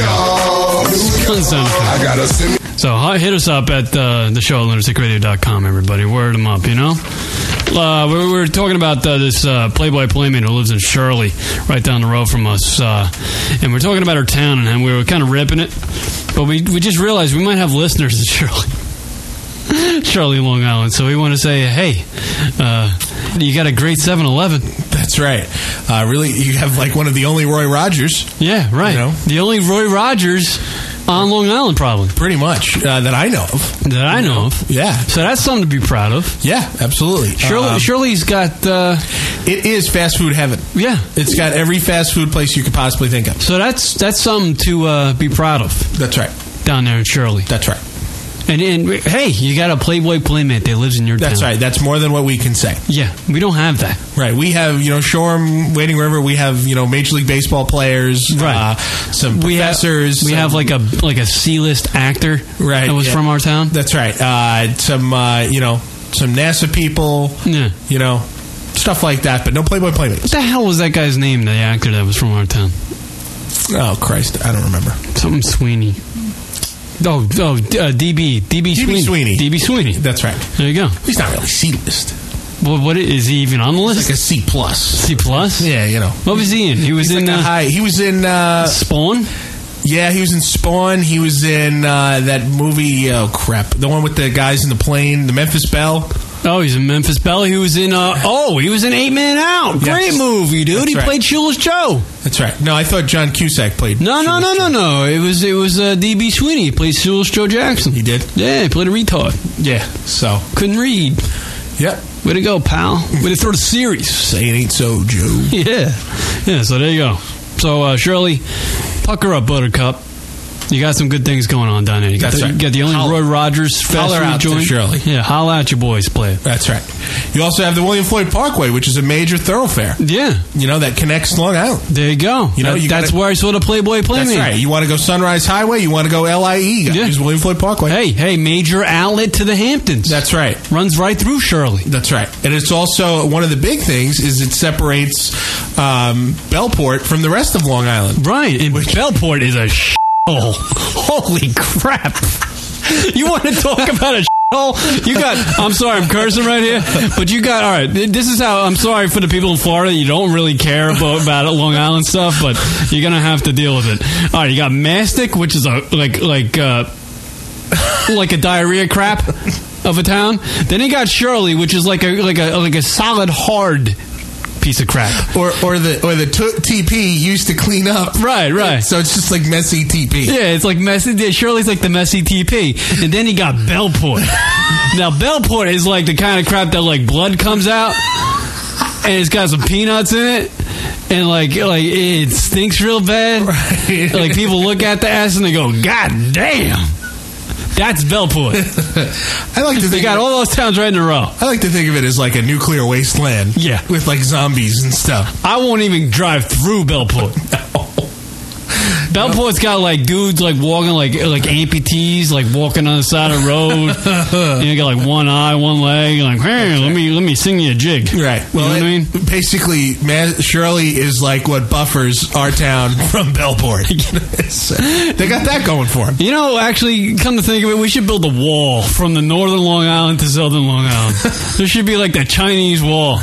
New York. I got a semi. So hit us up at the show at lunaticradio.com, everybody. Word them up, you know? We were talking about this Playboy Playmate who lives in Shirley, right down the road from us. And we're talking about her town, and we were kind of ripping it. But we just realized we might have listeners in Shirley, Long Island. So we want to say, hey, you got a great 7-Eleven. That's right. Really, you have like one of the only Roy Rogers. Yeah, right. You know? The only Roy Rogers on Long Island, probably. Pretty much. That I know of. That I know of. Yeah. So that's something to be proud of. Yeah, absolutely. Shirley's got... it is fast food heaven. Yeah. It's got every fast food place you could possibly think of. So that's something to be proud of. That's right. Down there in Shirley. That's right. And hey, you got a Playboy Playmate that lives in your town. That's right. That's more than what we can say. Yeah, we don't have that. Right. We have, Shoreham, Wading River. We have, Major League Baseball players. Right. Some professors. We have like a C-list actor. Right. That was from our town. That's right. Some NASA people. Yeah. Stuff like that. But no Playboy Playmates. What the hell was that guy's name? The actor that was from our town. Oh Christ! I don't remember. Something Sweeney. DB Sweeney. DB Sweeney. That's right. There you go. He's not really C-list. Well, what is he even on the list? It's like a C+. C+? Yeah, What was he in? He was in He was in Spawn. Yeah, he was in Spawn. He was in that movie. Oh crap! The one with the guys in the plane, the Memphis Belle. Oh, he's in Memphis Belle. He was in. He was in 8 Man Out. Yes. Great movie, dude. That's he right. played Shoeless Joe. That's right. No, I thought John Cusack played. No. It was DB Sweeney. He played Shoeless Joe Jackson. He did. Yeah, he played a retard. Yeah. So couldn't read. Yep. Way to go, pal. Way to throw the series. Say it ain't so, Joe. Yeah. So there you go. So Shirley, pucker up, Buttercup. You got some good things going on down there. You got, you got the only Roy Rogers fast food joint. Shirley. Yeah, holla at your boys, play. That's right. You also have the William Floyd Parkway, which is a major thoroughfare. Yeah. You know, that connects Long Island. There you go. You know, that's where I saw the Playboy Playmate. That's right. You want to go Sunrise Highway, you want to go LIE, use William Floyd Parkway. Hey, major outlet to the Hamptons. That's right. Runs right through Shirley. That's right. And it's also, one of the big things is it separates Bellport from the rest of Long Island. Right. And Bellport is a shithole. Holy crap. You want to talk about a shithole? You got, I'm sorry, I'm cursing right here, but you got, all right, this is how, I'm sorry for the people in Florida, you don't really care about Long Island stuff, but you're going to have to deal with it. All right, you got Mastic, which is like a diarrhea crap of a town. Then you got Shirley, which is like a solid hard piece of crap, or the TP used to clean up. Right. So it's just like messy TP. Yeah, it's like messy. Shirley's like the messy TP, and then you got Bellport. Now Bellport is like the kind of crap that like blood comes out, and it's got some peanuts in it, and like it stinks real bad. Right. Like people look at the ass and they go, "God damn." That's Bellport. I like to think they got all those towns right in a row. I like to think of it as like a nuclear wasteland. Yeah, with like zombies and stuff. I won't even drive through Bellport. No. Bellport's got like dudes like walking like amputees, like walking on the side of the road. You got like one eye, one leg. Like, hey, let me sing you a jig. Right. Well, you know what I mean? Basically, Shirley is like what buffers our town from Bellport. They got that going for them. You know, actually, come to think of it, we should build a wall from the northern Long Island to southern Long Island. There should be like the Chinese wall.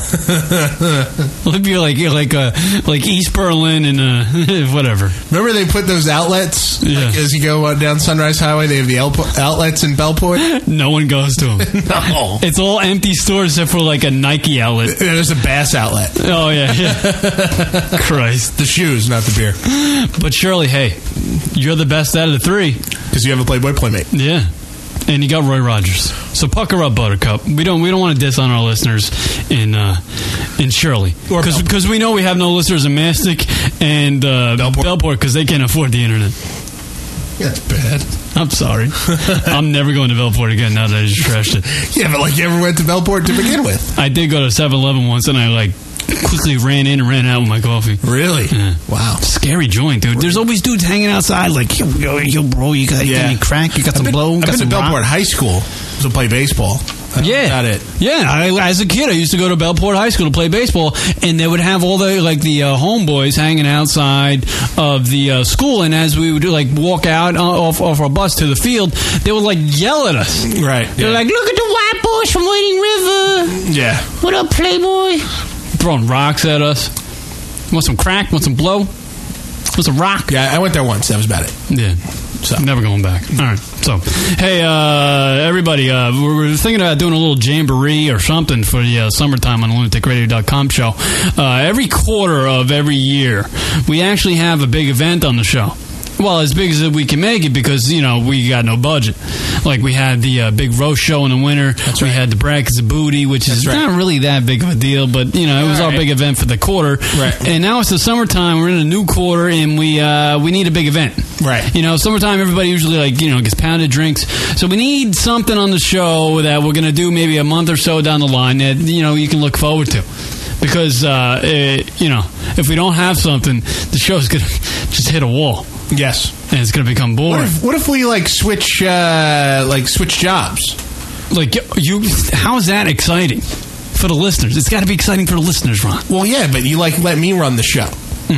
It'd be like East Berlin and whatever. Remember they put those outlets like, as you go down Sunrise Highway. They have the outlets in Bellport. No one goes to them. No, it's all empty stores except for like a Nike outlet. There's a Bass outlet. Oh yeah. Christ, the shoes, not the beer. But Shirley, hey, you're the best out of the three because you have a Playboy Playmate. Yeah. And you got Roy Rogers. So pucker up, Buttercup. We don't want to diss on our listeners in Shirley because we know we have no listeners in Mastic and Bellport because they can't afford the internet. That's bad. I'm sorry. I'm never going to Bellport again now that I just trashed it. Yeah, but like you ever went to Bellport to begin with? I did go to 7-Eleven once and I like quickly ran in and ran out with my coffee. Really? Yeah. Wow. Scary joint, dude. There's always dudes hanging outside like, yo, bro, you got any crack? You got some blow? I've been to Bellport rock? High School to play baseball. Yeah. Got it. Yeah, as a kid, I used to go to Bellport High School to play baseball, and they would have all the homeboys hanging outside of the school, and as we would walk out off our bus to the field, they would yell at us. Right. They're like, "Look at the white boys from Wading River." Yeah. What up, Playboy? Throwing rocks at us. Want some crack? Want some blow? Want some rock? Yeah, I went there once. That was about it. Yeah. So never going back. All right. So, hey, everybody, we're thinking about doing a little jamboree or something for the summertime on the lunaticradio.com show. Every quarter of every year, we actually have a big event on the show. Well, as big as we can make it because, we got no budget. Like, we had the big roast show in the winter. That's we right. had the Brackets of Booty, which is not really that big of a deal, but, it was our big event for the quarter. Right. And now it's the summertime. We're in a new quarter, and we need a big event. Right. Summertime, everybody usually, gets pounded drinks. So we need something on the show that we're going to do maybe a month or so down the line that, you can look forward to. Because, if we don't have something, the show's going to just hit a wall. Yes. And it's going to become boring. What if we switch jobs? How is that exciting for the listeners? It's got to be exciting for the listeners, Ron. Well, yeah, but you let me run the show.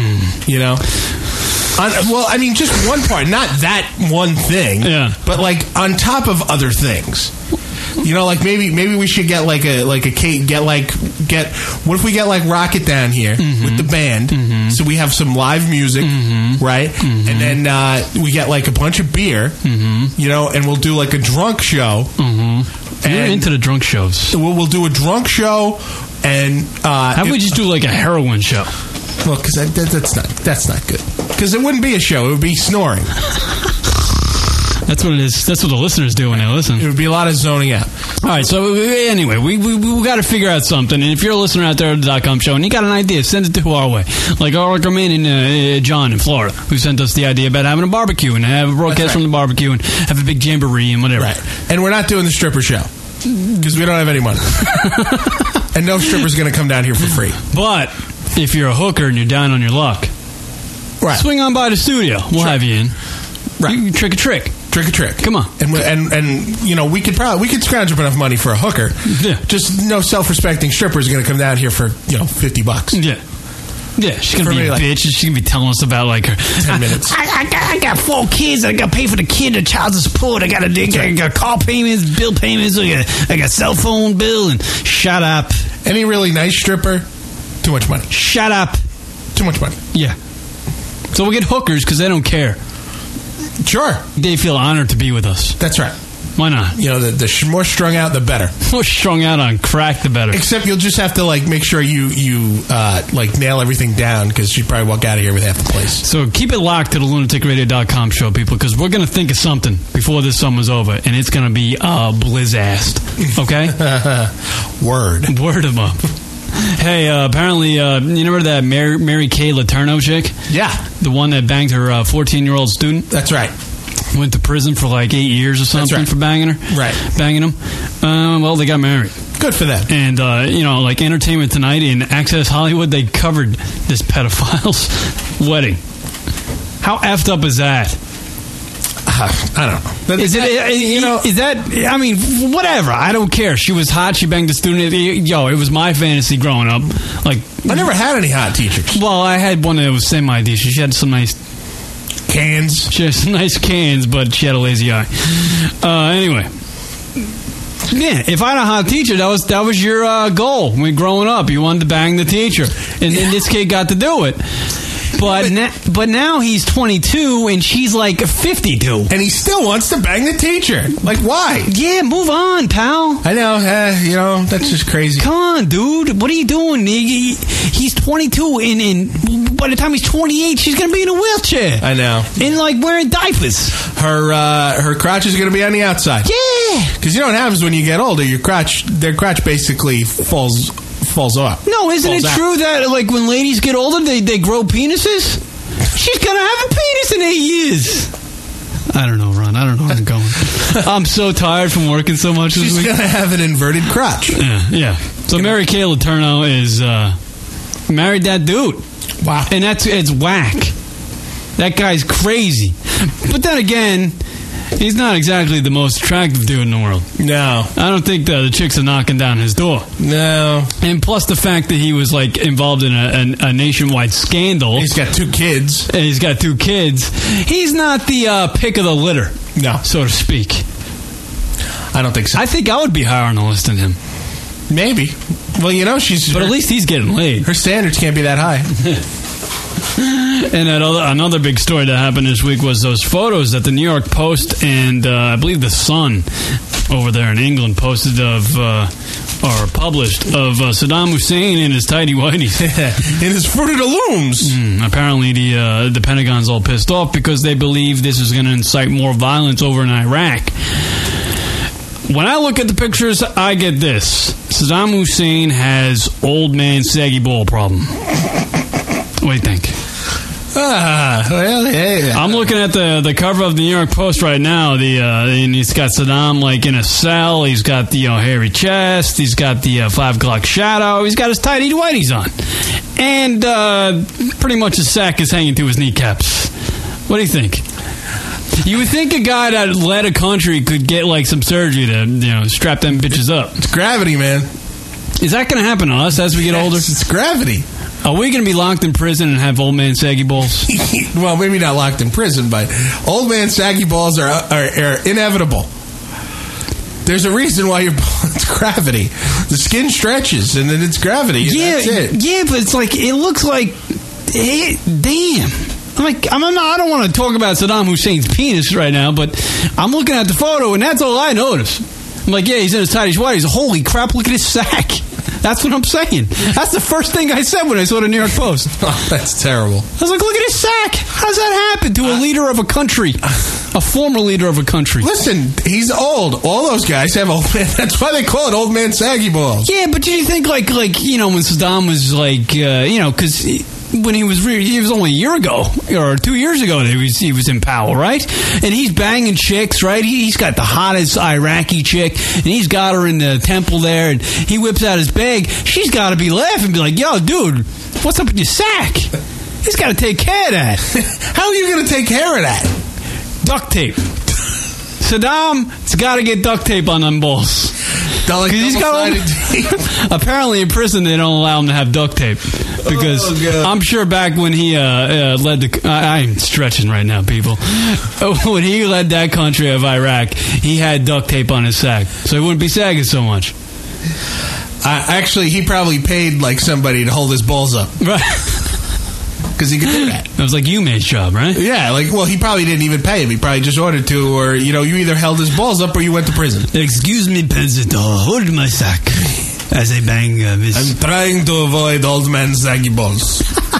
Just one part, not that one thing. Yeah. But on top of other things. Maybe we should get what if we get Rocket down here with the band, so we have some live music, right? And then we get a bunch of beer, and we'll do a drunk show. You're into the drunk shows. We'll do a drunk show, and how about we just do a heroin show? Well, because that's not good. Because it wouldn't be a show; it would be snoring. That's what it is. That's what the listeners do when they listen. It would be a lot of zoning out. All right, so anyway, we got to figure out something. And if you're a listener out there at the .com show and you got an idea, send it to our way. Like our man and John in Florida, who sent us the idea about having a barbecue and have a broadcast from the barbecue and have a big jamboree and whatever. Right. And we're not doing the stripper show because we don't have any money. And no stripper's going to come down here for free. But if you're a hooker and you're down on your luck, swing on by the studio. We'll have you in. Right. You can trick a trick. Trick or trick. Come on. And you know, we could scrounge up enough money for a hooker. Yeah. Just no self-respecting stripper is going to come down here for, $50. Yeah. Yeah, she's going to be a bitch. She's going to be telling us about, like, her 10 minutes. I got 4 kids. I got to pay for the kid, the child support. I got car payments, bill payments. I got cell phone bill. And shut up. Any really nice stripper, too much money. Shut up. Too much money. Yeah. So we'll get hookers because they don't care. Sure. They feel honored to be with us. That's right. Why not? You know, the more strung out, the better. More strung out on crack, the better. Except you'll just have to, make sure you nail everything down because you'd probably walk out of here with half the place. So keep it locked to the lunaticradio.com show, people, because we're going to think of something before this summer's over, and it's going to be blizzast. Okay? Word them up. Hey, apparently, you remember that Mary Kay Letourneau chick? Yeah. The one that banged her 14-year-old student? That's right. Went to prison for 8 years or something for banging her. Right. Banging him. Well, they got married. Good for them. And, Entertainment Tonight in Access Hollywood, they covered this pedophile's wedding. How effed up is that? I don't know. Is that, I mean, whatever. I don't care. She was hot. She banged a student. It was my fantasy growing up. I never had any hot teachers. Well, I had one that was semi-decent. She had some nice cans. She had some nice cans, but she had a lazy eye. Anyway. Yeah, if I had a hot teacher, that was your goal when growing up. You wanted to bang the teacher. And this kid got to do it. But now he's 22 and she's 52. And he still wants to bang the teacher. Why? Yeah, move on, pal. I know. That's just crazy. Come on, dude. What are you doing? He's 22 and by the time he's 28, she's going to be in a wheelchair. I know. And wearing diapers. Her crotch is going to be on the outside. Yeah. Because you know what happens when you get older? Their crotch basically falls off. No, isn't it true that when ladies get older, they grow penises? She's gonna have a penis in 8 years. I don't know, Ron. I don't know where I'm going. I'm so tired from working so much this week. She's gonna have an inverted crotch. Yeah. So Mary Kay Letourneau is married that dude. Wow. And it's whack. That guy's crazy. But then again, he's not exactly the most attractive dude in the world. No. I don't think the chicks are knocking down his door. No. And plus the fact that he was involved in a nationwide scandal. He's got 2 kids. And he's got 2 kids. He's not the pick of the litter. No. So to speak. I don't think so. I think I would be higher on the list than him. Maybe. Well, she's... But at least he's getting laid. Her standards can't be that high. And another big story that happened this week was those photos that the New York Post and I believe the Sun over there in England posted or published of Saddam Hussein in his tighty whities. In his Fruit of the Looms. Apparently the Pentagon's all pissed off because they believe this is going to incite more violence over in Iraq. When I look at the pictures, I get this. Saddam Hussein has old man saggy ball problem. What do you think? Well, yeah. I'm looking at the cover of the New York Post right now. And he's got Saddam in a cell. He's got the hairy chest. He's got the 5 o'clock shadow. He's got his tighty whities on, and pretty much his sack is hanging to his kneecaps. What do you think? You would think a guy that led a country could get some surgery to strap them bitches up. It's gravity, man. Is that going to happen to us as we get older? It's gravity. Are we going to be locked in prison and have old man saggy balls? Well, maybe not locked in prison, but old man saggy balls are inevitable. There's a reason why it's gravity. The skin stretches, and then it's gravity. And that's it. Yeah, but it's it looks like, damn. I don't want to talk about Saddam Hussein's penis right now, but I'm looking at the photo, and that's all I notice. I'm yeah, he's in his tighty whities. Holy crap, look at his sack. That's what I'm saying. That's the first thing I said when I saw the New York Post. Oh, that's terrible. I was like, look at his sack. How does that happen to a leader of a country? A former leader of a country. Listen, he's old. All those guys have old man. That's why they call it old man saggy balls. Yeah, but do you think, like you know, when Saddam was like, you know, because when he was only a year ago or 2 years ago that he was in power, right? And he's banging chicks, right? He's got the hottest Iraqi chick, and he's got her in the temple there, and he whips out his bag. She's got to be laughing, be like, "Yo, dude, what's up with your sack? He's got to take care of that." How are you going to take care of that? Duct tape. Saddam's got to get duct tape on them balls. Like he's got apparently in prison they don't allow him to have duct tape because I'm sure back when he led the I'm stretching right now, people. When he led that country of Iraq, he had duct tape on his sack, so he wouldn't be sagging so much. Actually, he probably paid like somebody to hold his balls up, right? Because he could do that. It was like Yume's job, right? Yeah, like, well, he probably didn't even pay him. He probably just ordered to, or, you know, you either held his balls up or you went to prison. Excuse me, President, hold my sack as I bang Miss... I'm trying to avoid old man saggy balls.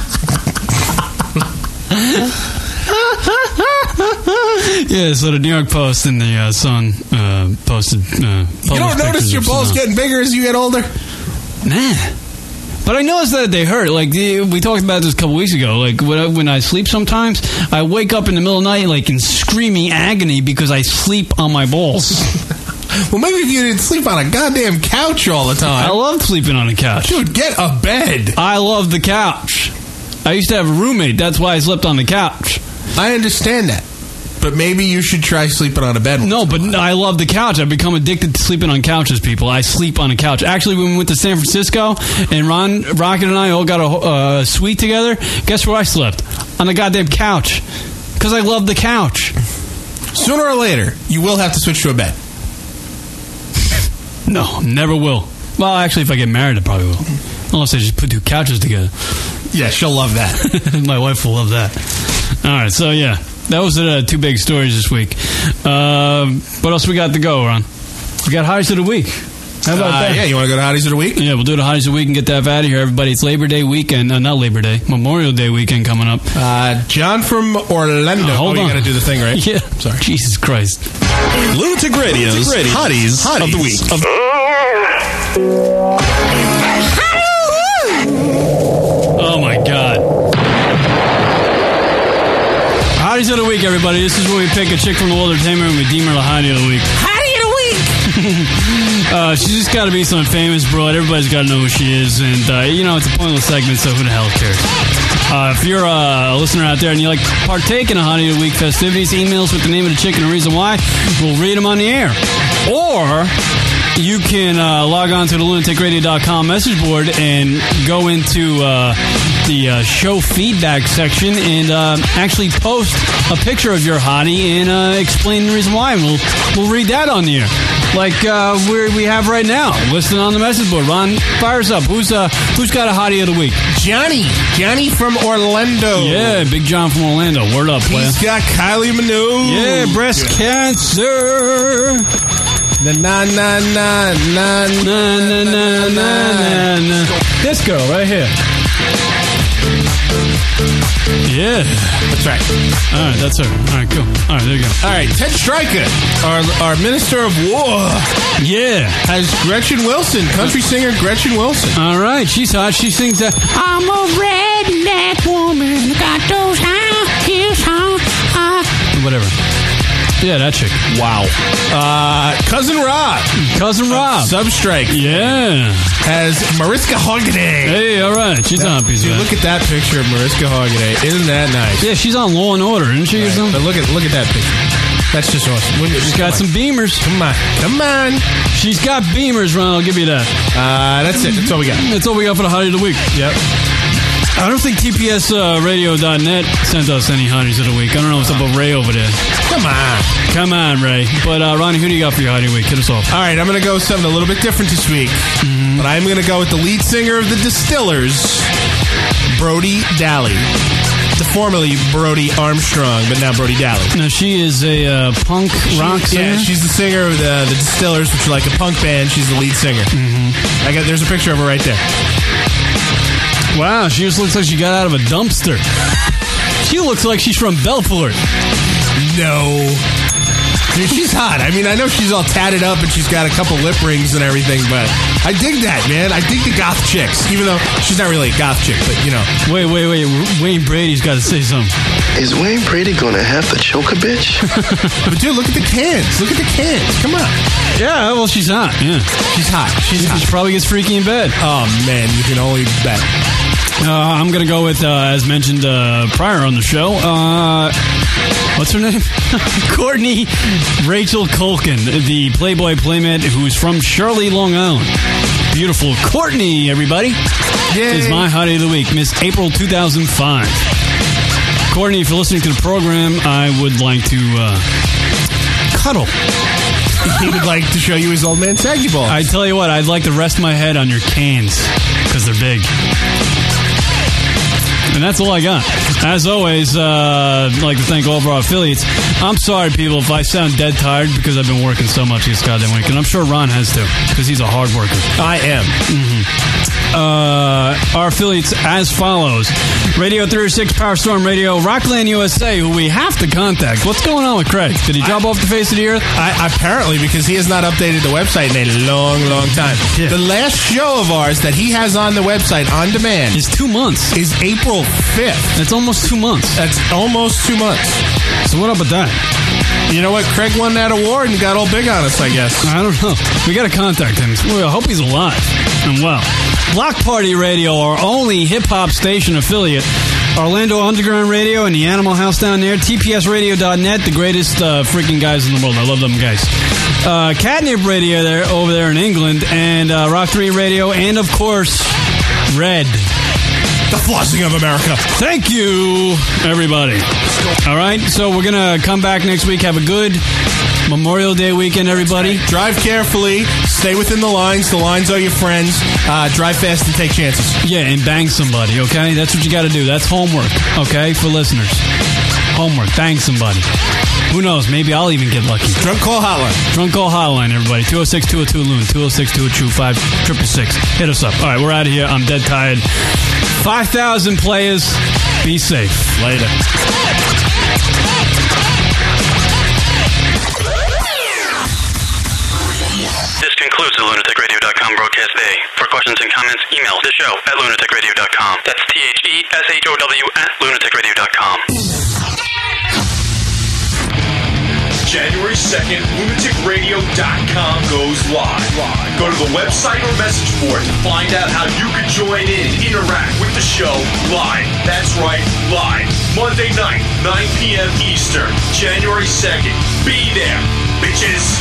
Yeah, so the New York Post and the Sun posted... you don't notice your balls getting bigger as you get older? Nah. But I noticed that they hurt. Like, we talked about this a couple weeks ago. Like, when I sleep sometimes, I wake up in the middle of the night, like, in screaming agony because I sleep on my balls. Well, maybe if you didn't sleep on a goddamn couch all the time. I love sleeping on a couch. Dude, get a bed. I love the couch. I used to have a roommate. That's why I slept on the couch. I understand that. But maybe you should try sleeping on a bed. No, but I love the couch. I've become addicted to sleeping on couches, people. I sleep on a couch. Actually, when we went to San Francisco and Rocket and I all got a suite together, guess where I slept? On the goddamn couch. Because I love the couch. Sooner or later, you will have to switch to a bed. No, never will. Well, actually, if I get married, I probably will. Unless I just put two couches together. Yeah, she'll love that. My wife will love that. All right, so yeah. That was the two big stories this week. What else we got to go, Ron? We got Hotties of the Week. How about that? Yeah, you want to go to Hotties of the Week? Yeah, we'll do the Hotties of the Week and get that out of here, everybody. It's Labor Day weekend. Not Labor Day. Memorial Day weekend coming up. John from Orlando. Hold on. You got to do the thing, right? Yeah. Sorry. Jesus Christ. Lunatic Radio's Hotties of the Week. Oh, my God. Hotties of the Week, everybody. This is where we pick a chick from the world of entertainment and we deem her the Hottie of the Week. Hottie of the Week! She's just got to be some famous broad. Everybody's got to know who she is. And, you know, it's a pointless segment, so who the hell cares? If you're a listener out there and you like to partake in a Hottie of the Week festivities, email us with the name of the chick and the reason why. We'll read them on the air. Or you can log on to the lunaticradio.com message board and go into the show feedback section and actually post a picture of your hottie and explain the reason why. And we'll read that on the air. Like we have right now, listed on the message board. Ron, fire us up. Who's got a hottie of the week? Johnny from Orlando. Yeah, Big John from Orlando. Word up, player. He's got Kylie Minogue. Yeah, breast cancer. Na. This girl right here. Yeah. That's right. All right, that's her. All right, cool. All right, there you go. All right, Ted Stryker, our Minister of War. Yeah. Has Gretchen Wilson, country singer Gretchen Wilson. All right, she's hot. She sings that, I'm a redneck woman, got those high heels on. Whatever. Yeah, that chick. Wow. Cousin Rob. Substrike. Yeah. Has Mariska Hargitay. Hey, all right. She's on a piece of that. Look at that picture of Mariska Hargitay. Isn't that nice? Yeah, she's on Law and Order, isn't she? Right. Or something? But look at that picture. That's just awesome. She's got some beamers. Come on. She's got beamers, Ron. I'll give you that. That's it. That's all we got. That's all we got for the Hottie of the Week. Yep. I don't think TPSradio.net sent us any Hotties of the Week. I don't know what's up with Ray over there. Come on, Ray. But, Ronnie, who do you got for your Hottie of the Week? Hit us off. All right, I'm going to go with something a little bit different this week. Mm-hmm. But I'm going to go with the lead singer of the Distillers, Brody Daly. formerly Brody Armstrong, but now Brody Daly. Now, she is a punk rock singer? Yeah, she's the singer of the Distillers, which is like a punk band. She's the lead singer. Mm-hmm. There's a picture of her right there. Wow, she just looks like she got out of a dumpster. She looks like she's from Belfort. No. Dude, she's hot. I mean, I know she's all tatted up and she's got a couple lip rings and everything, but I dig that, man. I dig the goth chicks, even though she's not really a goth chick, but, you know. Wait. Wayne Brady's got to say something. Is Wayne Brady going to have to choke a bitch? But, dude, look at the cans. Look at the cans. Come on. Yeah, well, she's hot. Yeah. She's hot. She probably gets freaky in bed. Oh, man, you can only bet. I'm going to go with, as mentioned prior on the show, what's her name? Courtney Rachel Culkin, the Playboy Playmate who's from Shirley, Long Island. Beautiful Courtney, everybody. Yay. Is my hottie of the week, Miss April 2005. Courtney, if you're listening to the program, I would like to cuddle. He would like to show you his old man saggy balls. I tell you what, I'd like to rest my head on your cans, because they're big. And that's all I got. As always, I'd like to thank all of our affiliates. I'm sorry, people, if I sound dead tired because I've been working so much this goddamn week. And I'm sure Ron has to, because he's a hard worker. I am. Our affiliates as follows. Radio 306, Power Storm Radio, Rockland USA, who we have to contact. What's going on with Craig? Did he drop off the face of the earth? Apparently, because he has not updated the website in a long, long time. Yeah. The last show of ours that he has on the website on demand is 2 months. Is April 5th. That's almost 2 months. That's almost 2 months. So what up with that? You know what? Craig won that award and got all big on us, I guess. I don't know. We got to contact him. I hope he's alive and well. Block Party Radio, our only hip-hop station affiliate. Orlando Underground Radio and the Animal House down there. TPSradio.net, the greatest freaking guys in the world. I love them guys. Catnip Radio over there in England. And Rock 3 Radio. And, of course, Red. The flossing of America. Thank you, everybody. All right, so we're going to come back next week. Have a good Memorial Day weekend, everybody. Drive carefully. Stay within the lines. The lines are your friends. Drive fast and take chances. Yeah, and bang somebody, okay? That's what you got to do. That's homework, okay, for listeners. Homework. Bang somebody. Who knows? Maybe I'll even get lucky. Drunk Call Hotline. Drunk Call Hotline, everybody. 206-202-LOON. 206-202-5666. Hit us up. All right, we're out of here. I'm dead tired. 5,000 players. Be safe. Later. This concludes the lunaticradio.com broadcast day. For questions and comments, email the show at lunaticradio.com. That's THESHOW@lunaticradio.com. January 2nd, lunaticradio.com goes live. Go to the website or message board to find out how you can join in and interact with the show live. That's right, live. Monday night, 9 p.m. Eastern, January 2nd. Be there, bitches.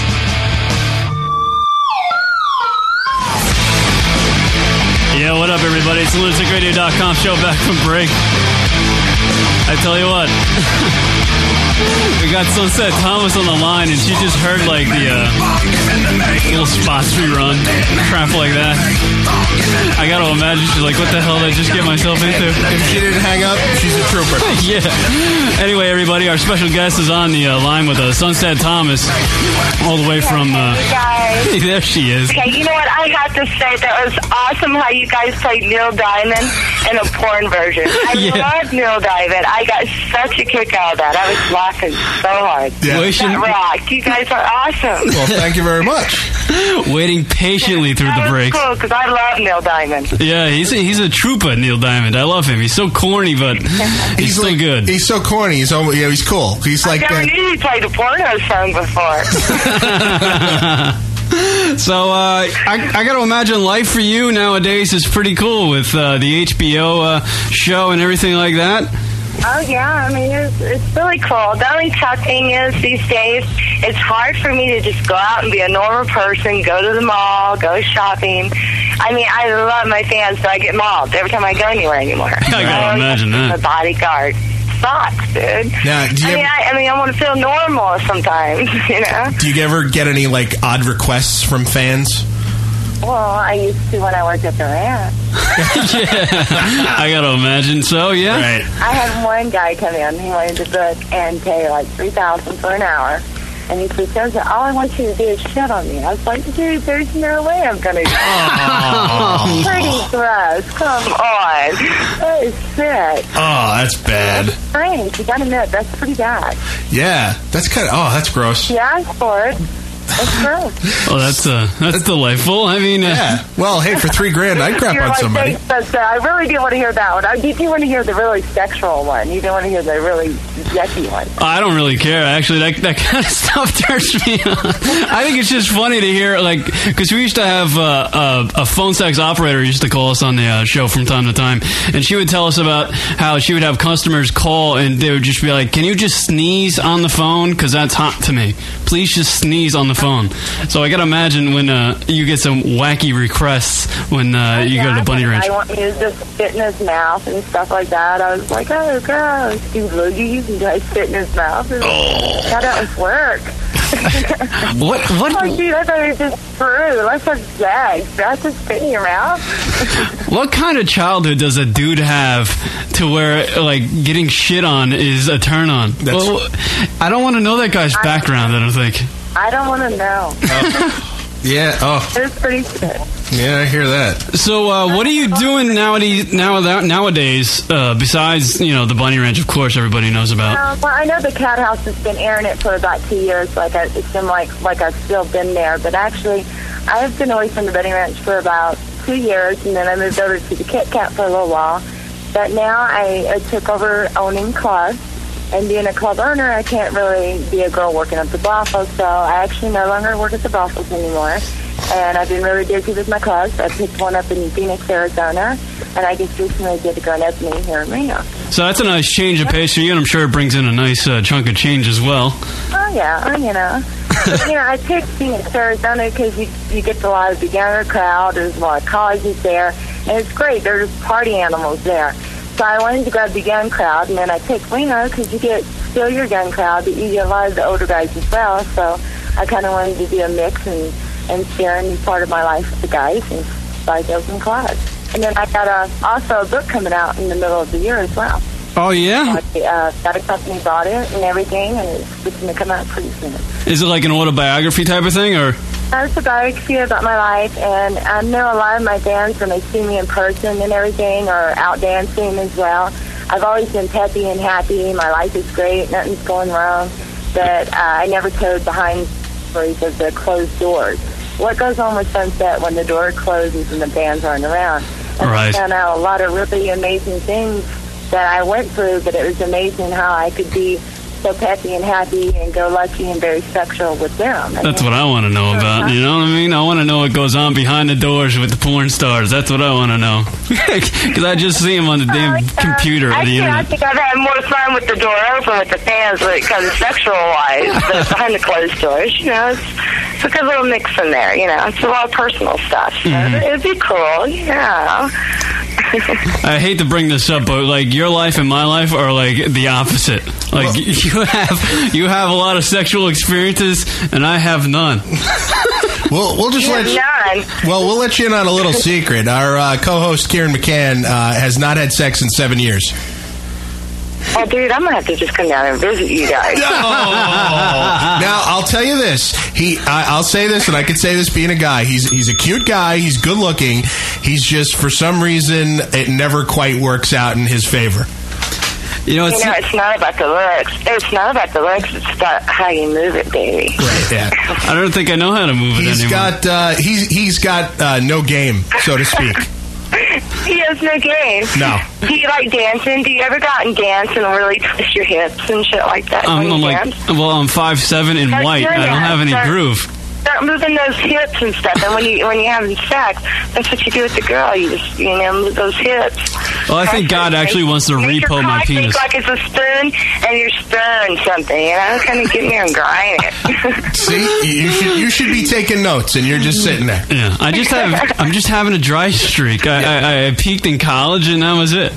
Yeah, what up, everybody? It's the lunaticradio.com show back from break. I tell you what. We got Sunset Thomas on the line, and she just heard, like, the little spots rerun, crap like that. I gotta imagine she's like, what the hell did I just get myself into? If she didn't hang up, she's a trooper. Yeah. Anyway, everybody, our special guest is on the line with us, Sunset Thomas, all the way from... Hey, guys. There she is. Okay, you know what? I have to say, that was awesome how you guys played Neil Diamond in a porn version. I love Neil Diamond. I got such a kick out of that. I was laughing so hard. Yeah. That rocked. You guys are awesome. Well, thank you very much. Waiting patiently through the break. Cool, because I love Neil Diamond. Yeah, he's a trooper, Neil Diamond. I love him. He's so corny, but he's still good. He's so corny. He's cool. He's like. I never knew he played a porno song before. So I got to imagine life for you nowadays is pretty cool with the HBO show and everything like that. Oh, yeah. I mean, it's really cool. The only tough thing is these days, it's hard for me to just go out and be a normal person, go to the mall, go shopping. I mean, I love my fans, but I get mobbed every time I go anywhere anymore. I got to imagine that. The bodyguard sucks, dude. Now, I want to feel normal sometimes, you know? Do you ever get any, like, odd requests from fans? Well, I used to when I worked at the ranch. I got to imagine so, yeah. Right. I had one guy come in. He wanted to book and pay like $3,000 for an hour. And he says, all I want you to do is shit on me. I was like, dude, there's no way I'm going to do that. Pretty gross. Come on. That is sick. Oh, that's bad. That's strange. You got to admit, that's pretty bad. Yeah, that's kind of. Oh, that's gross. She asked for it. That's gross. Oh, that's delightful. I mean, yeah. Well, hey, for $3,000, I'd crap You're on like, somebody. But I really do want to hear that one. You do want to hear the really sexual one. You don't want to hear the really yucky one. I don't really care, actually. That kind of stuff turns me on. I think it's just funny to hear, like, because we used to have a phone sex operator who used to call us on the show from time to time, and she would tell us about how she would have customers call, and they would just be like, can you just sneeze on the phone? Because that's hot to me. Please just sneeze on the phone. So I got to imagine when you get some wacky requests when you go to the Bunny Ranch. I want you to just spit in his mouth and stuff like that. I was like, oh, gross. You loogies, and I spit in his mouth. That doesn't work. What? Oh, dude, I thought it was just true. Let's have sex. That's just spit in your mouth. What kind of childhood does a dude have to where, like, getting shit on is a turn on? Well, I don't want to know that guy's background, I don't think. I don't want to know. Yeah. Oh. It's pretty sick. Yeah, I hear that. So, what are you doing nowadays? Besides, the Bunny Ranch, of course, everybody knows about. Well, I know the Cat House has been airing it for about 2 years. It's been like I've still been there. But actually, I have been away from the Bunny Ranch for about 2 years, and then I moved over to the Kit Kat for a little while. But now I took over owning clubs. And being a club owner, I can't really be a girl working at the brothel, so I actually no longer work at the brothels anymore. And I've been really busy with my clubs. I picked one up in Phoenix, Arizona, and I just recently did a grand opening here in Reno. So that's a nice change of pace for you, and I'm sure it brings in a nice chunk of change as well. Oh, yeah, But, I picked Phoenix, Arizona because you get a lot of the younger crowd. There's a lot of colleges there, and it's great. There's party animals there. So I wanted to grab the young crowd, and then I picked Reno because you get still your young crowd, but you get a lot of the older guys as well. So I kind of wanted to do a mix and share a new part of my life with the guys and buy those in class. And then I got also a book coming out in the middle of the year as well. Oh, yeah? Got a company bought it and everything, and it's going to come out pretty soon. Is it like an autobiography type of thing, or...? It's a biography about my life, and I know a lot of my fans, when they see me in person and everything, are out dancing as well. I've always been peppy and happy. My life is great. Nothing's going wrong. But I never toed behind stories of the closed doors. What goes on with Sunset when the door closes and the bands aren't around? And I found out a lot of really amazing things that I went through, but it was amazing how I could be so peppy and happy and go lucky and very sexual with them. That's what I want to know about. You know what I mean? I want to know what goes on behind the doors with the porn stars. That's what I want to know. Because I just see them on the damn computer or the internet. I think I've had more fun with the door open with the fans when it comes sexual-wise than behind the closed doors. It's a good little mix in there. It's a lot of personal stuff. It'd be cool. I hate to bring this up, but like your life and my life are like the opposite. Like you have a lot of sexual experiences, and I have none. We'll just let you. Well, we'll let you in on a little secret. Our co-host Kieran McCann has not had sex in 7 years. Oh, dude, I'm gonna have to just come down and visit you guys. Now, I'll tell you this. I'll say this, and I can say this being a guy. He's a cute guy. He's good looking. He's just, for some reason, it never quite works out in his favor. It's not about the looks. It's not about the looks. It's about how you move it, baby. Right. Yeah. I don't think I know how to move it anymore. He's got no game, so to speak. He has no game. No. Do you like dancing? Do you ever go out and dance and really twist your hips and shit like that? I'm 5'7" in white. I don't have any groove. Start moving those hips and stuff. And when you're having sex, that's what you do with the girl. You just move those hips. Well, I think God actually wants to repo my penis. Like it's a spoon, and you're stirring something. Kind of get in there and grind it. See, you should be taking notes, and you're just sitting there. Yeah, I'm just having a dry streak. I peaked in college, and that was it.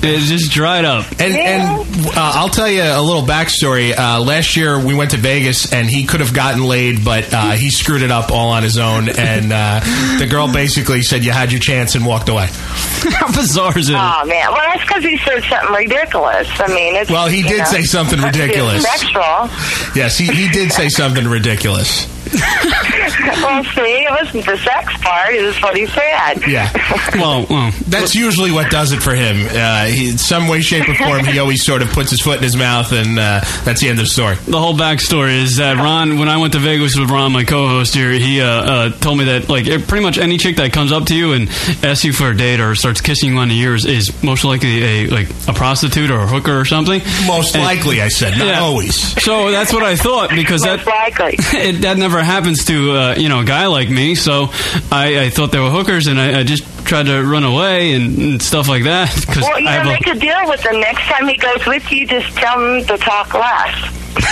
It just dried up. And I'll tell you a little backstory. Last year we went to Vegas, and he could have gotten laid, but he screwed it up all on his own. And the girl basically said, "You had your chance," and walked away. How bizarre is it? Oh man, well that's because he said something ridiculous. I mean, it's, well, he did say something ridiculous. Sexual. Yes, he did say something ridiculous. Well, see, it wasn't the sex part. It was what he said. Yeah. Well, that's usually what does it for him. In some way, shape, or form, he always sort of puts his foot in his mouth, and that's the end of the story. The whole backstory is that Ron, when I went to Vegas with Ron, my co-host here, he told me that like pretty much any chick that comes up to you and asks you for a date or starts kissing you on the ears is most likely a prostitute or a hooker or something. Most likely, I said, not always. So that's what I thought, because most likely that never happens to a guy like me. So I thought they were hookers, and I just tried to run away and stuff like that. Well, you know, make a deal with him. Next time he goes with you, just tell him to talk less.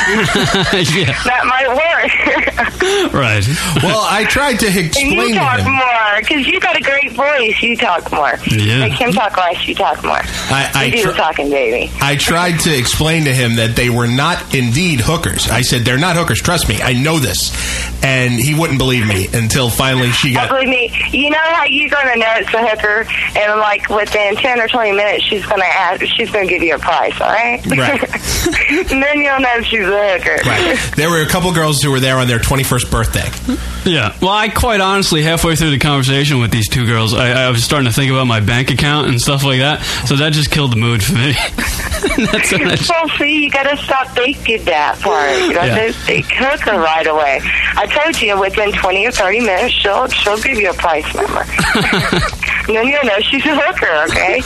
That might work. Right. Well, I tried to explain and you talk to him. more, because you got a great voice. You talk more. Yeah. Make him talk less, you talk more. You do the talking, baby. I tried to explain to him that they were not indeed hookers. I said, they're not hookers. Trust me. I know this. And he wouldn't believe me until finally she got... Believe me, you know how you're going to know it's a hooker, and like within 10 or 20 minutes, she's going to give you a price, all right? Right. And then you'll know she's a hooker. Right. There were a couple girls who were there on their 21st birthday. Yeah. Well, I quite honestly, halfway through the conversation with these two girls, I was starting to think about my bank account and stuff like that. So that just killed the mood for me. Well, see, you got to stop thinking that part. You got to think hooker right away. I told you, within 20 or 30 minutes, she'll give you a price number. And then you'll know she's a hooker, okay?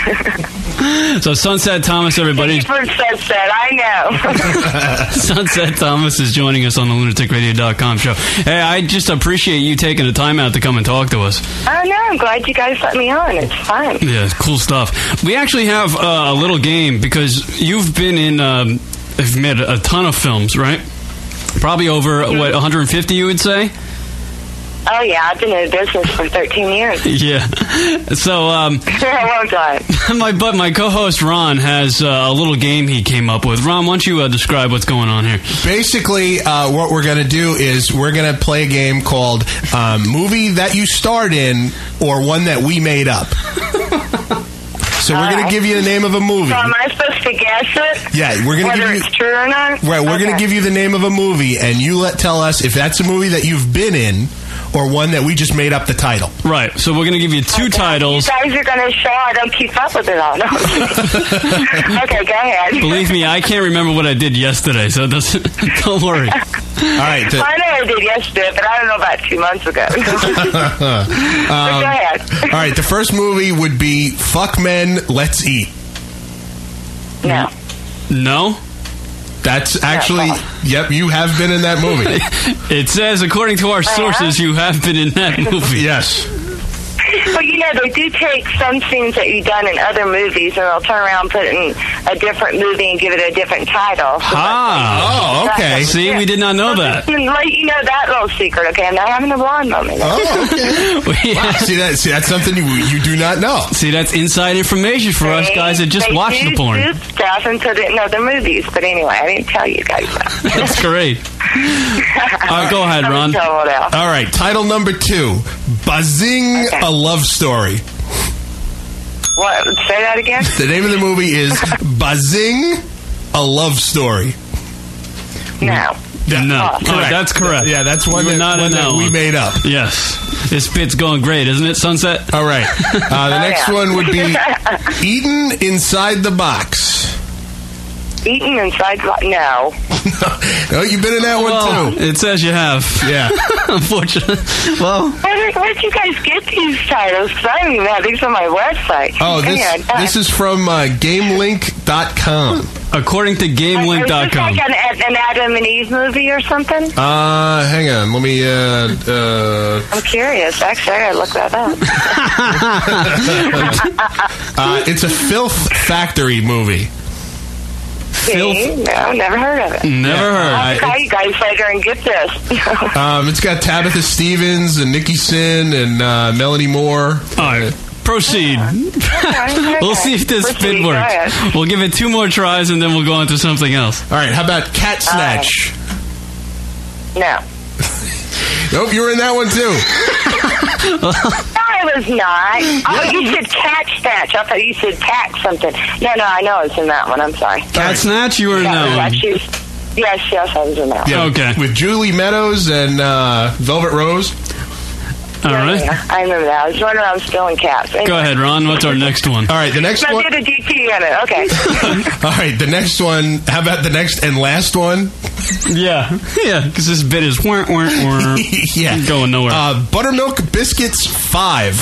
So Sunset Thomas, everybody. Sunset, I know. Sunset Thomas is joining us on the lunaticradio.com show. Hey, I just appreciate you taking the time out to come and talk to us. I know. I'm glad you guys let me on. It's fun. Yeah, it's cool stuff. We actually have a little game, because you've been in, you've made a ton of films, right? Probably over, 150, you would say? Oh, yeah. I've been in business for 13 years. Yeah. So, a long time. my co-host Ron has a little game he came up with. Ron, why don't you describe what's going on here? Basically, what we're going to do is we're going to play a game called Movie That You Starred In, or One That We Made Up. So we're going to give you the name of a movie. So am I supposed to guess it? Yeah, we're going to give you... Whether it's true or not? Right, we're going to give you the name of a movie, and you tell us if that's a movie that you've been in, or one that we just made up the title. Right. So we're going to give you two titles. You guys are going to show I don't keep up with it all. No. Okay, go ahead. Believe me, I can't remember what I did yesterday, so don't worry. All right. I know I did yesterday, but I don't know about 2 months ago. Go ahead. All right. The first movie would be Fuck Men, Let's Eat. No. No? That's actually, yep, you have been in that movie. It says, according to our sources, you have been in that movie. Yes. Well, you know, they do take some scenes that you've done in other movies, and they'll turn around and put it in a different movie and give it a different title. So oh, okay. See, we did not know that. Let you know that little secret, okay? I'm not having a blonde moment. Oh, okay. Wow, see, that's something you do not know. See, that's inside information for us guys that just watch the porn. They do stuff and put it in other movies, but anyway, I didn't tell you guys that. That's great. Go ahead, Ron. All right, title number 2, Buzzing, a Love Story. What? Say that again? The name of the movie is Buzzing, a Love Story. No. No. Correct. That's correct. Yeah, that's one that we made up. Yes. This bit's going great, isn't it, Sunset? All right. The next one would be Eaten Inside the Box. Eaten inside the box? No. No, you've been in that one, too. It says you have. Yeah. Unfortunately. Well. Where'd you guys get these titles? Because I don't even have these on my website. Oh, this is from GameLink.com. According to GameLink.com. Is this like an Adam and Eve movie or something? Hang on. Let me, I'm curious. Actually, I gotta look that up. it's a Filth Factory movie. See? No, never heard of it. Never heard. I'll call you guys later and get this. It's got Tabitha Stevens and Nikki Sin and Melanie Moore. All right. Proceed. We'll see if this spin works. We'll give it 2 more tries, and then we'll go on to something else. All right, how about cat snatch? No. Nope, you were in that one, too. No, I was not. Oh, you said cat snatch. I thought you said cat something. No, I know I was in that one. I'm sorry. Cat snatch? You were in that one. Yes, I was in that one. Yeah, okay. With Julie Meadows and Velvet Rose. All right. Yeah, I remember that. I was running around stealing cats. Anyway. Go ahead, Ron. What's our next one? All right, the next one. I did a DT on it. Okay. All right, the next one. How about the next and last one? Yeah, because this bit is yeah, going nowhere. Buttermilk Biscuits 5.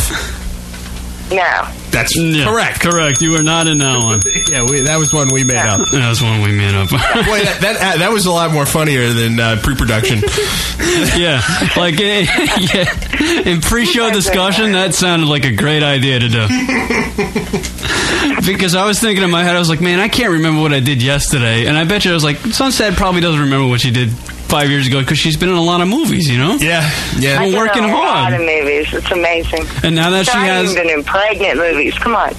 No. That's correct. You were not in that one. Yeah, that was one we made up. That was one we made up. Boy, that was a lot more funnier than pre-production. Yeah, like in pre-show discussion, that sounded like a great idea to do. Because I was thinking in my head, I was like, man, I can't remember what I did yesterday, and I bet you I was like, Sunset probably doesn't remember what she did 5 years ago because she's been in a lot of movies, you know? Yeah. I've Been working been in a hard. lot of movies. It's amazing. And now that she I've has... even been in pregnant movies. Come on.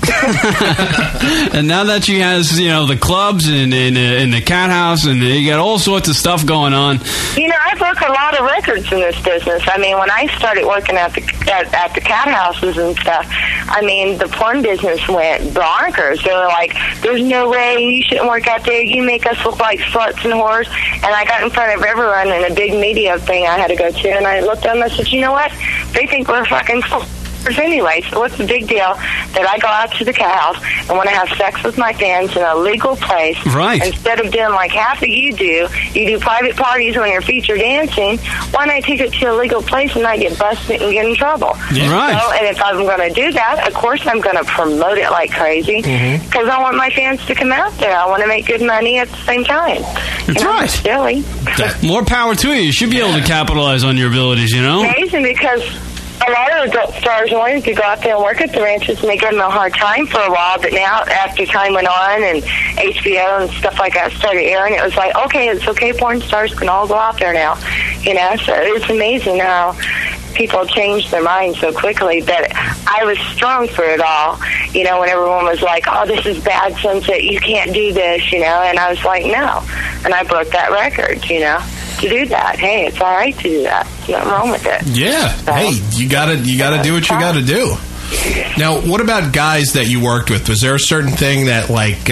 And now that she has, the clubs and the cat house, and you got all sorts of stuff going on. I broke a lot of records in this business. I mean, when I started working at the cat houses and stuff, I mean, the porn business went bonkers. They were like, there's no way, you shouldn't work out there. You make us look like sluts and whores. And I got in front of everyone in a big media thing I had to go to, and I looked at them and I said, you know what? They think we're fucking anyway, so what's the big deal that I go out to the cat house and want to have sex with my fans in a legal place? Right. Instead of doing like half of you do private parties when you're feature dancing. Why not take it to a legal place and not get busted and get in trouble? Yeah. Right. So, and if I'm going to do that, of course I'm going to promote it like crazy because I want my fans to come out there. I want to make good money at the same time. That's right. It's silly. More power to you. You should be able to capitalize on your abilities, Amazing because a lot of adult stars wanted to go out there and work at the ranches, and they gave them a hard time for a while. But now, after time went on and HBO and stuff like that started airing, it was like, okay, it's okay. Porn stars can all go out there now. So it's amazing how people change their minds so quickly. But I was strong for it all. When everyone was like, oh, this is bad, Sunset, you can't do this, and I was like, no. And I broke that record, to do that. Hey, it's all right to do that. There's nothing wrong with it. Yeah. So, hey, you gotta do what you gotta do. Now, what about guys that you worked with? Was there a certain thing that, like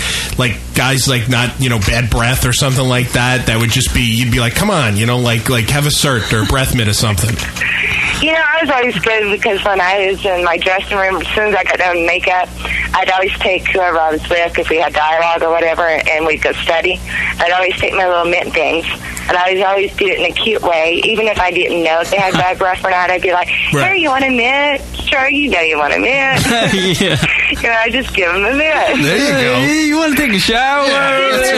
guys like not, bad breath or something like that would just be, you'd be like, come on, like have a cert or a breath mint or something? I was always good because when I was in my dressing room, as soon as I got done with makeup, I'd always take whoever I was with, if we had dialogue or whatever, and we'd go study. I'd always take my little mint things, and I would always do it in a cute way. Even if I didn't know if they had bad breath or not, I'd be like, hey, you want a mint? Sure, you want a mint. Yeah. I just give them a mint. There you go. Hey, you want to take a shower? Yeah, that's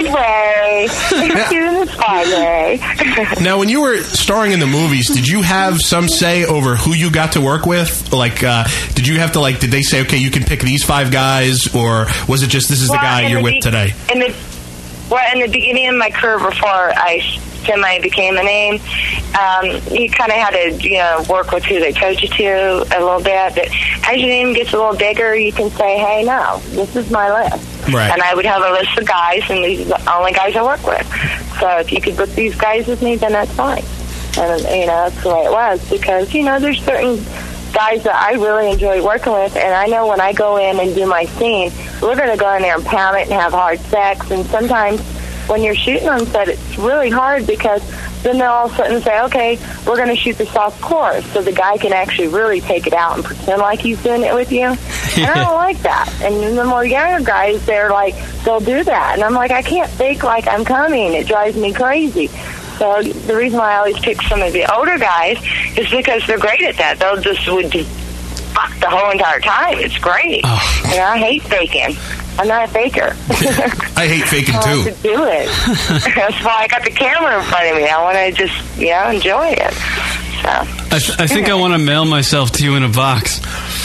right. Now, when you were starring in the movies, did you have some say over who you got to work with? Like, did you have to, did they say, okay, you can pick these 5 guys, or was it just, this is the guy you're with today? In the beginning of my career, before I became a name, you kind of had to, work with who they told you to a little bit. But as your name gets a little bigger, you can say, hey, no, this is my list. Right. And I would have a list of guys, and these are the only guys I work with. So if you could book these guys with me, then that's fine. And, that's the way it was. Because, there's certain guys that I really enjoy working with, and I know when I go in and do my scene, we're going to go in there and pound it and have hard sex. And sometimes when you're shooting on set, it's really hard because then they'll all of a sudden say, okay, we're going to shoot the soft chorus, so the guy can actually really take it out and pretend like he's doing it with you. And I don't like that. And the more younger guys, they'll do that. And I'm like, I can't fake like I'm coming. It drives me crazy. So the reason why I always pick some of the older guys is because they're great at that. They'll just fuck the whole entire time. It's great. Oh. And I hate faking. I'm not a faker. I hate faking I too. like to do it. That's why I got the camera in front of me. I want to just, enjoy it. So I think I want to mail myself to you in a box.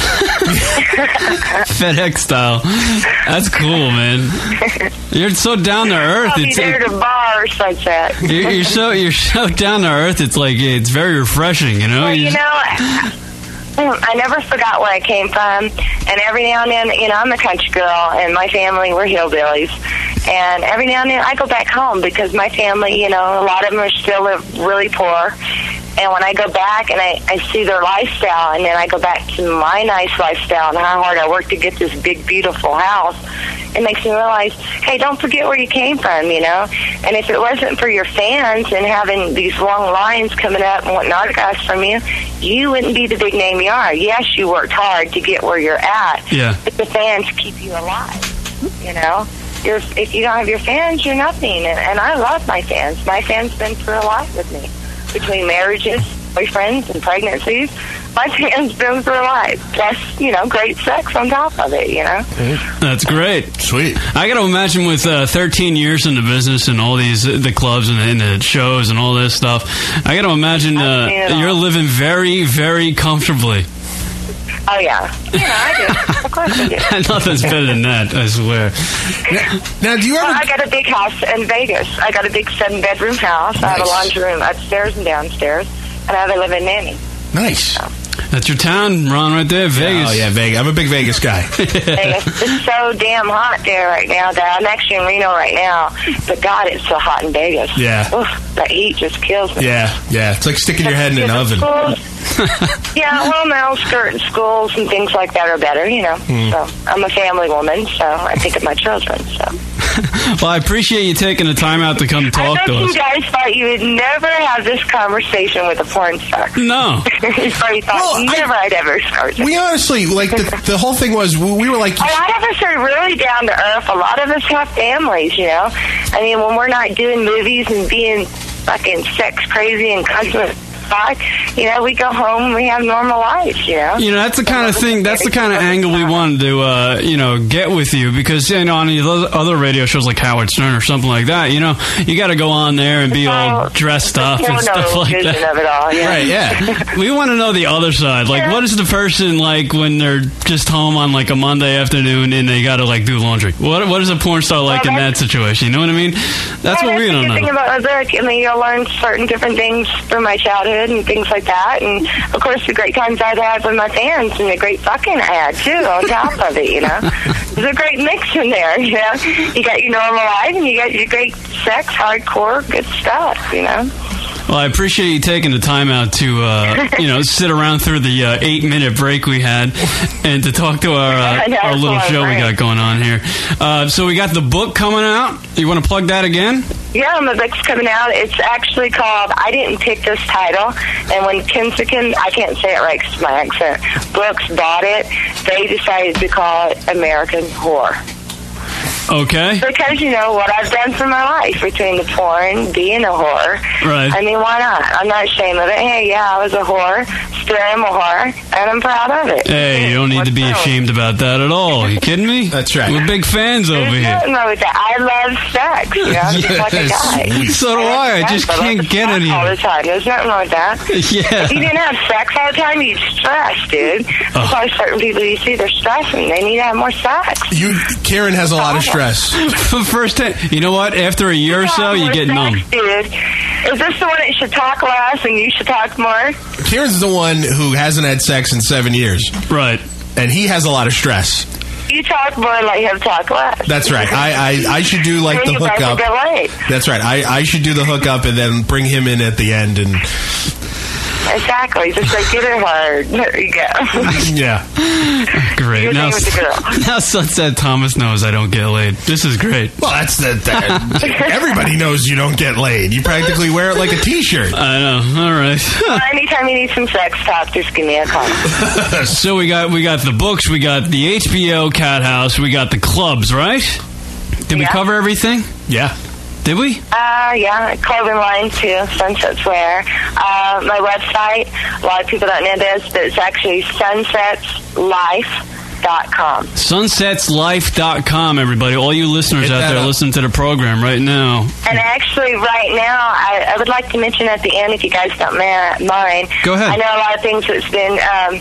FedEx style. That's cool, man. You're so down to earth. I'll be there to bars like that. You're so down to earth. It's like it's very refreshing, Well, I never forgot where I came from, and every now and then, I'm a country girl, and my family were hillbillies, and every now and then I go back home because my family, a lot of them are still really poor, and when I go back and I see their lifestyle, and then I go back to my nice lifestyle and how hard I worked to get this big, beautiful house, it makes me realize, hey, don't forget where you came from, and if it wasn't for your fans and having these long lines coming up and wanting autographs from you, you wouldn't be the big name you are. Yes, you worked hard to get where you're at, but the fans keep you alive, If you don't have your fans, you're nothing, and I love my fans. My fans been through a lot with me, between marriages, boyfriends, and pregnancies. My fans been through a lot, plus, great sex on top of it, That's great. Sweet. I got to imagine with 13 years in the business and all the clubs and the shows and all this stuff, I got to imagine you're living very, very comfortably. Oh, yeah. I do. Of course I do. Nothing's better than that, I swear. Now, do you ever... Well, I got a big house in Vegas. I got a big 7-bedroom house. Nice. I have a laundry room upstairs and downstairs, and I have a live-in nanny. Nice. That's your town, Ron, right there, Vegas. Oh, yeah, Vegas. I'm a big Vegas guy. Vegas. It's so damn hot there right now that I'm actually in Reno right now, but God, it's so hot in Vegas. Yeah. Oof, that heat just kills me. Yeah. It's like sticking your head in an oven. Yeah, well, now skirt and schools and things like that are better, So I'm a family woman, so I think of my children, so. Well, I appreciate you taking the time out to come talk to us. You guys thought you would never have this conversation with a porn star. No. You probably thought I'd ever start this. We honestly, the whole thing was, we were like... A lot of us are really down to earth. A lot of us have families, I mean, when we're not doing movies and being fucking sex crazy and constantly... we go home and we have normal lives, that's the kind of thing, that's the kind of angle we wanted to, get with you, because, on the other radio shows like Howard Stern or something like that, you got to go on there and be all dressed up and stuff like that. Of it all, Right, yeah. We want to know the other side. Like, what is the person like when they're just home on, like, a Monday afternoon and they got to, like, do laundry? What is a porn star like in that situation? You know what I mean? That's what we don't know. The thing about music, you'll learn certain different things from my childhood and things like that, and of course the great times I've had with my fans and the great fucking I had too on top of it, There's a great mix in there, you got your normal life and you got your great sex, hardcore, good stuff, Well, I appreciate you taking the time out to, sit around through the 8-minute break we had and to talk to our little show we got going on here. So we got the book coming out. You want to plug that again? Yeah, my book's coming out. It's actually called I Didn't Pick This Title. And when Kinsican, I can't say it right because my accent, Brooks bought it, they decided to call it American Whore. Okay. Because, what I've done for my life between the porn, being a whore. Right. I mean, why not? I'm not ashamed of it. Hey, yeah, I was a whore, still am a whore, and I'm proud of it. Hey, you don't need to be ashamed about that at all. You kidding me? That's right. We're big fans over here. There's nothing wrong with that. I love sex, I'm just like a guy. So do I. I just can't get any all the time. There's nothing wrong with that. Yeah. If you didn't have sex all the time, you'd stress, dude. That's why certain people you see, they're stressing. They need to have more sex. Karen has a lot of stress. First time, you know what? After a year or so, you get numb. Dude, is this the one that should talk less and you should talk more? Karen's the one who hasn't had sex in 7 years. Right. And he has a lot of stress. You talk more and let him talk less. That's right. I should do like the hookup. That's right. I should do the hookup and then bring him in at the end and... Exactly. Just like, get it hard. There you go. Yeah. Great. Now Sunset Thomas knows I don't get laid. This is great. Well, that's everybody knows you don't get laid. You practically wear it like a T-shirt. I know. All right. Well, anytime you need some sex talk, just give me a call. So we got the books, we got the HBO Cat House, we got the clubs, right? Did we cover everything? Yeah. Did we? Yeah, clothing line too, Sunsets Wear. My website, a lot of people don't know this, but it's actually sunsetslife.com. Sunsetslife.com, everybody. All you listeners out there listening to the program right now. And actually, right now, I would like to mention at the end, if you guys don't mind. Go ahead. I know a lot of things that's been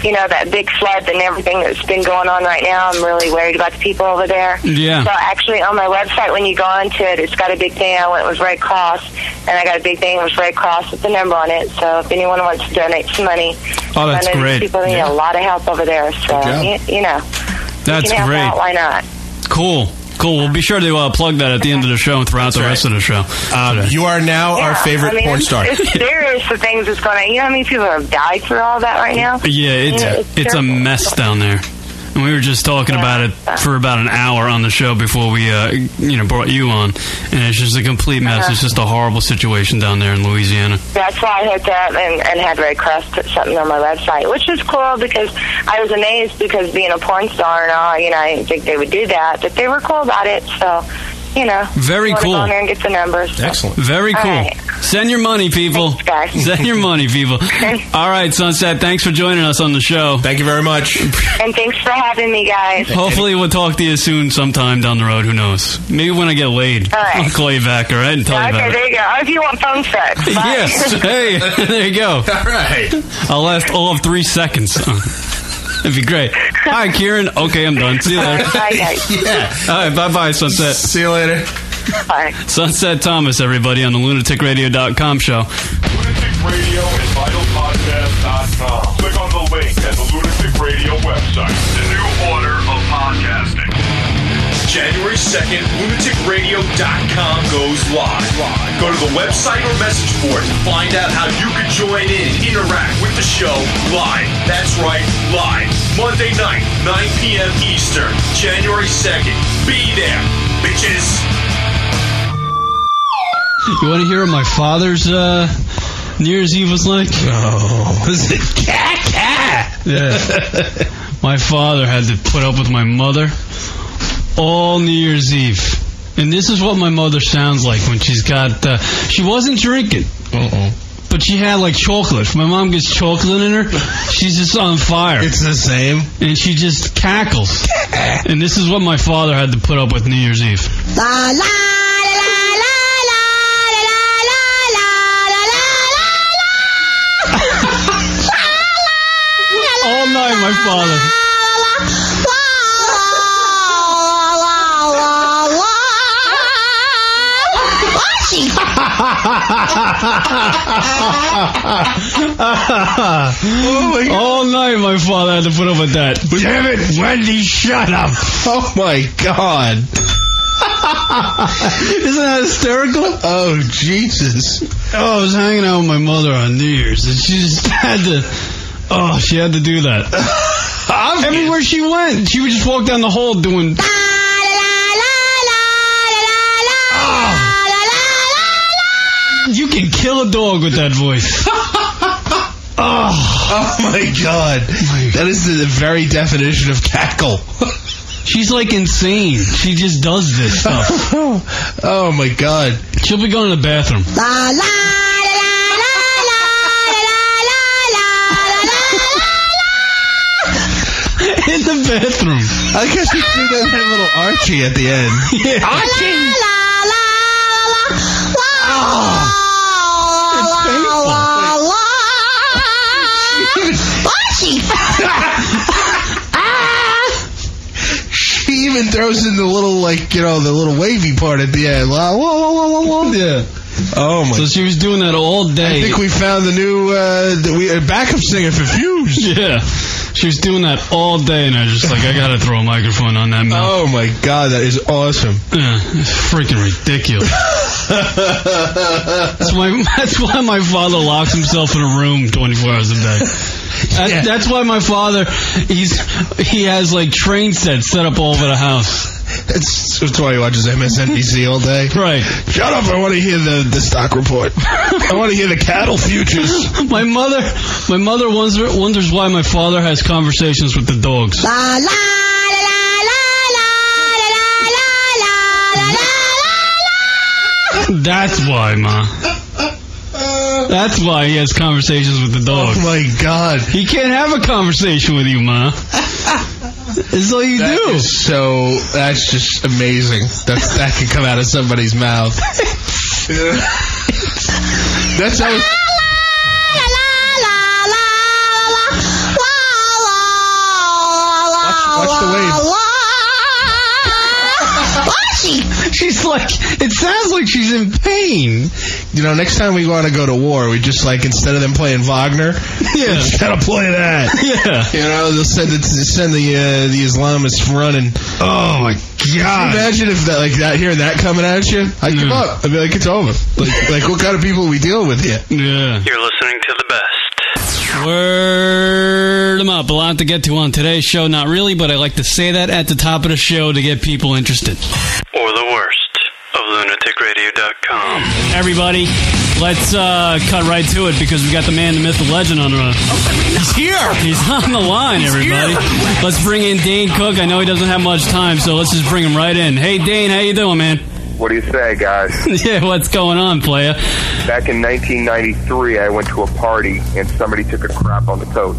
that big flood and everything that's been going on right now. I'm really worried about the people over there. Yeah. So actually on my website, when you go onto it, it's got a big thing. I went with Red Cross, and I got a big thing with Red Cross with the number on it. So if anyone wants to donate some money, Oh, that's I know great. people need a lot of help over there. So, Good job. That's you can help great. out, why not? Cool. We'll be sure to plug that at the end of the show and throughout the rest of the show. You are now our favorite porn star. It's serious, the things that's going on. You know how many people have died through all that right now? Yeah, it's a mess down there. And we were just talking about it for about an hour on the show before we, brought you on. And it's just a complete mess. It's just a horrible situation down there in Louisiana. That's why I hooked up and had Red Cross put something on my website, which is cool because I was amazed because being a porn star and all, I didn't think they would do that, but they were cool about it. So, Very cool. Go in there and get the numbers. Excellent. Very cool. Right. Send your money, people. Thanks, guys. Send your money, people. All right, Sunset, thanks for joining us on the show. Thank you very much. And thanks for having me, guys. Hopefully we'll talk to you soon sometime down the road. Who knows? Maybe when I get laid. All right. I'll call you back, all right, and tell you about Okay, it. there you go. If you want phone sex. Bye. Yes. Hey, there you go. All right. I'll last all of 3 seconds. It'd be great. Hi, Kieran. Okay, I'm done. See you later. Bye, guys. Yeah. All right, bye-bye, Sunset. See you later. Bye. Sunset Thomas, everybody, on the lunaticradio.com show. Lunatic Radio and VitalPodcast.com. Click on the link at the Lunatic Radio website. The new order of podcasting. January 2nd, lunaticradio.com goes live. Go to the website or message board to find out how you can join in and interact with the show live. That's right, live. Monday night, 9 p.m. Eastern, January 2nd. Be there, bitches. You want to hear what my father's New Year's Eve was like? Oh. Was it cat? Yeah. My father had to put up with my mother all New Year's Eve. And this is what my mother sounds like when she's got... she wasn't drinking. But she had like chocolate. If my mom gets chocolate in her, she's just on fire. It's the same. And she just cackles. And this is what my father had to put up with New Year's Eve. La la la la la la la la la la. All night, my father. All night, my father had to put up with that. Damn it, Wendy, shut up. Oh, my God. Isn't that hysterical? Oh, Jesus. Oh, I was hanging out with my mother on New Year's, and she just had to... Oh, she had to do that. Everywhere she went, she would just walk down the hall doing... You can kill a dog with that voice. Oh, my God. That is the very definition of cackle. She's like insane. She just does this stuff. Oh, my God. She'll be going to the bathroom. La la in the bathroom. I guess you do that little Archie at the end. Yeah. Archie. She even throws in the little, the little wavy part at the end. Yeah. Oh, my. So she was doing that all day. I think we found the new backup singer for Fuse. Yeah. She was doing that all day, and I was just like, I gotta throw a microphone on that mouth. Oh, my God, that is awesome. Yeah, it's freaking ridiculous. That's why my father locks himself in a room 24 hours a day. That's why my father, he has like train sets set up all over the house. That's why he watches MSNBC all day. Right. Shut up, I want to hear the stock report. I want to hear the cattle futures. My mother wonders why my father has conversations with the dogs. La la la la la la la la la la. That's why, Ma. That's why he has conversations with the dogs. Oh, my God. He can't have a conversation with you, Ma. It's all you do. That's just amazing. That could come out of somebody's mouth. That's how... like, it sounds like she's in pain. You know, next time we want to go to war, we just like, instead of them playing Wagner, we just gotta play that. Yeah. You know, they'll send the Islamists running. Oh my God. Can you imagine if that, like that, hearing that coming at you? I'd give up. I'd be like, it's over. Like what kind of people are we dealing with here? Yeah. You're listening to the best. Word them up. A lot to get to on today's show. Not really, but I like to say that at the top of the show to get people interested. Or the worst of lunaticradio.com. Everybody, let's cut right to it because we got the man, the myth, the legend on the... He's here. He's on the line, everybody. Let's bring in Dane Cook. I know he doesn't have much time, so let's just bring him right in. Hey, Dane, how you doing, man? What do you say, guys? Yeah, what's going on, playa? Back in 1993, I went to a party and somebody took a crap on the coat.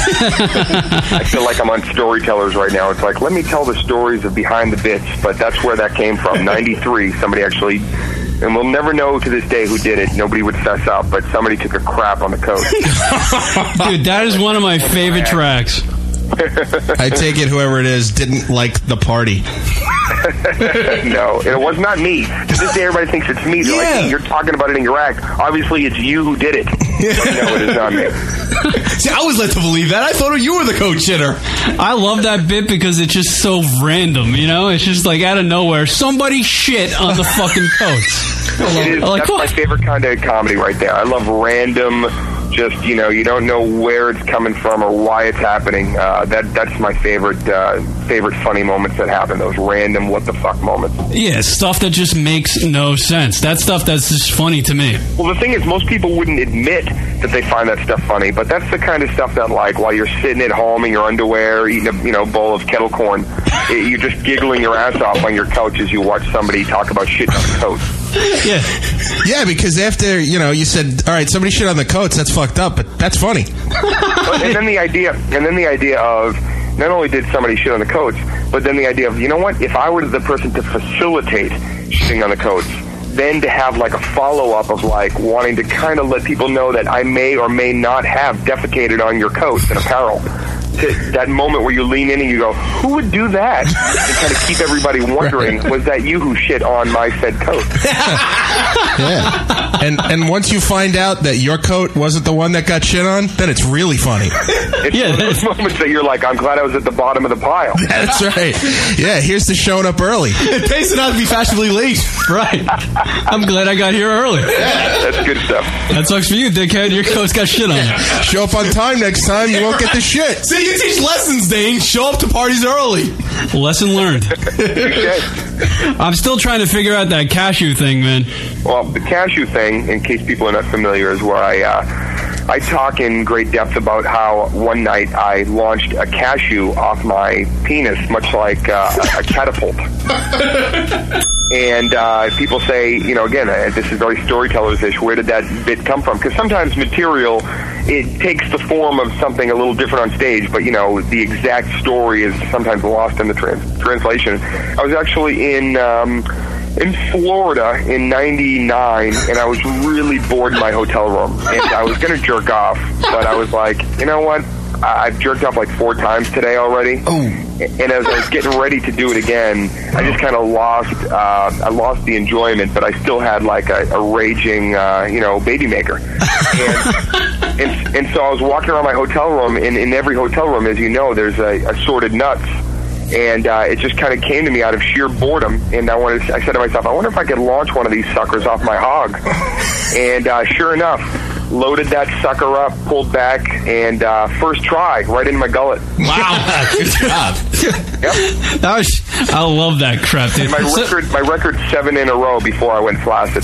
I feel like I'm on Storytellers right now. It's like, let me tell the stories of behind the bits, but that's where that came from. 93, somebody actually, and we'll never know to this day who did it. Nobody would fess up, but somebody took a crap on the coat. Dude, that is one of my favorite tracks. I take it whoever it is didn't like the party. No, it was not me. To this day, everybody thinks it's me. They're like, hey, you're talking about it in your act. Obviously, it's you who did it. No, it is not me. See, I was led to believe that. I thought you were the coat shitter. I love that bit because it's just so random, you know? It's just like out of nowhere, somebody shit on the fucking coats. That's my favorite kind of comedy right there. I love random, just, you know, you don't know where it's coming from or why it's happening. That's my favorite funny moments that happen, those random what the fuck moments. Yeah, stuff that just makes no sense. That stuff that's just funny to me. Well, the thing is, most people wouldn't admit that they find that stuff funny, but that's the kind of stuff that, like, while you're sitting at home in your underwear, eating a bowl of kettle corn, you're just giggling your ass off on your couch as you watch somebody talk about shit on the coat. Yeah, because after, you said, all right, somebody shit on the coats, that's fucked up, but that's funny. And then the idea of, not only did somebody shit on the coats, but then the idea of, you know what, if I were the person to facilitate shitting on the coats, then to have like a follow-up of like wanting to kind of let people know that I may or may not have defecated on your coats and apparel. That moment where you lean in and you go, who would do that? And kind of keep everybody wondering, was that you who shit on my said coat? Yeah. And once you find out that your coat wasn't the one that got shit on, then it's really funny. It's one of those moments that you're like, I'm glad I was at the bottom of the pile. That's right. Yeah, here's the showing up early. It pays it out to be fashionably late. Right. I'm glad I got here early. Yeah, that's good stuff. That sucks for you, dickhead. Your coat's got shit on it. Show up on time next time, you won't get the shit. See, you teach lessons, Dane. Show up to parties early. Lesson learned. I'm still trying to figure out that cashew thing, man. Well, the cashew thing, in case people are not familiar, is where I talk in great depth about how one night I launched a cashew off my penis, much like a catapult. And people say, again, this is very Storytellers-ish, where did that bit come from? Because sometimes material, it takes the form of something a little different on stage, but, the exact story is sometimes lost in the translation. I was actually in Florida in 99, and I was really bored in my hotel room, and I was going to jerk off, but I was like, you know what? I've jerked off like 4 times today already. Oh. And as I was getting ready to do it again, I just kind of lost the enjoyment, but I still had like a raging, baby maker. And so I was walking around my hotel room, and in every hotel room, as you know, there's assorted nuts. And it just kind of came to me out of sheer boredom. And I said to myself, I wonder if I could launch one of these suckers off my hog. And sure enough, loaded that sucker up, pulled back, and first try, right in my gullet. Wow. Good job. Yep. I love that crap, dude. My record's 7 in a row before I went flaccid.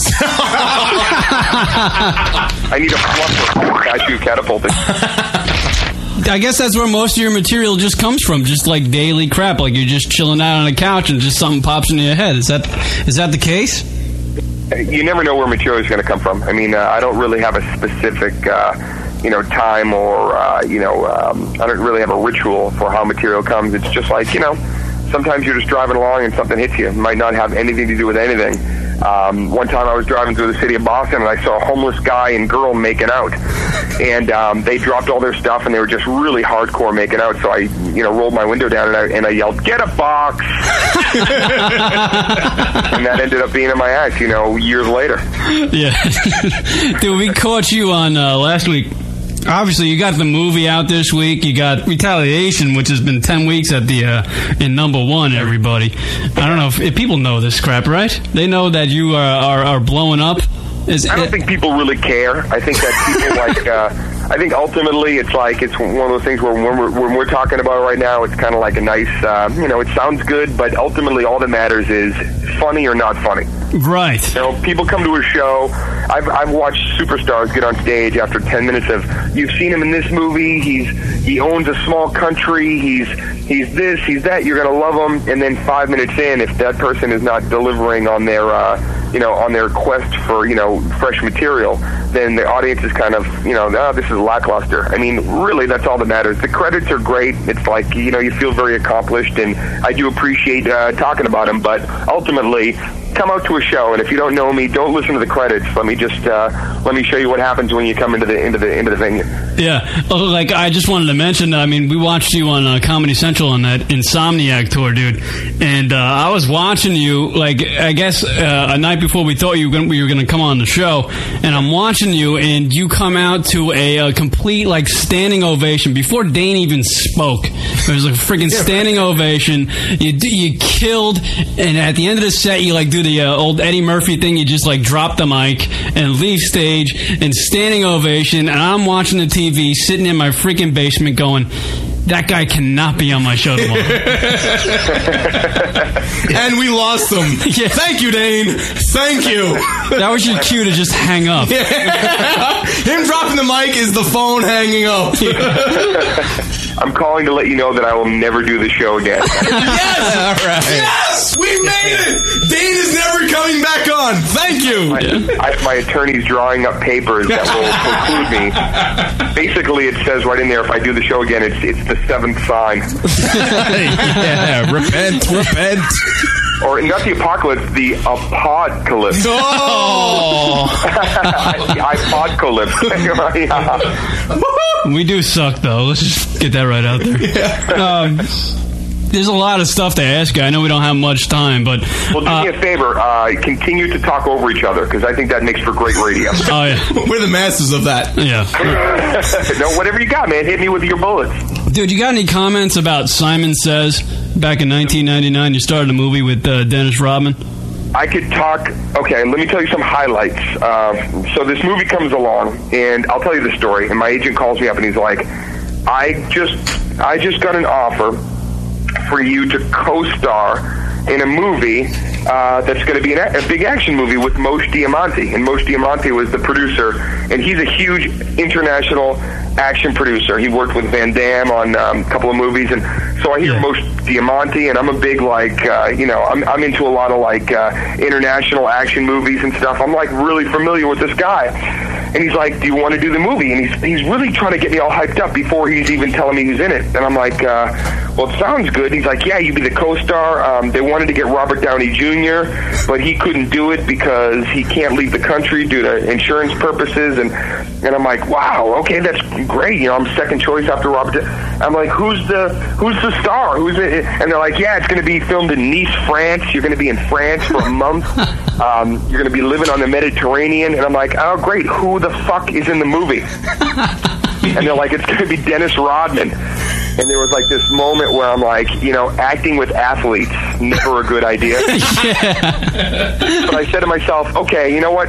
I need a fluffer cashew catapulting. I guess that's where most of your material just comes from, just like daily crap, like you're just chilling out on a couch and just something pops into your head. Is that the case? You never know where material is going to come from. I mean, I don't really have a specific, time or, I don't really have a ritual for how material comes. It's just like, sometimes you're just driving along and something hits you. It might not have anything to do with anything. One time I was driving through the city of Boston, and I saw a homeless guy and girl making out. And they dropped all their stuff, and they were just really hardcore making out. So I, rolled my window down, and I yelled, "Get a box!" And that ended up being in my act, years later. Yeah. Dude, we caught you on last week. Obviously, you got the movie out this week. You got Retaliation, which has been 10 weeks at the in number one, everybody. I don't know if people know this crap, right? They know that you are blowing up. I don't think people really care. I think that people I think ultimately it's one of those things where when we're talking about it right now, it's kind of like a nice, it sounds good, but ultimately all that matters is funny or not funny. Right. People come to a show. I've watched superstars get on stage after 10 minutes of, you've seen him in this movie, he owns a small country, he's this, he's that, you're going to love him, and then 5 minutes in, if that person is not delivering on their, on their quest for, fresh material, then the audience is kind of, this is lackluster. I mean, really, that's all that matters. The credits are great. It's like, you feel very accomplished, and I do appreciate talking about them, but ultimately, come out to a show, and if you don't know me, don't listen to the credits. Let me show you what happens when you come into the venue. Yeah, I just wanted to mention. I mean, we watched you on Comedy Central on that Insomniac tour, dude, and I was watching you. I guess a night before we thought you were going to come on the show, and I'm watching you, and you come out to a complete standing ovation before Dane even spoke. It was a freaking standing ovation. You killed, and at the end of the set, you do the old Eddie Murphy thing. You just drop the mic and leave stage and standing ovation, and I'm watching the TV sitting in my freaking basement going, that guy cannot be on my show tomorrow. And we lost him. Yeah. Thank you, Dane. Thank you. That was your cue to just hang up. Yeah. Him dropping the mic is the phone hanging up. I'm calling to let you know that I will never do the show again. Yes! All right. Yes! We made it! Dane is never coming back on. Thank you. My attorney's drawing up papers that will conclude me. Basically, it says right in there, if I do the show again, it's the seventh sign. Yeah, repent. Or not the apocalypse, the apodcalypse. Oh! The iPodcalypse. We do suck, though. Let's just get that right out there. Yeah. There's a lot of stuff to ask you. I know we don't have much time, but... Well, do me a favor. Continue to talk over each other, because I think that makes for great radio. Oh, yeah. We're the masters of that. Yeah. No, whatever you got, man. Hit me with your bullets. Dude, you got any comments about Simon Says? Back in 1999, you started a movie with Dennis Rodman. I could talk... Okay, let me tell you some highlights. So this movie comes along, and I'll tell you the story. And my agent calls me up, and he's like, I just got an offer for you to co-star in a movie that's going to be a big action movie with Moshe Diamante. And Moshe Diamante was the producer, and he's a huge international action producer. He worked with Van Damme on a couple of movies, and so I hear Moshe Diamante, and I'm a big I'm into a lot of international action movies and stuff. I'm really familiar with this guy, and he's like, "Do you want to do the movie?" And he's really trying to get me all hyped up before he's even telling me who's in it. And I'm like, "Well, it sounds good." And he's like, "Yeah, you'd be the co-star." They wanted to get Robert Downey Jr., but he couldn't do it because he can't leave the country due to insurance purposes. And I'm like, "Wow, okay, that's great. I'm second choice after Robert." I'm like, "Who's the star? Who's it?" And they're like, "Yeah, it's going to be filmed in Nice, France. You're going to be in France for a month. You're going to be living on the Mediterranean." And I'm like, "Oh, great. Who the fuck is in the movie?" And they're like, "It's going to be Dennis Rodman." And there was this moment where I'm like, acting with athletes, never a good idea. But I said to myself, okay, you know what,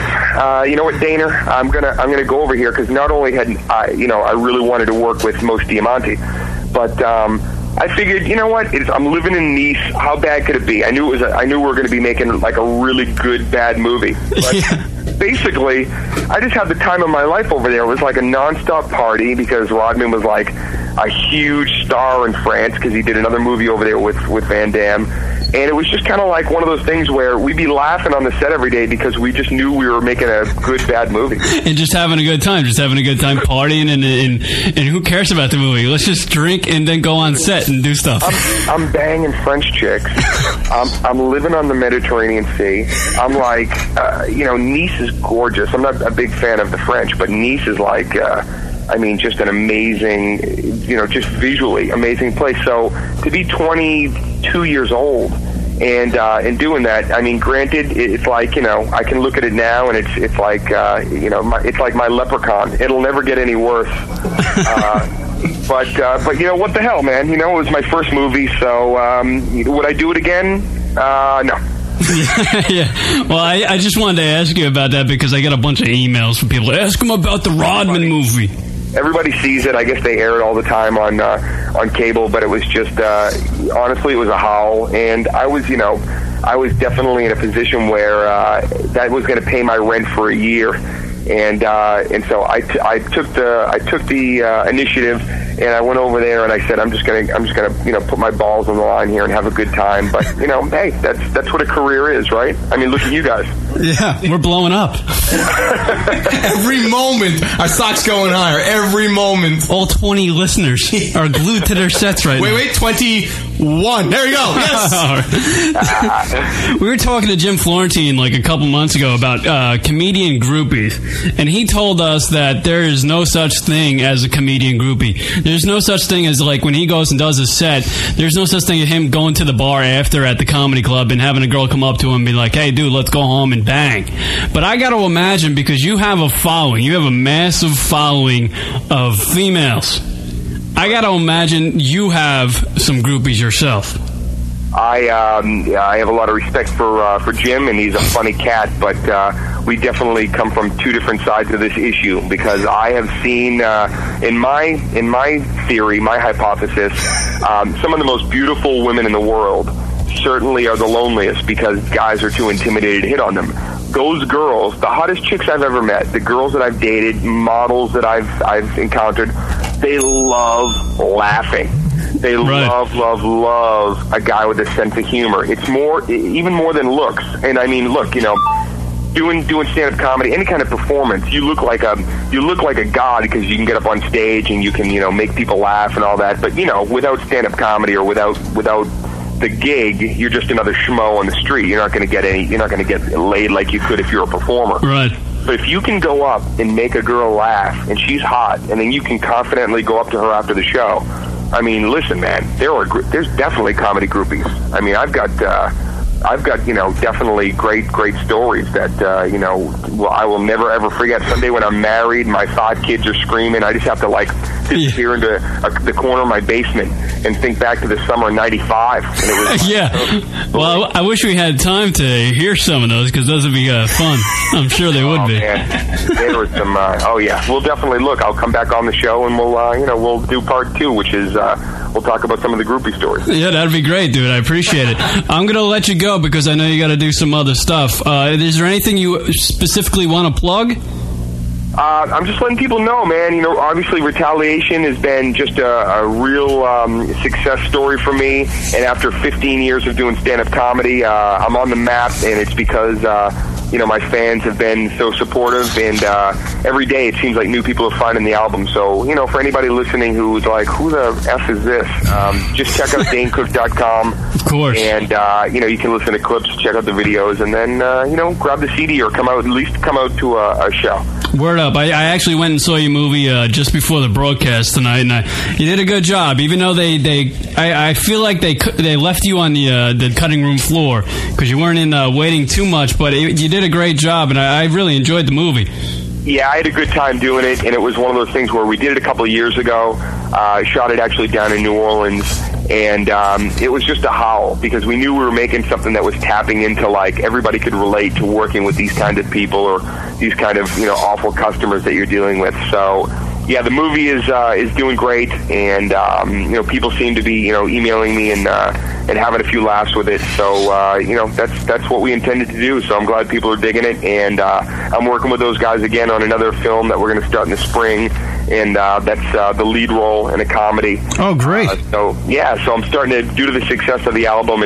Dana, I'm gonna go over here, because not only had I really wanted to work with Moshe Diamante, but I figured, you know what, I'm living in Nice. How bad could it be? I knew we were going to be making a really good bad movie. But basically, I just had the time of my life over there. It was like a nonstop party, because Rodman was a huge star in France, because he did another movie over there with Van Damme. And it was just kind of like one of those things where we'd be laughing on the set every day because we just knew we were making a good, bad movie. And just having a good time. Just having a good time partying. And who cares about the movie? Let's just drink and then go on set and do stuff. I'm banging French chicks. I'm living on the Mediterranean Sea. I'm like, Nice is gorgeous. I'm not a big fan of the French, but Nice is like, just an amazing, just visually amazing place. So to be 22 years old and doing that, I mean, granted, it's like, I can look at it now and it's like, it's like my Leprechaun. It'll never get any worse. But what the hell, man? It was my first movie, so would I do it again? No. Yeah. Well, I just wanted to ask you about that because I get a bunch of emails from people. Ask them about the Rodman movie. Everybody sees it. I guess they air it all the time on cable, but it was just honestly, it was a howl, and I was definitely in a position where that was going to pay my rent for a year, and so I took the initiative, and I went over there and I said, I'm just gonna put my balls on the line here and have a good time. But hey, that's what a career is, right? I mean, look at you guys. Yeah, we're blowing up. Every moment, our stock's going higher. Every moment. All 20 listeners are glued to their sets right now. Wait, 21. There we go. Yes. We were talking to Jim Florentine like a couple months ago about comedian groupies, and he told us that there is no such thing as a comedian groupie. There's no such thing as, like, when he goes and does a set, there's no such thing as him going to the bar after at the comedy club and having a girl come up to him and be like, hey, dude, let's go home and bang. But I got to imagine, because you have a following, you have a massive following of females, I got to imagine you have some groupies yourself. I have a lot of respect for Jim, and he's a funny cat, but we definitely come from two different sides of this issue, because I have seen, in my theory, my hypothesis, some of the most beautiful women in the world certainly are the loneliest because guys are too intimidated to hit on them. Those girls, the hottest chicks I've ever met, the girls that I've dated, models that I've encountered, they love laughing. They love a guy with a sense of humor. It's even more than looks. And I mean, look, doing stand-up comedy, any kind of performance, you look like a god because you can get up on stage and you can, make people laugh and all that. But, without stand-up comedy or without the gig, you're just another schmo on the street. You're not going to get laid like you could if you're a performer. Right. But if you can go up and make a girl laugh and she's hot, and then you can confidently go up to her after the show, I mean, listen, man, there's definitely comedy groupies. I mean, I've got definitely great stories that I will never ever forget. Someday when I'm married, my 5 kids are screaming, I just have to disappear into the corner of my basement and think back to the summer of '95. And it was yeah. Well, I wish we had time to hear some of those, because those would be fun. I'm sure they would be. Man. There was some. Oh yeah, we'll definitely look. I'll come back on the show and we'll do part 2, which is we'll talk about some of the groupie stories. Yeah, that'd be great, dude. I appreciate it. I'm gonna let you go because I know you got to do some other stuff. Is there anything you specifically want to plug? I'm just letting people know, man. Obviously Retaliation has been just a real success story for me. And after 15 years of doing stand-up comedy, I'm on the map, and it's because my fans have been so supportive, and every day it seems like new people are finding the album. So, for anybody listening who's like, who the F is this? Just check out DaneCook.com. Of course. And, you can listen to clips, check out the videos, and then, grab the CD or at least come out to a show. Word up. I actually went and saw your movie just before the broadcast tonight, and you did a good job, even though I feel like they left you on the cutting room floor because you weren't in waiting too much, but you did a great job, and I really enjoyed the movie. Yeah, I had a good time doing it, and it was one of those things where we did it a couple of years ago. Shot it actually down in New Orleans, and it was just a howl because we knew we were making something that was tapping into, like, everybody could relate to working with these kind of people or these kind of awful customers that you're dealing with. So yeah, the movie is doing great, and people seem to be emailing me and having a few laughs with it. So that's what we intended to do. So I'm glad people are digging it, and I'm working with those guys again on another film that we're going to start in the spring, and that's the lead role in a comedy. Oh, great! So I'm starting to, due to the success of the album and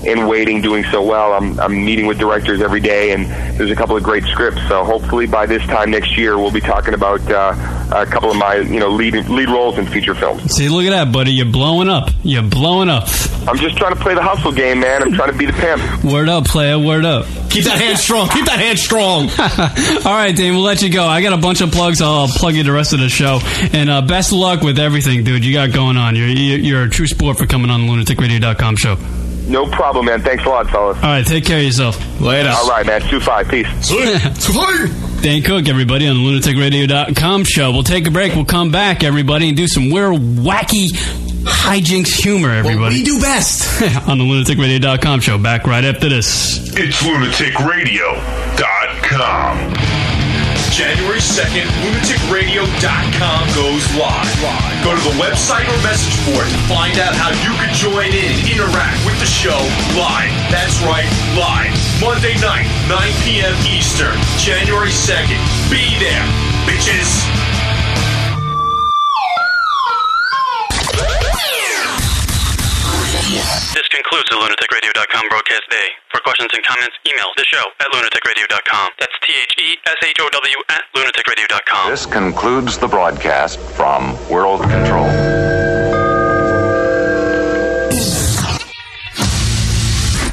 in waiting, doing so well. I'm meeting with directors every day, and there's a couple of great scripts. So hopefully by this time next year, we'll be talking about a couple of my lead roles in feature films. See, look at that, buddy. You're blowing up. You're blowing up. I'm just trying to play the hustle game, man. I'm trying to be the pimp. Word up, player. Word up. Keep that hand strong. Keep that hand strong. All right, Dane, we'll let you go. I got a bunch of plugs. I'll plug you the rest of the show. And best of luck with everything, dude, you got going on. You're a true sport for coming on the lunaticradio.com show. No problem, man. Thanks a lot, fellas. All right, take care of yourself. Later. All right, man. 2-5. Peace. Dane Cook, everybody, on the lunaticradio.com show. We'll take a break. We'll come back, everybody, and do some weird, wacky hijinks humor, everybody. What we do best. On the lunaticradio.com show. Back right after this. It's lunaticradio.com. January 2nd, lunaticradio.com goes live. Go to the website or message board to find out how you can join in and interact with the show live. That's right, live. Monday night, 9 p.m. Eastern, January 2nd. Be there, bitches. This concludes the lunaticradio.com broadcast day. For questions and comments, email the show at lunaticradio.com. That's THESHOW at lunaticradio.com. This concludes the broadcast from World Control.